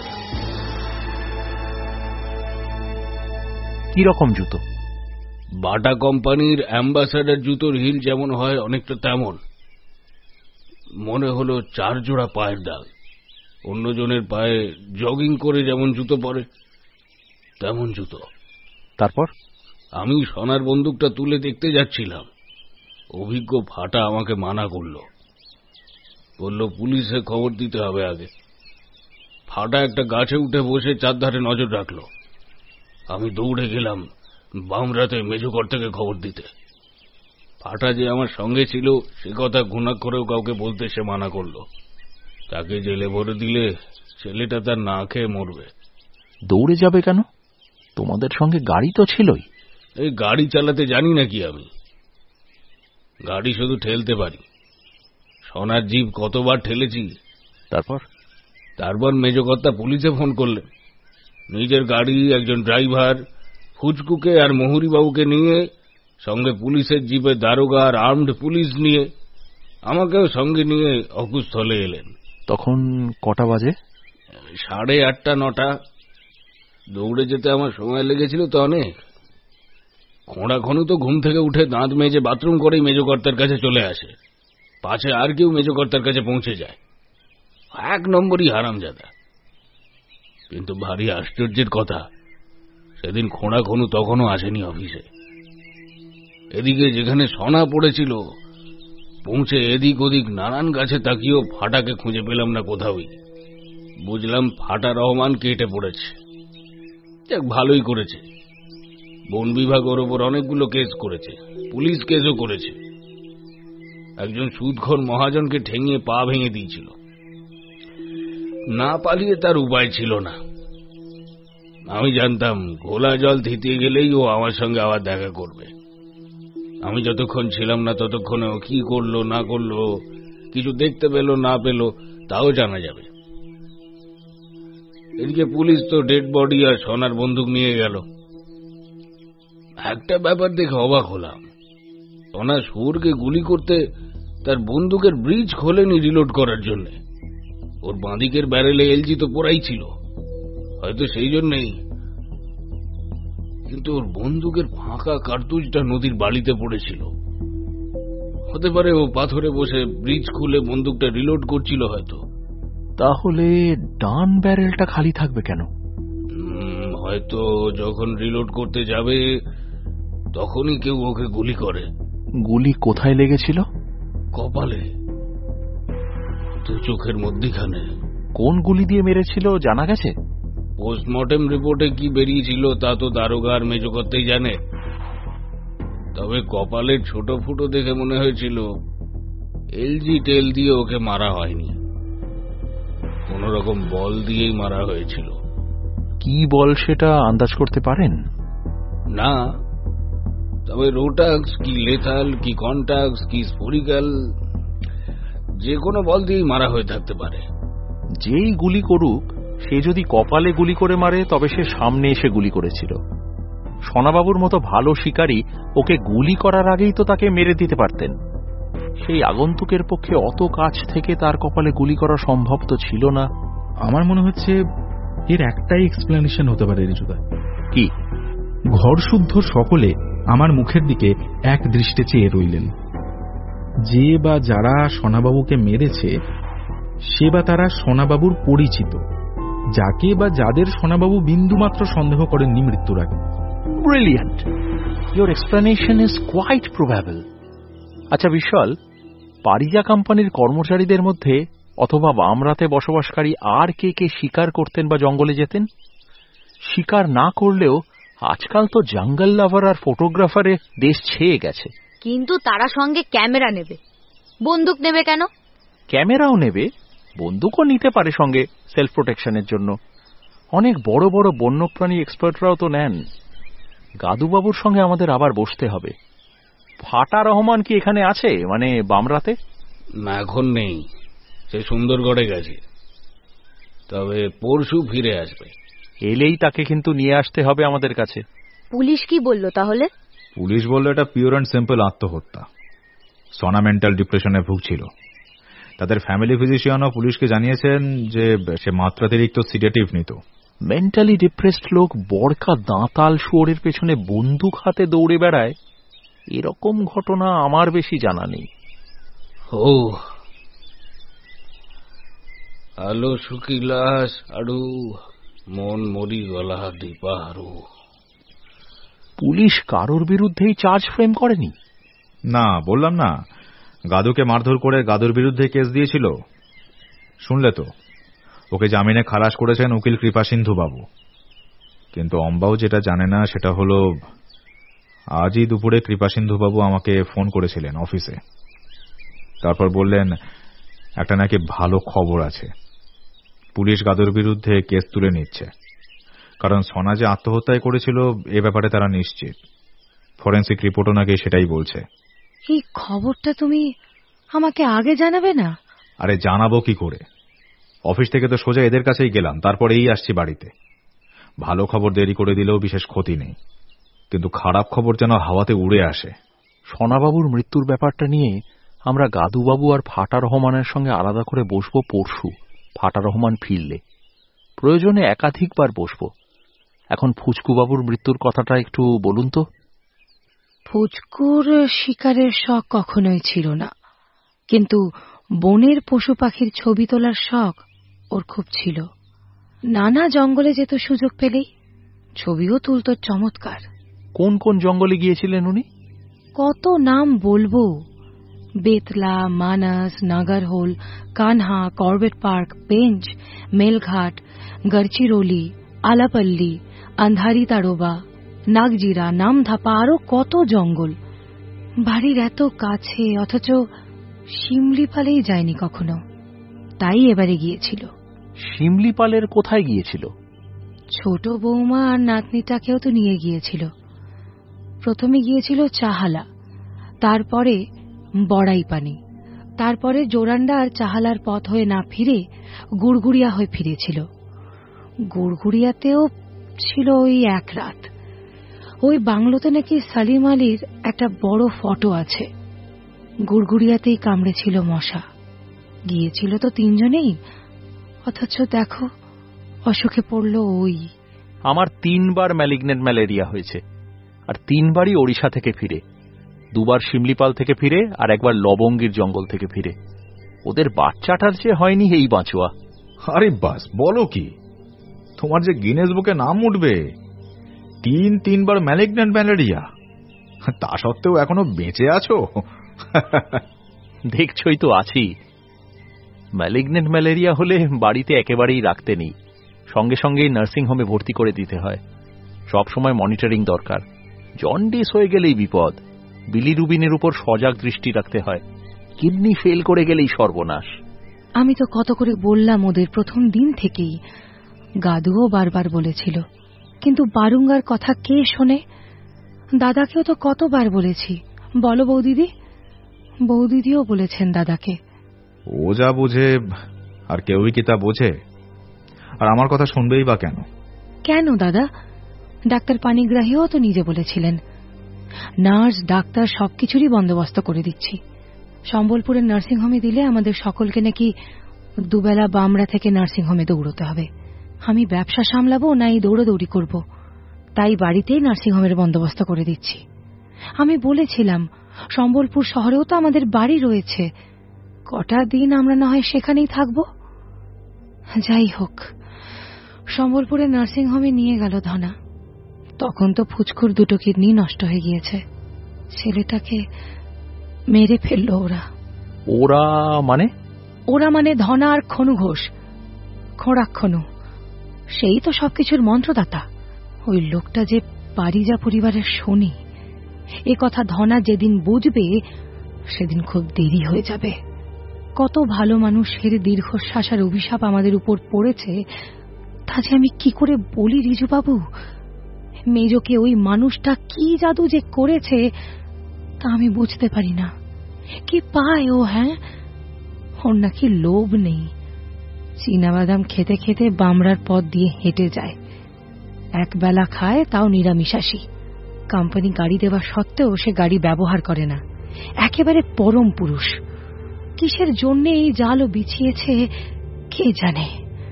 কি রকম জুতো? বাটা কোম্পানির অ্যাম্বাসাডার জুতোর হিল যেমন হয় অনেকটা তেমন। মনে হলো চার জোড়া পায়ের দাগ। অন্যজনের পায়ে জগিং করে যেমন জুতো পরে তেমন জুতো। তারপর আমি সোনার বন্দুকটা তুলে দেখতে যাচ্ছিলাম, অভিজ্ঞ ফাটা আমাকে মানা করল, বলল পুলিশে খবর দিতে হবে আগে। ফাটা একটা গাছে উঠে বসে চারধারে নজর রাখল। আমি দৌড়ে গেলাম বামরাতে মেজুকর্তাকে খবর দিতে। ফাটা যে আমার সঙ্গে ছিল সে কথা ঘুণাক্ষরেও কাউকে বলতে সে মানা করল। তাকে জেলে ভরে দিলে ছেলেটা তার না খেয়ে মরবে। দৌড়ে যাবে কেন? তোমাদের সঙ্গে গাড়ি তো ছিলই। এই গাড়ি চালাতে জানি নাকি আমি? গাড়ি শুধু ঠেলতে পারি। সোনার জিপ কতবার ঠেলেছি। তারপর তারপর মেজকর্তা পুলিশে ফোন করলেন। নিজের গাড়ি, একজন ড্রাইভার, ফুচকুকে আর মহুরিবাবুকে নিয়ে, সঙ্গে পুলিশের জিপে দারোগা আর আর্মড পুলিশ নিয়ে, আমাকেও সঙ্গে নিয়ে অকুস্থলে এলেন। তখন কটা বাজে? সাড়ে আটটা নটা। দৌড়ে যেতে আমার সময় লেগেছিল তো অনেক। খোঁড়াখনু তো ঘুম থেকে উঠে দাঁত মেজে বাথরুম করেই মেজকর্তার কাছে চলে আসে, পাছে আর কেউ মেজকর্তার কাছে পৌঁছে যায়। এক নম্বরই হারামজাদা। কিন্তু ভারী আশ্চর্যের কথা, সেদিন খোঁড়াখনু তখনও আসেনি অফিসে। এদিকে যেখানে সোনা পড়েছিল পৌঁছে এদিক ওদিক নানান গাছে তাকিয়েও ফাটাকে খুঁজে পেলাম না কোথাওই। বুঝলাম ফাটা রহমান কেটে পড়েছে। যাক, ভালোই করেছে। বন বিভাগ ওর ওপর অনেকগুলো কেস করেছে, পুলিশ কেসও করেছে। একজন সুদখোর মহাজনকে ঠেঙিয়ে পা ভেঙে দিয়েছিল। না পালিয়ে তার উপায় ছিল না। আমি জানতাম ঘোলা জল থিতিয়ে গেলেই ও আমার সঙ্গে আবার দেখা করবে। আমি যতক্ষণ ছিলাম না ততক্ষণে ও কি করলো না করলো, কিছু দেখতে পেল না পেল, তাও জানা যাবে। এদিকে পুলিশ তো ডেড বডি আর সোনার বন্দুক নিয়ে গেল। একটা ব্যাপার দেখে অবাক হলাম, সোনা সুরকে গুলি করতে তার বন্দুকের ব্রিজ খোলেনি রিলোড করার জন্য। ওর বাঁদিকের ব্যারেলে এলজি তো পোড়াই ছিল, হয়তো সেই জন্যই। কিন্তু ওর বন্দুকের ফাঁকা কার্তুজটা নদীর বালিতে পড়েছিল। হতে পারে ও পাথরে বসে ব্রিজ খুলে বন্দুকটা রিলোড করছিল হয়তো। তাহলে ডান ব্যারেলটা খালি থাকবে কেন? হয়তো যখন রিলোড করতে যাবে তখনই কেউ ওকে গুলি করে। গুলি কোথায় লেগেছিল? কপালে, দু চোখের মধ্যিখানে। কোন গুলি দিয়ে মেরেছিল জানা গেছে? পোস্টমর্টেম রিপোর্টে কি বেরিয়েছিল তা তো দারোগা আর মেজকর্তাই জানে। তবে কপালের ছোট ফুটো দেখে মনে হয়েছিল এলজি টেল দিয়ে ওকে মারা হয়নি, কোন রকম বল দিয়েই মারা হয়েছিল। কি বল সেটা আন্দাজ করতে পারেন? না, তবে রোটাক্স কি লেথাল কি কন্টাক্স কি স্পোরিক্যাল, যে কোনো বল দিয়েই মারা হয়ে থাকতে পারে। যেই গুলি করুক, সে যদি কপালে গুলি করে মারে তবে সে সামনে এসে গুলি করেছিল। সোনাবাবুর মতো ভালো শিকারী ওকে গুলি করার আগেই তো তাকে মেরে দিতে পারতেন। সেই আগন্তুকের পক্ষে অত কাছ থেকে তার কপালে গুলি করা সম্ভব তো ছিল না। আমার মনে হচ্ছে এর একটাই এক্সপ্লেনেশন হতে পারে রিজুদা। কি? ঘর শুদ্ধ সকলে আমার মুখের দিকে এক দৃষ্টে চেয়ে রইলেন। যে বা যারা সোনাবাবুকে মেরেছে সে বা তারা সোনাবাবুর পরিচিত, যাকে বা যাদের সোনাবাবু বিন্দুমাত্র সন্দেহ করেননি মৃত্যুর আগে। Brilliant, your explanation is quite probable. আচ্ছা বিশাল, পারিজা কোম্পানির কর্মচারীদের মধ্যে অথবা বামরাতে বসবাসকারী আর কে কে শিকার করতেন বা জঙ্গলে যেতেন? শিকার না করলেও আজকাল তো জঙ্গল লাভার আর ফটোগ্রাফারে দেশ ছেয়ে গেছে। কিন্তু তারা সঙ্গে ক্যামেরা নেবে, বন্দুক নেবে কেন? ক্যামেরাও নেবে, বন্দুকও নিতে পারে সঙ্গে সেলফ প্রোটেকশনের জন্য। অনেক বড় বড় বন্যপ্রাণী এক্সপার্টরাও তো নেন। গাদুবাবুর সঙ্গে আমাদের আবার বসতে হবে। ফাটা রহমান কি এখানে আছে, মানে বামরাতে? না, এখন নেই, সে সুন্দরগড়ে গেছে, তবে পরশু ফিরে আসবে। এলেই তাকে কিন্তু নিয়ে আসতে হবে আমাদের কাছে। পুলিশ কি বলল তাহলে? পুলিশ বলল এটা পিওর অ্যান্ড সিম্পল আত্মহত্যা। সোনা মেন্টাল ডিপ্রেশনে ভুগছিল। তাদের ফ্যামিলি ফিজিশিয়ানও পুলিশকে জানিয়েছেন যে সে মাত্রাতিরিক্ত সিডেটিভ নিত। মেন্টালি ডিপ্রেসড লোক বড়কা দাঁতাল শুয়োরের পেছনে বন্দুক হাতে দৌড়ে বেড়ায়, এরকম ঘটনা আমার বেশি জানা নেই। ও আলো শুকিলাস আড়ু মন মরি গলা দীপাহারু। পুলিশ কারোর বিরুদ্ধেই চার্জ ফ্রেম করেনি? না, বললাম না, গাদুকে মারধর করে গাদুর বিরুদ্ধে কেস দিয়েছিল। শুনলে তো, ওকে জামিনে খালাস করেছেন উকিল কৃপাসিন্ধু বাবু। কিন্তু অম্বাও যেটা জানে না সেটা হলো আজই দুপুরে কৃপাসিন্ধু বাবু আমাকে ফোন করেছিলেন অফিসে। তারপর বললেন একটা নাকি ভালো খবর আছে, পুলিশ গাদুর বিরুদ্ধে কেস তুলে নিচ্ছে। কারণ সোনা যে আত্মহত্যায় করেছিল এ ব্যাপারে তারা নিশ্চিত। ফরেন্সিক রিপোর্টও নাকি সেটাই বলছে। এই খবরটা তুমি আমাকে আগে জানাবে না? আরে জানাবো কি করে, অফিস থেকে তো সোজা এদের কাছেই গেলাম, তারপরে এই আসছি বাড়িতে। ভালো খবর দেরি করে দিলেও বিশেষ ক্ষতি নেই, কিন্তু খারাপ খবর যেন হাওয়াতে উড়ে আসে। সোনাবাবুর মৃত্যুর ব্যাপারটা নিয়ে আমরা গাদুবাবু আর ফাটা রহমানের সঙ্গে আলাদা করে বসবো পরশু, ফাটা রহমান ফিরলে। প্রয়োজনে একাধিকবার বসবো। এখন ফুচকুবাবুর মৃত্যুর কথাটা একটু বলুন তো। ফুচকুর শিকারের শখ কখনোই ছিল না, কিন্তু বনের পশু পাখির ছবি তোলার শখ ওর খুব ছিল। নানা জঙ্গলে যেত সুযোগ পেলেই, ছবিও তুলত চমৎকার। কোন কোন জঙ্গলে গিয়েছিলেন উনি? কত নাম বলবো, বেতলা, মানস, নাগরহোল, কানহা, কর্বেট পার্ক, পেঞ্চ, মেলঘাট, গড়চিরোলি, আলাপল্লী, अंधारी ताड़ोबा, নাগজিরা, নামধাপা, আরো কত জঙ্গল। বাড়ির এত কাছে, অথচ শিমলিপালেই যায়নি কখনো। তাই এবারে গিয়েছিল। শিমলিপালের কোথায় গিয়েছিল? ছোট বৌমা আর নাতনিটাকেও তো নিয়ে গিয়েছিল। প্রথমে গিয়েছিল চাহালা, তারপরে বড়াইপানি, তারপরে জোরান্ডা আর চাহালার পথ হয়ে না ফিরে গুড়গুড়িয়া হয়ে ফিরেছিল। গুড়গুড়িয়াতেও ছিল ওই এক রাত। ওই বাংলোতে নাকি সালিম আলীর একটা বড় ফটো আছে। গুড়গুড়িয়াতেই কামড়েছিল মশা। গিয়েছিল তো তিনজনেই, অথচ দেখো অসুখে পড়ল ওই। আমার তিনবার ম্যালিগনেন্ট ম্যালেরিয়া হয়েছে, আর তিনবারই ওড়িশা থেকে ফিরে। দুবার শিমলিপাল থেকে ফিরে, আর একবার লবঙ্গীর জঙ্গল থেকে ফিরে। ওদের বাচ্চাটার যে হয়নি এই বাঁচোয়া। আরে বাস, বলো কি? তোমার যে গিনেস বুকে নাম উঠবে। তিন তিনবার ম্যালিগন্যান্ট ম্যালেরিয়া, তা সত্ত্বেও এখনো বেঁচে আছো। দেখছই তো আছি। ম্যালিগন্যান্ট ম্যালেরিয়া হলে বাড়িতে একেবারেই রাখতে নেই, সঙ্গে সঙ্গেই নার্সিং হোমে ভর্তি করে দিতে হয়। সব সময় মনিটরিং দরকার। জন্ডিস হয়ে গেলেই বিপদ। বিলিরুবিনের উপর সজাগ দৃষ্টি রাখতে হয়। কিডনি ফেল করে গেলেই সর্বনাশ। আমি তো কত করে বললাম ওদের প্রথম দিন থেকেই। গাদুও বারবার বলেছিল, কিন্তু বারুঙ্গার কথা কে শোনে? দাদাকেও তো কতবার বলেছি, বলো বৌদিদি। বৌদিদিও বলেছেন দাদাকে। ও যা বোঝে আর কেউই কি তা বোঝে? আর আমার কথা শুনবেই বা কেন? কেন দাদা? ডাক্তার পানিগ্রাহীও তো নিজে বলেছিলেন, নার্স ডাক্তার সবকিছুরই বন্দোবস্ত করে দিচ্ছি। সম্বলপুরের নার্সিংহোমে দিলে আমাদের সকলকে নাকি দুবেলা বামরা থেকে নার্সিংহোমে দৌড়তে হবে। আমি ব্যবসা সামলাবো না এই দৌড়দৌড়ি করব? তাই বাড়িতেই নার্সিংহোমের বন্দোবস্ত করে দিচ্ছি। আমি বলেছিলাম, সম্বলপুর শহরেও তো আমাদের বাড়ি রয়েছে, কটা দিন আমরা না হয় সেখানেই থাকব। যাই হোক, সম্বলপুরের নার্সিংহোমে নিয়ে গেল ধনা। তখন তো ফুচকুর দুটো কিডনি নষ্ট হয়ে গিয়েছে। ছেলেটাকে মেরে ফেললো ওরা। ওরা মানে? ওরা মানে ধনা আর খনু ঘোষ, খোঁড়াক্ষণু। সেই তো সবকিছুর মন্ত্রদাতা। ওই লোকটা যে পারিজা পরিবারের শনি, এ কথা ধনা যেদিন বুঝবে সেদিন খুব দেরি হয়ে যাবে। কত ভালো মানুষের দীর্ঘশ্বাস আর অভিশাপ আমাদের উপর পড়েছে, তা যে আমি কি করে বলি রিজুবাবু। মেজোকে ওই মানুষটা কি জাদু যে করেছে তা আমি বুঝতে পারি না। কি পায় ও? হ্যাঁ, ওর নাকি লোভ নেই। চীনাবাদাম খেতে খেতে বামরার পথ দিয়ে হেঁটে যায়। এক বেলা খায়, তাও নিরামিষাশী। কোম্পানি গাড়ি দেওয়া সত্ত্বেও সে গাড়ি ব্যবহার করে না। একেবারে পরম পুরুষ। কিসের জন্যে এই জালও বিছিয়েছে কে জানে।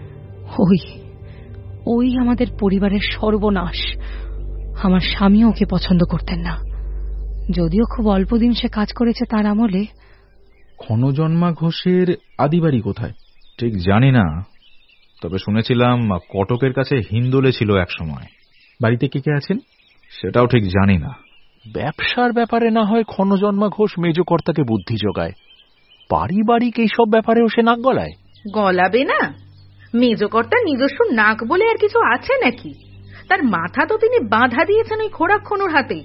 ওই ওই আমাদের পরিবারের সর্বনাশ। আমার স্বামীও ওকে পছন্দ করতেন না, যদিও খুব অল্প দিন সে কাজ করেছে তার আমলে। ক্ষণজন্মা ঘোষের আদিবাড়ি কোথায়? ঠিক জানি না, তবে শুনেছিলাম কটকের কাছে হিন্দোলে ছিল এক সময়। বাড়িতে কে কে আছেন সেটাও ঠিক জানি না। ব্যবসার ব্যাপারে না হয় ক্ষণজন্মা ঘোষ মেজকর্তাকে বুদ্ধি যোগায়, পারিবারিক এইসব ব্যাপারেও সে নাক গলায়। গলাবে না? মেজকর্তার নিজস্ব নাক বলে আর কিছু আছে নাকি? তার মাথা তো তিনি বাঁধা দিয়েছেন ওই খোড়াক্ষণুর হাতে।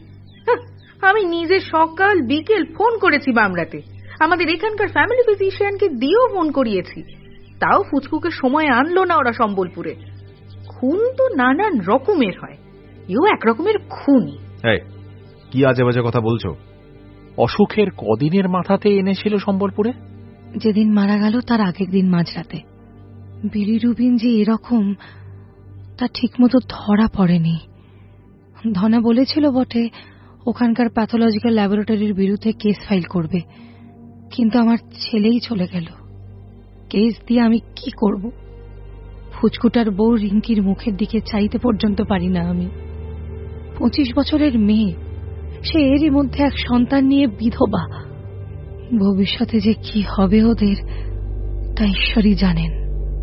আমি নিজে সকাল বিকেল ফোন করেছি বামরাতে, আমাদের এখানকার ফ্যামিলি ফিজিশিয়ানকে দিয়েও ফোন করিয়েছি, তাও ফুচকুকে সময় আনলো না ওরা সম্বলপুরে। খুন তো নানান রকমের হয়, এও এক রকমের খুনই। কি আজে বাজে কথা বলছো? অসুখের কদিনের মাথাতে এনেছিল সম্বলপুরে? যেদিন মারা গেল তার আগের দিন মাঝরাতে। বিলিরুবিন যে এরকম তা ঠিকমতো ধরা পড়েনি। ধনা বলেছিল বটে ওখানকার প্যাথোলজিক্যাল ল্যাবরেটরির বিরুদ্ধে কেস ফাইল করবে, কিন্তু আমার ছেলেই চলে গেল। কেস দিয়ে আমি কি করব? ফুচকুটার বউ রিঙ্কির মুখের দিকে চাইতে পর্যন্ত পারি না আমি। পঁচিশ বছরের মেয়ে, সে এরই মধ্যে এক সন্তান নিয়ে বিধবা। ভবিষ্যতে যে কি হবে ওদের তা ঈশ্বরই জানেন।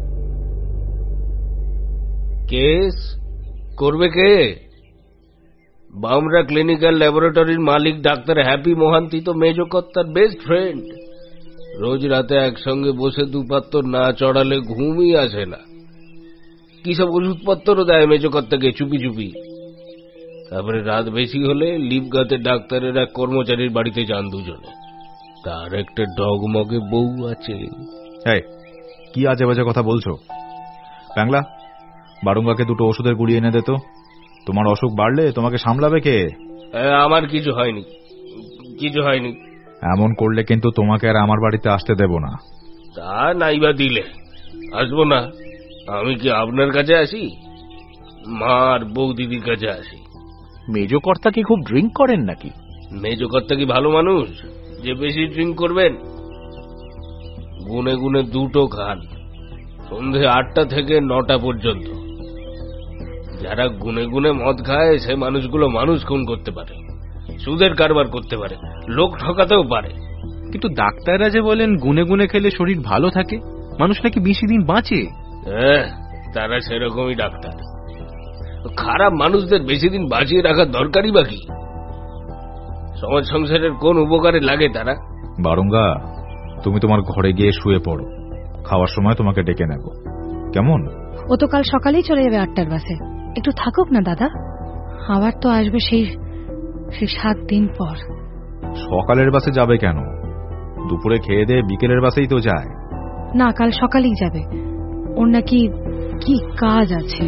কেস করবে কে? বামরা ক্লিনিক্যাল ল্যাবরেটরির মালিক ডাক্তার হ্যাপি মোহান্তি তো মেজকর্তার বেস্ট ফ্রেন্ড। রোজ রাতে একসঙ্গে বসে দুপাত্র না চড়ালে ঘুমই আসে না। কি সব ওষুধপত্রও দেয় মেজকর্তাকে চুপি চুপি। তারপরে রাত বেশি হলে লিপগাতে ডাক্তারের এক কর্মচারীর বাড়িতে যান দুজনে। তার একটা ডগমগে বউ আছে। কি আজে বাজে কথা বলছো? বাংলা, বারুঙ্গাকে দুটো ওষুধের গুড়ি এনে দে তো। তোমার অসুখ বাড়লে তোমাকে সামলাবে কে? আমার কিছু হয়নি, কিছু হয়নি। এমন করলে কিন্তু তোমাকে আর আমার বাড়িতে আসতে দেব না। তা নাইবা দিলে আসবো না। আমি কি আপনার কাছে আসি? মা আর বউ দিদির কাছে আসি। মেজকর্তা কি খুব ড্রিঙ্ক করেন নাকি? মেজকর্তা কি ভালো মানুষ যে বেশি ড্রিঙ্ক করবেন? গুনে গুনে দুটো খান, সন্ধে আটটা থেকে নটা পর্যন্ত। যারা গুনে গুনে মদ খায় সে মানুষগুলো মানুষ খুন করতে পারে, সুদের কারবার করতে পারে, লোক ঠকাতেও পারে। কিন্তু ডাক্তাররা যে বলেন গুনে গুনে খেলে শরীর ভালো থাকে, মানুষ নাকি বেশি দিন বাঁচে। হ্যাঁ, তারা সেরকমই ডাক্তার। খারাপ মানুষদের বেশি দিন বাঁচিয়ে রাখার দরকারই বা কি? সমাজ সংসারের কোন উপকারে লাগে তারা? বারুঙ্গা, তুমি তোমার ঘরে গিয়ে শুয়ে পড়ো, খাওয়ার সময় তোমাকে ডেকে নেব, কেমন? ও তো কাল সকালেই চলে যাবে আটটার বাসে। একটু থাকুক না দাদা, আবার তো আসবে সেই সেই সাত দিন পর। সকালের বাসে যাবে কেন? দুপুরে খেয়ে দিয়ে বিকেলের বাসেই তো যায়। না, কাল সকালেই যাবে। ওর নাকি কি কাজ আছে।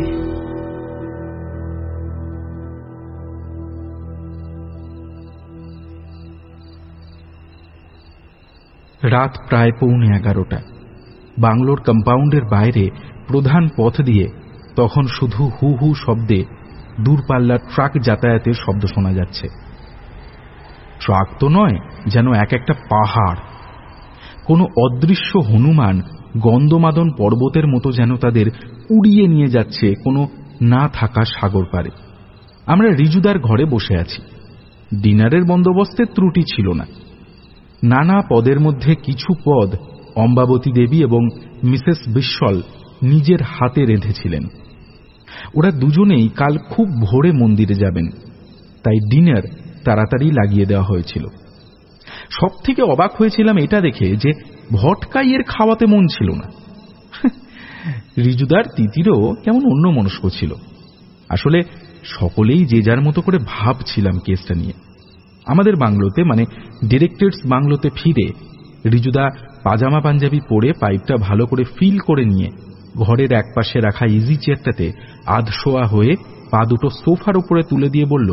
রাত প্রায় পৌনে এগারোটা। বাংলোর কম্পাউন্ডের বাইরে প্রধান পথ দিয়ে তখন শুধু হু হু শব্দে দূরপাল্লার ট্রাক যাতায়াতের শব্দ শোনা যাচ্ছে। ট্রাক তো নয়, যেন এক একটা পাহাড়। কোনো অদৃশ্য হনুমান গন্ধমাদন পর্বতের মতো যেন তাদের উড়িয়ে নিয়ে যাচ্ছে কোনো না থাকা সাগর পারে। আমরা রিজুদার ঘরে বসে আছি। ডিনারের বন্দোবস্তের ত্রুটি ছিল না। নানা পদের মধ্যে কিছু পদ অম্বাবতী দেবী এবং মিসেস বিশ্বল নিজের হাতে রেঁধেছিলেন। ওরা দুজনেই কাল খুব ভোরে মন্দিরে যাবেন, তাই ডিনার তাড়াতাড়ি লাগিয়ে দেওয়া হয়েছিল। সব থেকে অবাক হয়েছিলাম এটা দেখে যে ভটকাইয়ের খাওয়াতে মন ছিল না। রিজুদার তিতিরও কেমন অন্য মনস্ক ছিল। আসলে সকলেই যে যার মতো করে ভাবছিলাম কেসটা নিয়ে। আমাদের বাংলোতে, মানে ডিরেক্টরস বাংলোতে ফিরে রিজুদা পাজামা পাঞ্জাবি পরে পাইপটা ভালো করে ফিল করে নিয়ে ঘরের একপাশে রাখা ইজি চেয়ারটাতে আধশোয়া হয়ে পা দুটো সোফার উপরে তুলে দিয়ে বলল,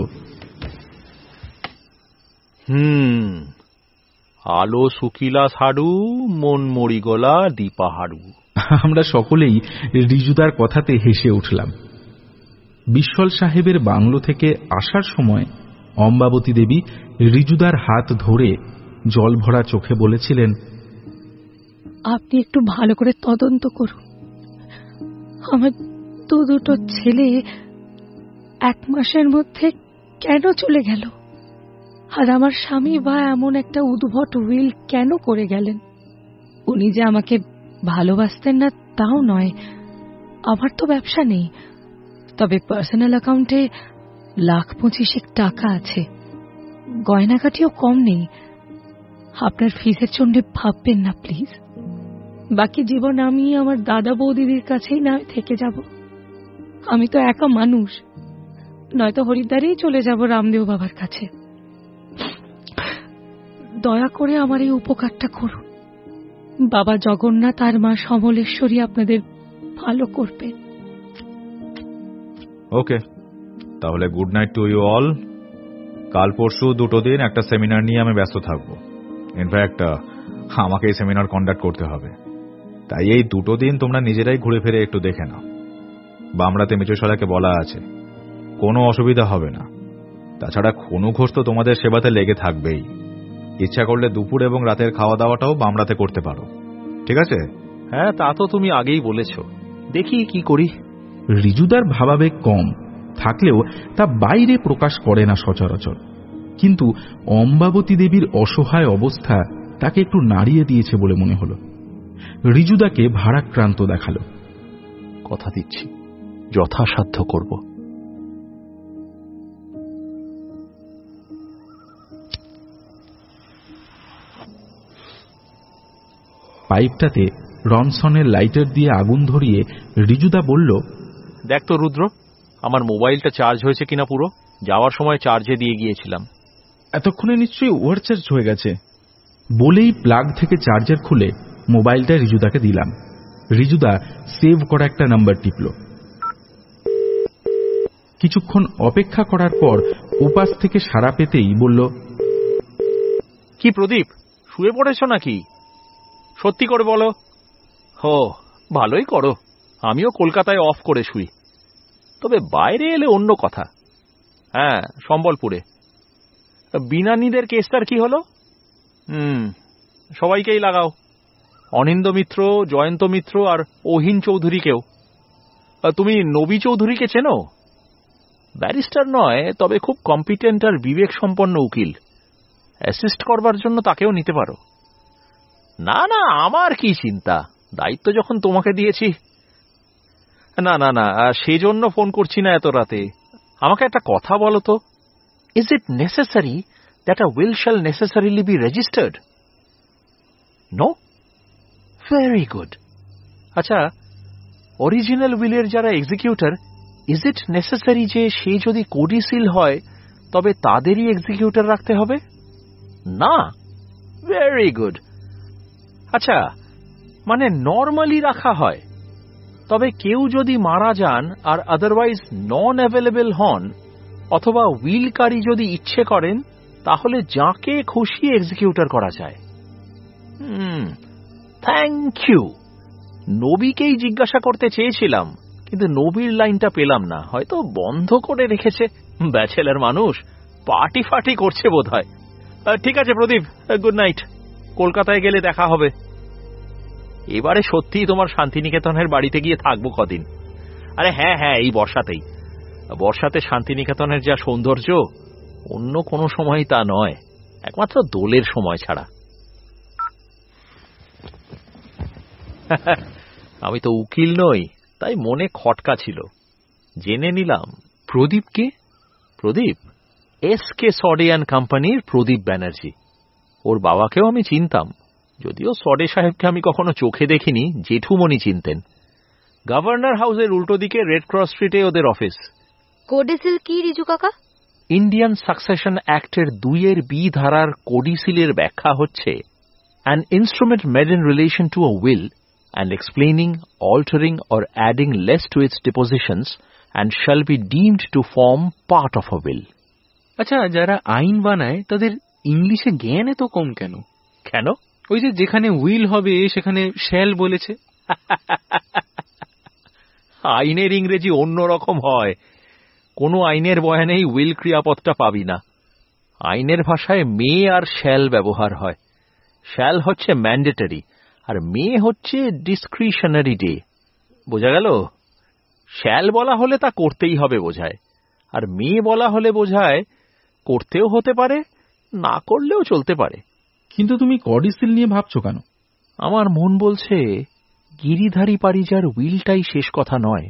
হুম আলো শুকিলা সাডু, মন মরিগলা দীপাহাড়ু। আমরা সকলেই রিজুদার কথাতে হেসে উঠলাম। বিশ্বল সাহেবের বাংলো থেকে আসার সময় অম্বাবতী দেবী রিজুদার হাত ধরে জল ভরা চোখে বলেছিলেন, আপনি একটু ভালো করে তদন্ত করুন। আমার দু দুটো ছেলে এক মাসের মধ্যে কেন চলে গেল, আর আমার স্বামী বা এমন একটা উদ্ভট উইল কেন করে গেলেন? উনি যে আমাকে ভালোবাসতেন না তাও নয়, আমার তো ব্যবসা নেই, তবে পার্সোনাল অ্যাকাউন্টে লাখ পঁচিশেক টাকা আছে, গয়নাকাটিও কম নেই। আপনার ফিসের জন্য ভাববেন না প্লিজ। বাকি জীবন আমি আমার দাদা বৌদিদির কাছেই না থেকে যাব। আমি তো একা মানুষ, নয়তো হরিদ্বারেই চলে যাব রামদেব বাবার কাছে। দয়া করে আমার এই উপকারটা করুন। বাবা জগন্নাথ আর মা সমলেশ্বরী আপনাদের ভালো করবেন। ওকে, তাহলে good night to you all. কাল পরশু দুটো দিন একটা সেমিনার নিয়ে আমি ব্যস্ত থাকবো। ইনফ্যাক্ট আমাকে এই সেমিনার কন্ডাক্ট করতে হবে, তাই এই দুটো দিন তোমরা নিজেরাই ঘুরে ফিরে একটু দেখে নাও। বামরাতে মিচুশালাকে বলা আছে, কোনো অসুবিধা হবে না। তাছাড়া খনু ঘোষ তো তোমাদের সেবাতে লেগে থাকবেই। ইচ্ছা করলে দুপুর এবং রাতের খাওয়া দাওয়াটাও বামরাতে করতে পারো, ঠিক আছে? হ্যাঁ, তা তো তুমি আগেই বলেছ, দেখি কি করি। রিজুদার ভাবাবেগ কম থাকলেও তা বাইরে প্রকাশ করে না সচরাচর, কিন্তু অম্বাবতী দেবীর অসহায় অবস্থা তাকে একটু নাড়িয়ে দিয়েছে বলে মনে হল। রিজুদাকে ভারাক্রান্ত দেখালো। কথা দিচ্ছি যথাসাধ্য করব। পাইপটাতে রনসনের লাইটার দিয়ে আগুন ধরিয়ে রিজুদা বলল, দেখ তো রুদ্র, আমার মোবাইলটা চার্জ হয়েছে কিনা পুরো? যাওয়ার সময় চার্জে দিয়ে গিয়েছিলাম। এতক্ষণে নিশ্চয়ই ওভারচার্জ হয়ে গেছে। বলেই প্লাগ থেকে চার্জার খুলে মোবাইলটা রিজুদাকে দিলাম। রিজুদা সেভ করা একটা নাম্বার টিপল। কিছুক্ষণ অপেক্ষা করার পর উপাস থেকে সাড়া পেতেই বলল, কি প্রদীপ, শুয়ে পড়েছ নাকি? সত্যি করে বলো। হো, ভালোই করো, আমিও কলকাতায় অফ করে শুই। তবে বাইরে এলে অন্য কথা। হ্যাঁ, সম্বলপুরে। বিনানীদের কেসটার কি হলো? হুম, সবাইকেই লাগাও, অনিন্দ মিত্র, জয়ন্ত মিত্র আর অহিন চৌধুরীকেও। তুমি নবী চৌধুরীকে চেনো? ব্যারিস্টার নয়, তবে খুব কম্পিটেন্ট আর বিবেক সম্পন্ন উকিল। অ্যাসিস্ট করবার জন্য তাকেও নিতে পারো। না না, আমার কি চিন্তা, দায়িত্ব যখন তোমাকে দিয়েছি। না না না, সেজন্য ফোন করছি না এত রাতে। আমাকে একটা কথা বলো তো, is it necessary that a will shall necessarily be registered? No? Very good. আচ্ছা, অরিজিনাল উইলের যারা এক্সিকিউটর, ইজ ইট নেসেসারি যে সে যদি কোডিসিল হয় তবে তাদেরই এক্সিকিউটর রাখতে হবে? না? Very good. আচ্ছা, মানে নর্মালি রাখা হয়, তবে কেউ যদি মারা যান আর আদারওয়াইজ নন অ্যাভেলেবল হন, অথবা উইলকারী যদি ইচ্ছে করেন, তাহলে যাকে খুশি এক্সিকিউটর করা যায়। হুম, থ্যাংক ইউ। নবীকেই জিজ্ঞাসা করতে চেয়েছিলাম, কিন্তু নবীর লাইনটা পেলাম না, হয়তো বন্ধ করে রেখেছে। ব্যাচেলার মানুষ, পার্টি ফার্টি করছে বোধ হয়। ঠিক আছে প্রদীপ, গুড নাইট। কলকাতায় গেলে দেখা হবে। এবারে সত্যিই তোমার শান্তিনিকেতনের বাড়িতে গিয়ে থাকবো কদিন। আরে হ্যাঁ হ্যাঁ, এই বর্ষাতেই। বর্ষাতে শান্তিনিকেতনের যা সৌন্দর্য, অন্য কোনো সময় তা নয়, একমাত্র দোলের সময় ছাড়া। আমি তো উকিল নই, তাই মনে খটকা ছিল। জেনে নিলাম প্রদীপকে। প্রদীপ এস কে সডে অ্যান্ড কোম্পানির প্রদীপ ব্যানার্জি। ওর বাবাকেও আমি চিনতাম, যদিও সডে সাহেবকে আমি কখনো চোখে দেখিনি, জেঠুমনি চিনতেন। গভর্নর হাউসের উল্টো দিকে রেড ক্রস স্ট্রিটে ওদের অফিস। কোডিসিল কি রিজু কাকা? ইন্ডিয়ান সাকসেশন অ্যাক্টের দুইয়ের বি ধারার কোডিসিলের ব্যাখ্যা হচ্ছে an instrument made in relation to a will and explaining, altering or adding less to its depositions and shall be deemed to form part of a will. আচ্ছা, যারা আইন বানায় তাদের ইংলিশে জ্ঞান এত কম কেন? কেন? ওই যে যেখানে উইল হবে সেখানে শ্যাল বলেছে। আইনের ইংরেজি অন্য রকম হয়। কোনো আইনের বয়ানেই উইল ক্রিয়াপদটা পাবি না। আইনের ভাষায় মে আর শ্যাল ব্যবহার হয়। শ্যাল হচ্ছে ম্যান্ডেটরি আর মে হচ্ছে ডিসক্রিশনারি ডে। বোঝা গেল? শ্যাল বলা হলে তা করতেই হবে বোঝায়, আর মে বলা হলে বোঝায় করতেও হতে পারে, না করলেও চলতে পারে। কিন্তু তুমি কডিসিল নিয়ে ভাবছো কেন? আমার মন বলছে গিরিধারী পারিজার উইলটাই শেষ কথা নয়।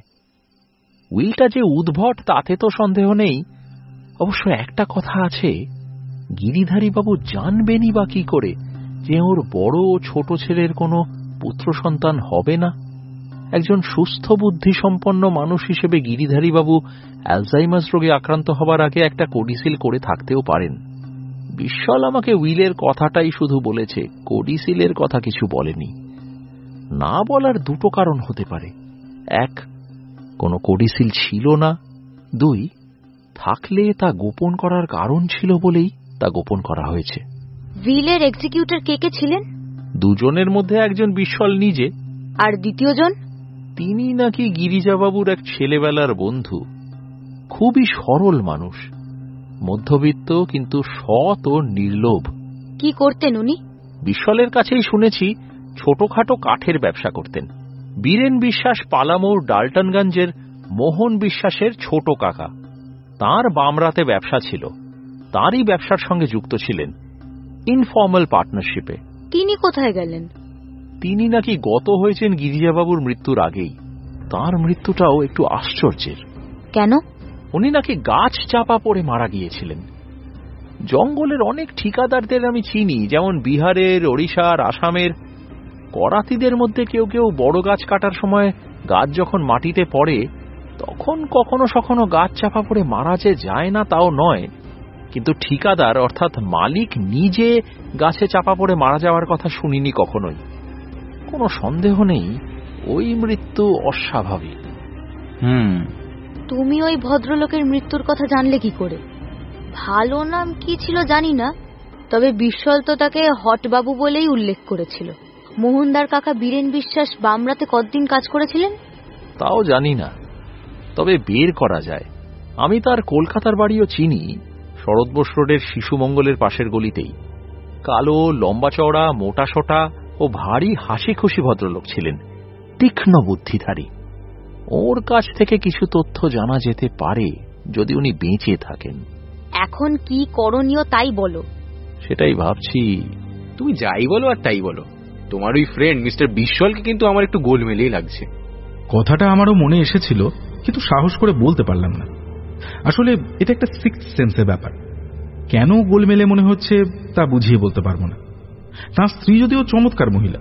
উইলটা যে উদ্ভট তাতে তো সন্দেহ নেই। অবশ্য একটা কথা আছে, গিরিধারী বাবু জানবেনই বা কি করে যে ওর বড় ও ছোট ছেলের কোনো পুত্র সন্তান হবে না? একজন সুস্থ বুদ্ধি সম্পন্ন মানুষ হিসেবে গিরিধারী বাবু অ্যালজাইমাস রোগে আক্রান্ত হবার আগে একটা কোডিসিল করে থাকতেও পারেন। বিশ্বল আমাকে উইলের কথাটাই শুধু বলেছে, কোডিসিলের কথা কিছু বলেনি। না বলার দুটো কারণ হতে পারে। এক, কোনো কোডিসিল ছিল না। দুই, থাকলে তা গোপন করার কারণ ছিল বলেই তা গোপন করা হয়েছে। উইলের এক্সিকিউটর কে কে ছিলেন? দুজনের মধ্যে একজন বিশ্বল নিজে। আর দ্বিতীয় জন? তিনি নাকি গিরিজাবাবুর এক ছেলেবেলার বন্ধু। খুবই সরল মানুষ, মধ্যবিত্ত কিন্তু সৎ ও নির্লোভ। কি করতেন উনি? বিশ্বলের কাছেই শুনেছি ছোটখাটো কাঠের ব্যবসা করতেন। বীরেন বিশ্বাস পালামৌর ডাল্টনগঞ্জের মোহন বিশ্বাসের ছোট কাকা। তাঁর বামরাতে ব্যবসা ছিল, তাঁরই ব্যবসার সঙ্গে যুক্ত ছিলেন ইনফর্মাল পার্টনারশিপে। তিনি কোথায় গেলেন? তিনি নাকি গত হয়েছেন গিরিজাবাবুর মৃত্যুর আগেই। তাঁর মৃত্যুটাও একটু আশ্চর্যের। কেন? উনি নাকি গাছ চাপা পড়ে মারা গিয়েছিলেন। জঙ্গলের অনেক ঠিকাদারদের আমি চিনি, যেমন বিহারের, ওড়িশার, আসামের। করাতিদের মধ্যে কেউ কেউ বড় গাছ কাটার সময় গাছ যখন মাটিতে পড়ে তখন কখনো সখনো গাছ চাপা পড়ে মারা যে যায় না তাও নয়, কিন্তু ঠিকাদার অর্থাৎ মালিক নিজে গাছে চাপা পড়ে মারা যাওয়ার কথা শুনিনি কখনোই। কোনো সন্দেহ নেই ওই মৃত্যু অস্বাভাবিক। হুম তুমি ওই ভদ্রলোকের মৃত্যুর কথা জানলে কি করে? ভালো নাম কি ছিল জানি না, তবে বিশ্বল তো তাকে হটবাবু বলেই উল্লেখ করেছিল। মোহনদার কাকা বীরেন বিশ্বাস বামরাতে কতদিন কাজ করেছিলেন তাও জানি না, তবে বের করা যায়। আমি তার কলকাতার বাড়িও চিনি, শরৎ বোস রোডের শিশু মঙ্গলের পাশের গলিতেই। কালো, লম্বা চওড়া, মোটা সোটা ও ভারী হাসি খুশি ভদ্রলোক ছিলেন, তীক্ষ্ণ বুদ্ধিধারী। ওর কাছ থেকে কিছু তথ্য জানা যেতে পারে যদি উনি বেঁচে থাকেন। এখন কি করণীয় তাই বলো। সেটাই ভাবছি। তুমি যাই বলো আর তাই বলো, তোমার ওই ফ্রেন্ড মিস্টার বিশ্বলকে কিন্তু আমার একটু গোলমেলেই লাগছে। কথাটা আমারও মনে এসেছিল, কিন্তু সাহস করে বলতে পারলাম না। আসলে এটা একটা সিক্স সেন্সের ব্যাপার। কেন গোলমেলে মনে হচ্ছে তা বুঝিয়ে বলতে পারবো না। তার স্ত্রী যদিও চমৎকার মহিলা।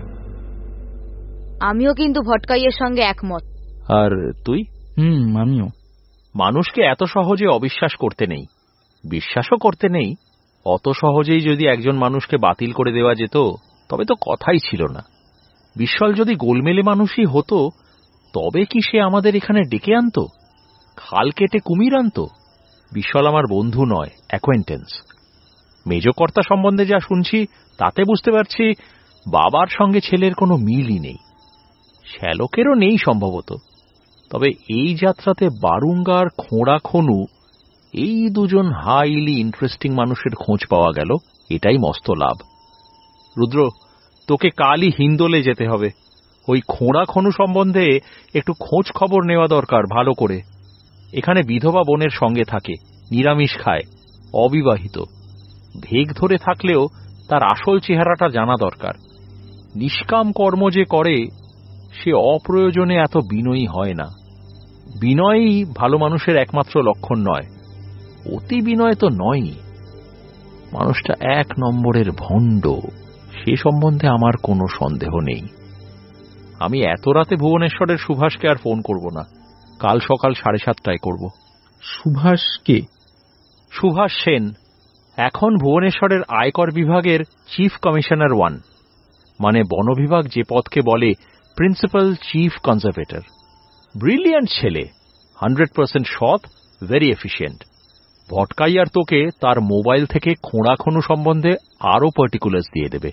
আমিও কিন্তু ভটকাইয়ের সঙ্গে একমত। আর তুই? হুম আমিও। মানুষকে এত সহজে অবিশ্বাস করতে নেই, বিশ্বাসও করতে নেই। অত সহজেই যদি একজন মানুষকে বাতিল করে দেওয়া যেত তবে তো কথাই ছিল না। বিশ্বল যদি গোলমেলে মানুষই হতো তবে কি সে আমাদের এখানে ডেকে আনত, খাল কেটে কুমির আনত? বিশ্বল আমার বন্ধু নয়, অ্যাকোয়েন্টেন্স। মেজকর্তা সম্বন্ধে যা শুনছি তাতে বুঝতে পারছি বাবার সঙ্গে ছেলের কোনো মিলই নেই, শ্যালকেরও নেই সম্ভবত। তবে এই যাত্রাতে বারুঙ্গার খোঁড়া খনু, এই দুজন হাইলি ইন্টারেস্টিং মানুষের খোঁজ পাওয়া গেল, এটাই মস্ত লাভ। রুদ্র, তোকে কালই হিন্দোলে যেতে হবে। ওই খোঁড়া খনু সম্বন্ধে একটু খোঁজ খবর নেওয়া দরকার ভালো করে। এখানে বিধবা বোনের সঙ্গে থাকে, নিরামিষ খায়, অবিবাহিত। ভেগ ধরে থাকলেও তার আসল চেহারাটা জানা দরকার। নিষ্কাম কর্ম যে করে সে অপ্রয়োজনে এত বিনয়ী হয় না। বিনয়ই ভালো মানুষের একমাত্র লক্ষণ নয়, অতি বিনয় তো নয়ই। মানুষটা এক নম্বরের ভণ্ড, সে সম্বন্ধে আমার কোনো সন্দেহ নেই। আমি এত রাতে ভুবনেশ্বরের সুভাষকে আর ফোন করব না, কাল সকাল সাড়ে সাতটায় করব। সুভাষ কে? সুভাষ সেন, এখন ভুবনেশ্বরের আয়কর বিভাগের চিফ কমিশনার ওয়ান, মানে বন বিভাগ যে পদকে বলে প্রিন্সিপাল চিফ কনজারভেটর। ব্রিলিয়ান্ট ছেলে, হান্ড্রেড পার্সেন্ট সৎ, ভেরি এফিশিয়েন্ট। ভটকাইয়ার তোকে তার মোবাইল থেকে খোঁড়াখনু সম্বন্ধে আরও পার্টিকুলার্স দিয়ে দেবে।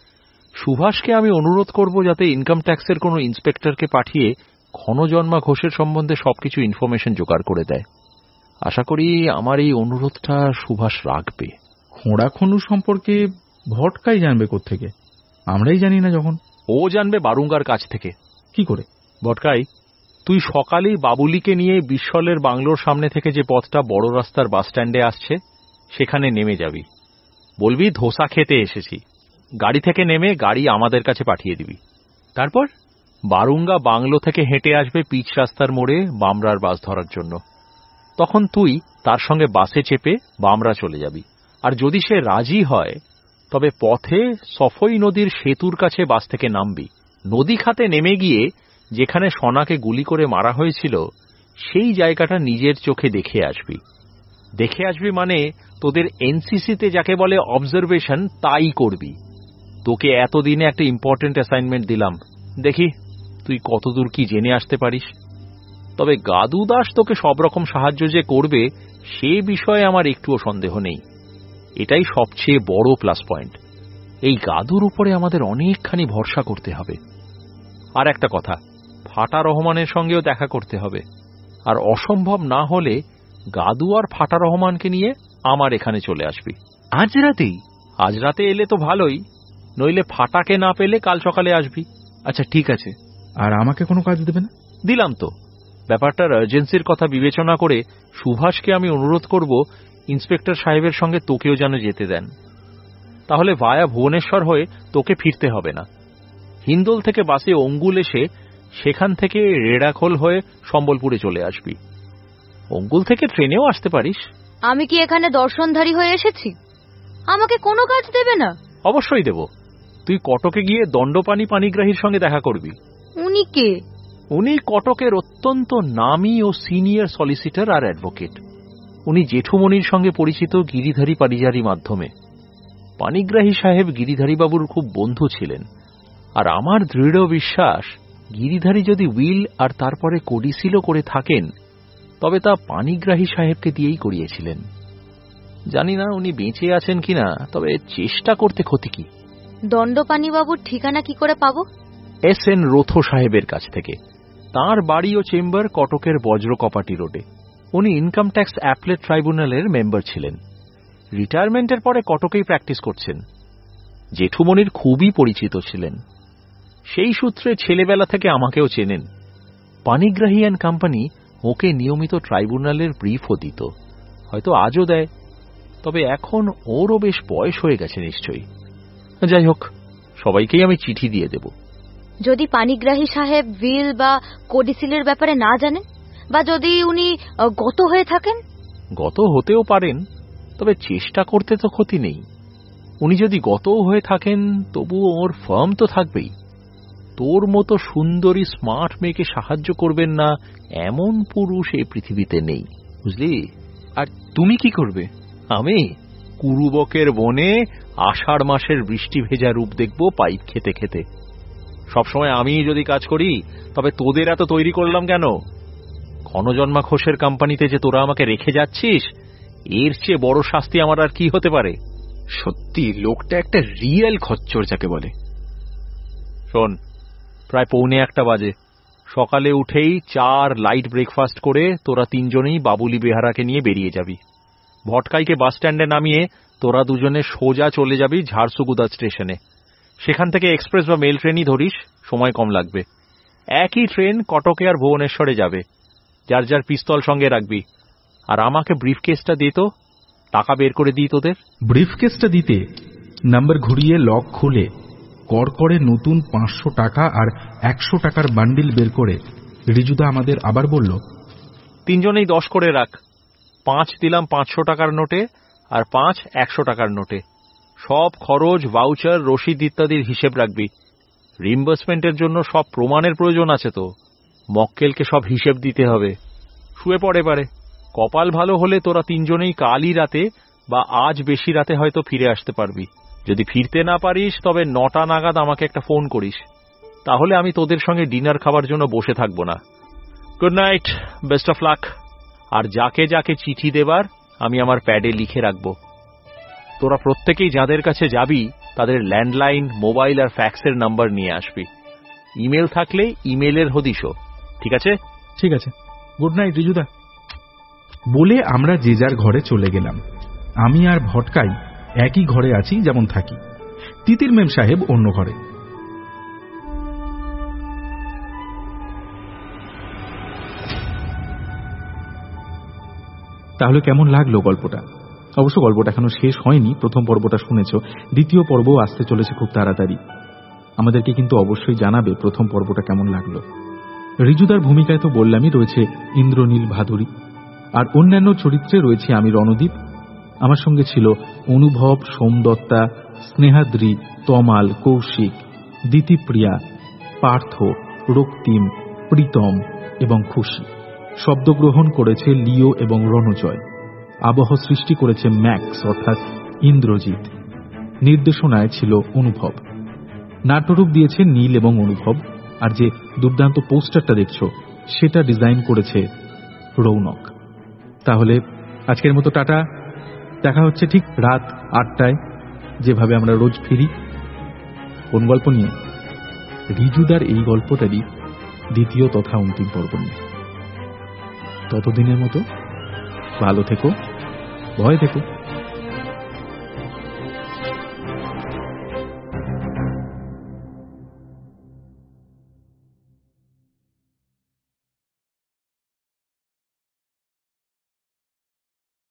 সুভাষকে আমি অনুরোধ করব যাতে ইনকাম ট্যাক্সের কোনো ইন্সপেক্টরকে পাঠিয়ে ক্ষণজন্মা ঘোষের সম্বন্ধে সবকিছু ইনফরমেশন জোগাড় করে দেয়। আশা করি আমার এই অনুরোধটা সুভাষ রাখবে। খোঁড়াখনু সম্পর্কে ভটকাই জানবে কোত্থেকে? আমরাই জানি না যখন। ও জানবে বারুঙ্গার কাছ থেকে। কি করে? ভটকাই, তুই সকালেই বাবুলিকে নিয়ে বিশ্বলের বাংলোর সামনে থেকে যে পথটা বড় রাস্তার বাস স্ট্যান্ডে আসছে সেখানে নেমে যাবি। বলবি ধোসা খেতে এসেছি। গাড়ি থেকে নেমে গাড়ি আমাদের কাছে পাঠিয়ে দিবি। তারপর বারুঙ্গা বাংলো থেকে হেঁটে আসবে পিচ রাস্তার মোড়ে বামরার বাস ধরার জন্য। তখন তুই তার সঙ্গে বাসে চেপে বামরা চলে যাবি। আর যদি সে রাজি হয় তবে পথে সফই নদীর সেতুর কাছে বাস থেকে নামবি। নদী খাতে নেমে গিয়ে যেখানে সোনাকে গুলি করে মারা হয়েছিল সেই জায়গাটা নিজের চোখে দেখে আসবি। দেখে আসবি মানে তোদের এনসিসিতে যাকে বলে অবজারভেশন, তাই করবি। তোকে এতদিনে একটা ইম্পর্টেন্ট অ্যাসাইনমেন্ট দিলাম, দেখি তুই কতদূর কি জেনে আসতে পারিস। তবে গাদু দাস তোকে সব রকম সাহায্য যে করবে সে বিষয়ে আমার একটুও সন্দেহ নেই। এটাই সবচেয়ে বড় প্লাস পয়েন্ট। এই গাদুর উপরে আমাদের অনেকখানি ভরসা করতে হবে। আর একটা কথা, ফাটা রহমানের সঙ্গেও দেখা করতে হবে। আর অসম্ভব না হলে গাদু আর ফাটা রহমানকে নিয়ে আমার এখানে চলে আসবি। আজ রাতেই? আজ রাতে এলে তো ভালোই, নইলে ফাটাকে না পেলে কাল সকালে আসবি। আচ্ছা ঠিক আছে। আর আমাকে কোনো কাজ দেবে না? দিলাম তো। ব্যাপারটার আর্জেন্সির কথা বিবেচনা করে সুভাষকে আমি অনুরোধ করব ইন্সপেক্টর সাহেবের সঙ্গে তোকেও যেন যেতে দেন। তাহলে ভায়া ভুবনেশ্বর হয়ে তোকে ফিরতে হবে না। হিন্দোল থেকে বাসে অঙ্গুল এসে সেখান থেকে রেড়াখোল হয়ে সম্বলপুরে চলে আসবি। অঙ্গুল থেকে ট্রেনেও আসতে পারিস। আমি কি এখানে দর্শনধারী হয়ে এসেছি? আমাকে কোনো কাজ দেবে না? অবশ্যই দেব। তুই কটকে গিয়ে দণ্ডপানি পানিগ্রাহীর সঙ্গে দেখা করবি। উনি কে? উনি কটকের অত্যন্ত নামী ও সিনিয়র সলিসিটর আর অ্যাডভোকেট। উনি জেঠুমনির সঙ্গে পরিচিত গিরিধারী পারিজারি মাধ্যমে। পানিগ্রাহী সাহেব গিরিধারী বাবুর খুব বন্ধু ছিলেন, আর আমার দৃঢ় বিশ্বাস গিরিধারী যদি উইল আর তারপরে কোডিসিলও করে থাকেন তবে তা পানিগ্রাহী সাহেবকে দিয়েই করিয়েছিলেন। জানি না উনি বেঁচে আছেন কিনা, তবে চেষ্টা করতে ক্ষতি কি। দণ্ডপানি বাবুর ঠিকানা কি করে পাবো? এস এন রোথো সাহেবের কাছ থেকে। তাঁর বাড়ি ও চেম্বার কটকের বজ্রকপাটি রোডে। উনি ইনকাম ট্যাক্স অ্যাপলেট ট্রাইব্যুনালের মেম্বার ছিলেন। রিটায়ারমেন্টের পরে কটকেই প্র্যাকটিস করছেন। জেঠুমনির খুবই পরিচিত ছিলেন। সেই সূত্রে ছেলেবেলা থেকে আমাকেও চেনেন। পানিগ্রাহী অ্যান্ড কোম্পানি ওকে নিয়মিত ট্রাইব্যুনালের ব্রিফও দিত, হয়তো আজও দেয়, তবে এখন ওরও বেশ বয়স হয়ে গেছে নিশ্চয়ই। যাই হোক, সবাইকেই আমি চিঠি দিয়ে দেব। যদি পানিগ্রাহী সাহেব উইল বা কোডিসিলের ব্যাপারে না জানেন, বা যদি উনি গত হয়ে থাকেন? গত হতেও পারেন, তবে চেষ্টা করতে তো ক্ষতি নেই। উনি যদি গতও হয়ে থাকেন তবুও ওর ফার্ম তো থাকবেই। তোর মতো সুন্দরী স্মার্ট মেয়েকে সাহায্য করবেন না এমন পুরুষ এই পৃথিবীতে নেই, বুঝলি? আর তুমি কি করবে? আমি কুরুবকের বনে আষাঢ় মাসের বৃষ্টি ভেজা রূপ দেখব পাইপ খেতে খেতে। সবসময় আমি যদি কাজ করি তবে তোদের এত তৈরি করলাম কেন? ক্ষণজন্মা ঘোষের কোম্পানিতে যে তোরা আমাকে রেখে যাচ্ছিস, এর চেয়ে বড় শাস্তি আমার আর কি হতে পারে? সত্যি লোকটা একটা রিয়েল খচ্চর যাকে বলে। শোন, প্রায় পৌনে একটা বাজে। সকালে উঠেই চার লাইট ব্রেকফাস্ট করে তোরা তিনজনেই বাবুলি বেহারাকে নিয়ে বেরিয়ে যাবি। ভটকাইকে বাস স্ট্যান্ডে নামিয়ে তোরা দুজনে সোজা চলে যাবি ঝাড়সুগুদা স্টেশনে। সেখান থেকে এক্সপ্রেস বা মেল ট্রেনই ধরিস, সময় কম লাগবে। একই ট্রেন কটকে আর ভুবনেশ্বরে যাবে। যার যার পিস্তল সঙ্গে রাখবি। আর আমাকে ব্রিফকেসটা দে তো, টাকা বের করে দিই তোদের। ব্রিফকেসটা দিতে নাম্বার ঘুরিয়ে লক খুলে কড়কড়ে নতুন পাঁচশো টাকা আর একশো টাকার বান্ডিল বের করে রিজুদা আমাদের আবার বলল, তিনজনেই দশ করে রাখ। পাঁচ দিলাম পাঁচশো টাকার নোটে, আর পাঁচ একশো টাকার নোটে। সব খরচ, ভাউচার, রসিদ ইত্যাদির হিসেব রাখবি। রিম্বার্সমেন্টের জন্য সব প্রমাণের প্রয়োজন আছে তো। মক্কেলকে সব হিসেব দিতে হবে। শুয়ে পড়ে পারে। কপাল ভালো হলে তোরা তিনজনেই কালই রাতে বা আজ বেশি রাতে হয়তো ফিরে আসতে পারবি। যদি ফিরতে না পারিস তবে নটা নাগাদ আমাকে একটা ফোন করিস, তাহলে আমি তোদের সঙ্গে ডিনার খাবার জন্য বসে থাকবো না। Good night, best of luck. আর যাকে যাকে চিঠি দেবার আমি আমার প্যাডে লিখে রাখবো। তোরা প্রত্যেকেই যাদের কাছে যাবি তাদের ল্যান্ডলাইন, মোবাইল আর ফ্যাক্সের নাম্বার নিয়ে আসবি। ইমেল থাকলে ইমেলের হদিশও। ঠিক আছে? ঠিক আছে। গুড নাইট রিজুদা। বলে আমরা যে যার ঘরে চলে গেলাম। আমি আর ভটকাই একই ঘরে আছি, যেমন থাকি। তিতির মেম সাহেব অন্য ঘরে। তাহলে কেমন লাগলো গল্পটা? অবশ্য গল্পটা এখনো শেষ হয়নি। প্রথম পর্বটা শুনেছ, দ্বিতীয় পর্ব আসতে চলেছে খুব তাড়াতাড়ি। আমাদেরকে কিন্তু অবশ্যই জানাবে প্রথম পর্বটা কেমন লাগলো। রিজুদার ভূমিকায় তো বললামই, রয়েছে ইন্দ্রনীল ভাদুরী, আর অন্যান্য চরিত্রে রয়েছে আমি রণদীপ। আমার সঙ্গে ছিল অনুভব, সোমদত্তা, স্নেহাদ্রি, তমাল, কৌশিক, দিতিপ্রিয়া, পার্থ, রক্তিম, প্রীতম এবং খুশি। শব্দগ্রহণ করেছে লিও এবং রণজয়। আবহ সৃষ্টি করেছে ম্যাক্স অর্থাৎ ইন্দ্রজিৎ। নির্দেশনায় ছিল অনুভব। নাট্যরূপ দিয়েছে নীল এবং অনুভব। আর যে দুর্দান্ত পোস্টারটা দেখছ সেটা ডিজাইন করেছে রৌনক। তাহলে আজকের মতো টাটা। দেখা হচ্ছে ঠিক রাত আটটায়, যেভাবে আমরা রোজ ফিরি। কোন গল্প নিয়ে? রিজুদার এই গল্পটারই দ্বিতীয় তথা অন্তিম পর্ব নিয়ে। ততদিনের মতো ভালো থেকো, ভয় থেকো।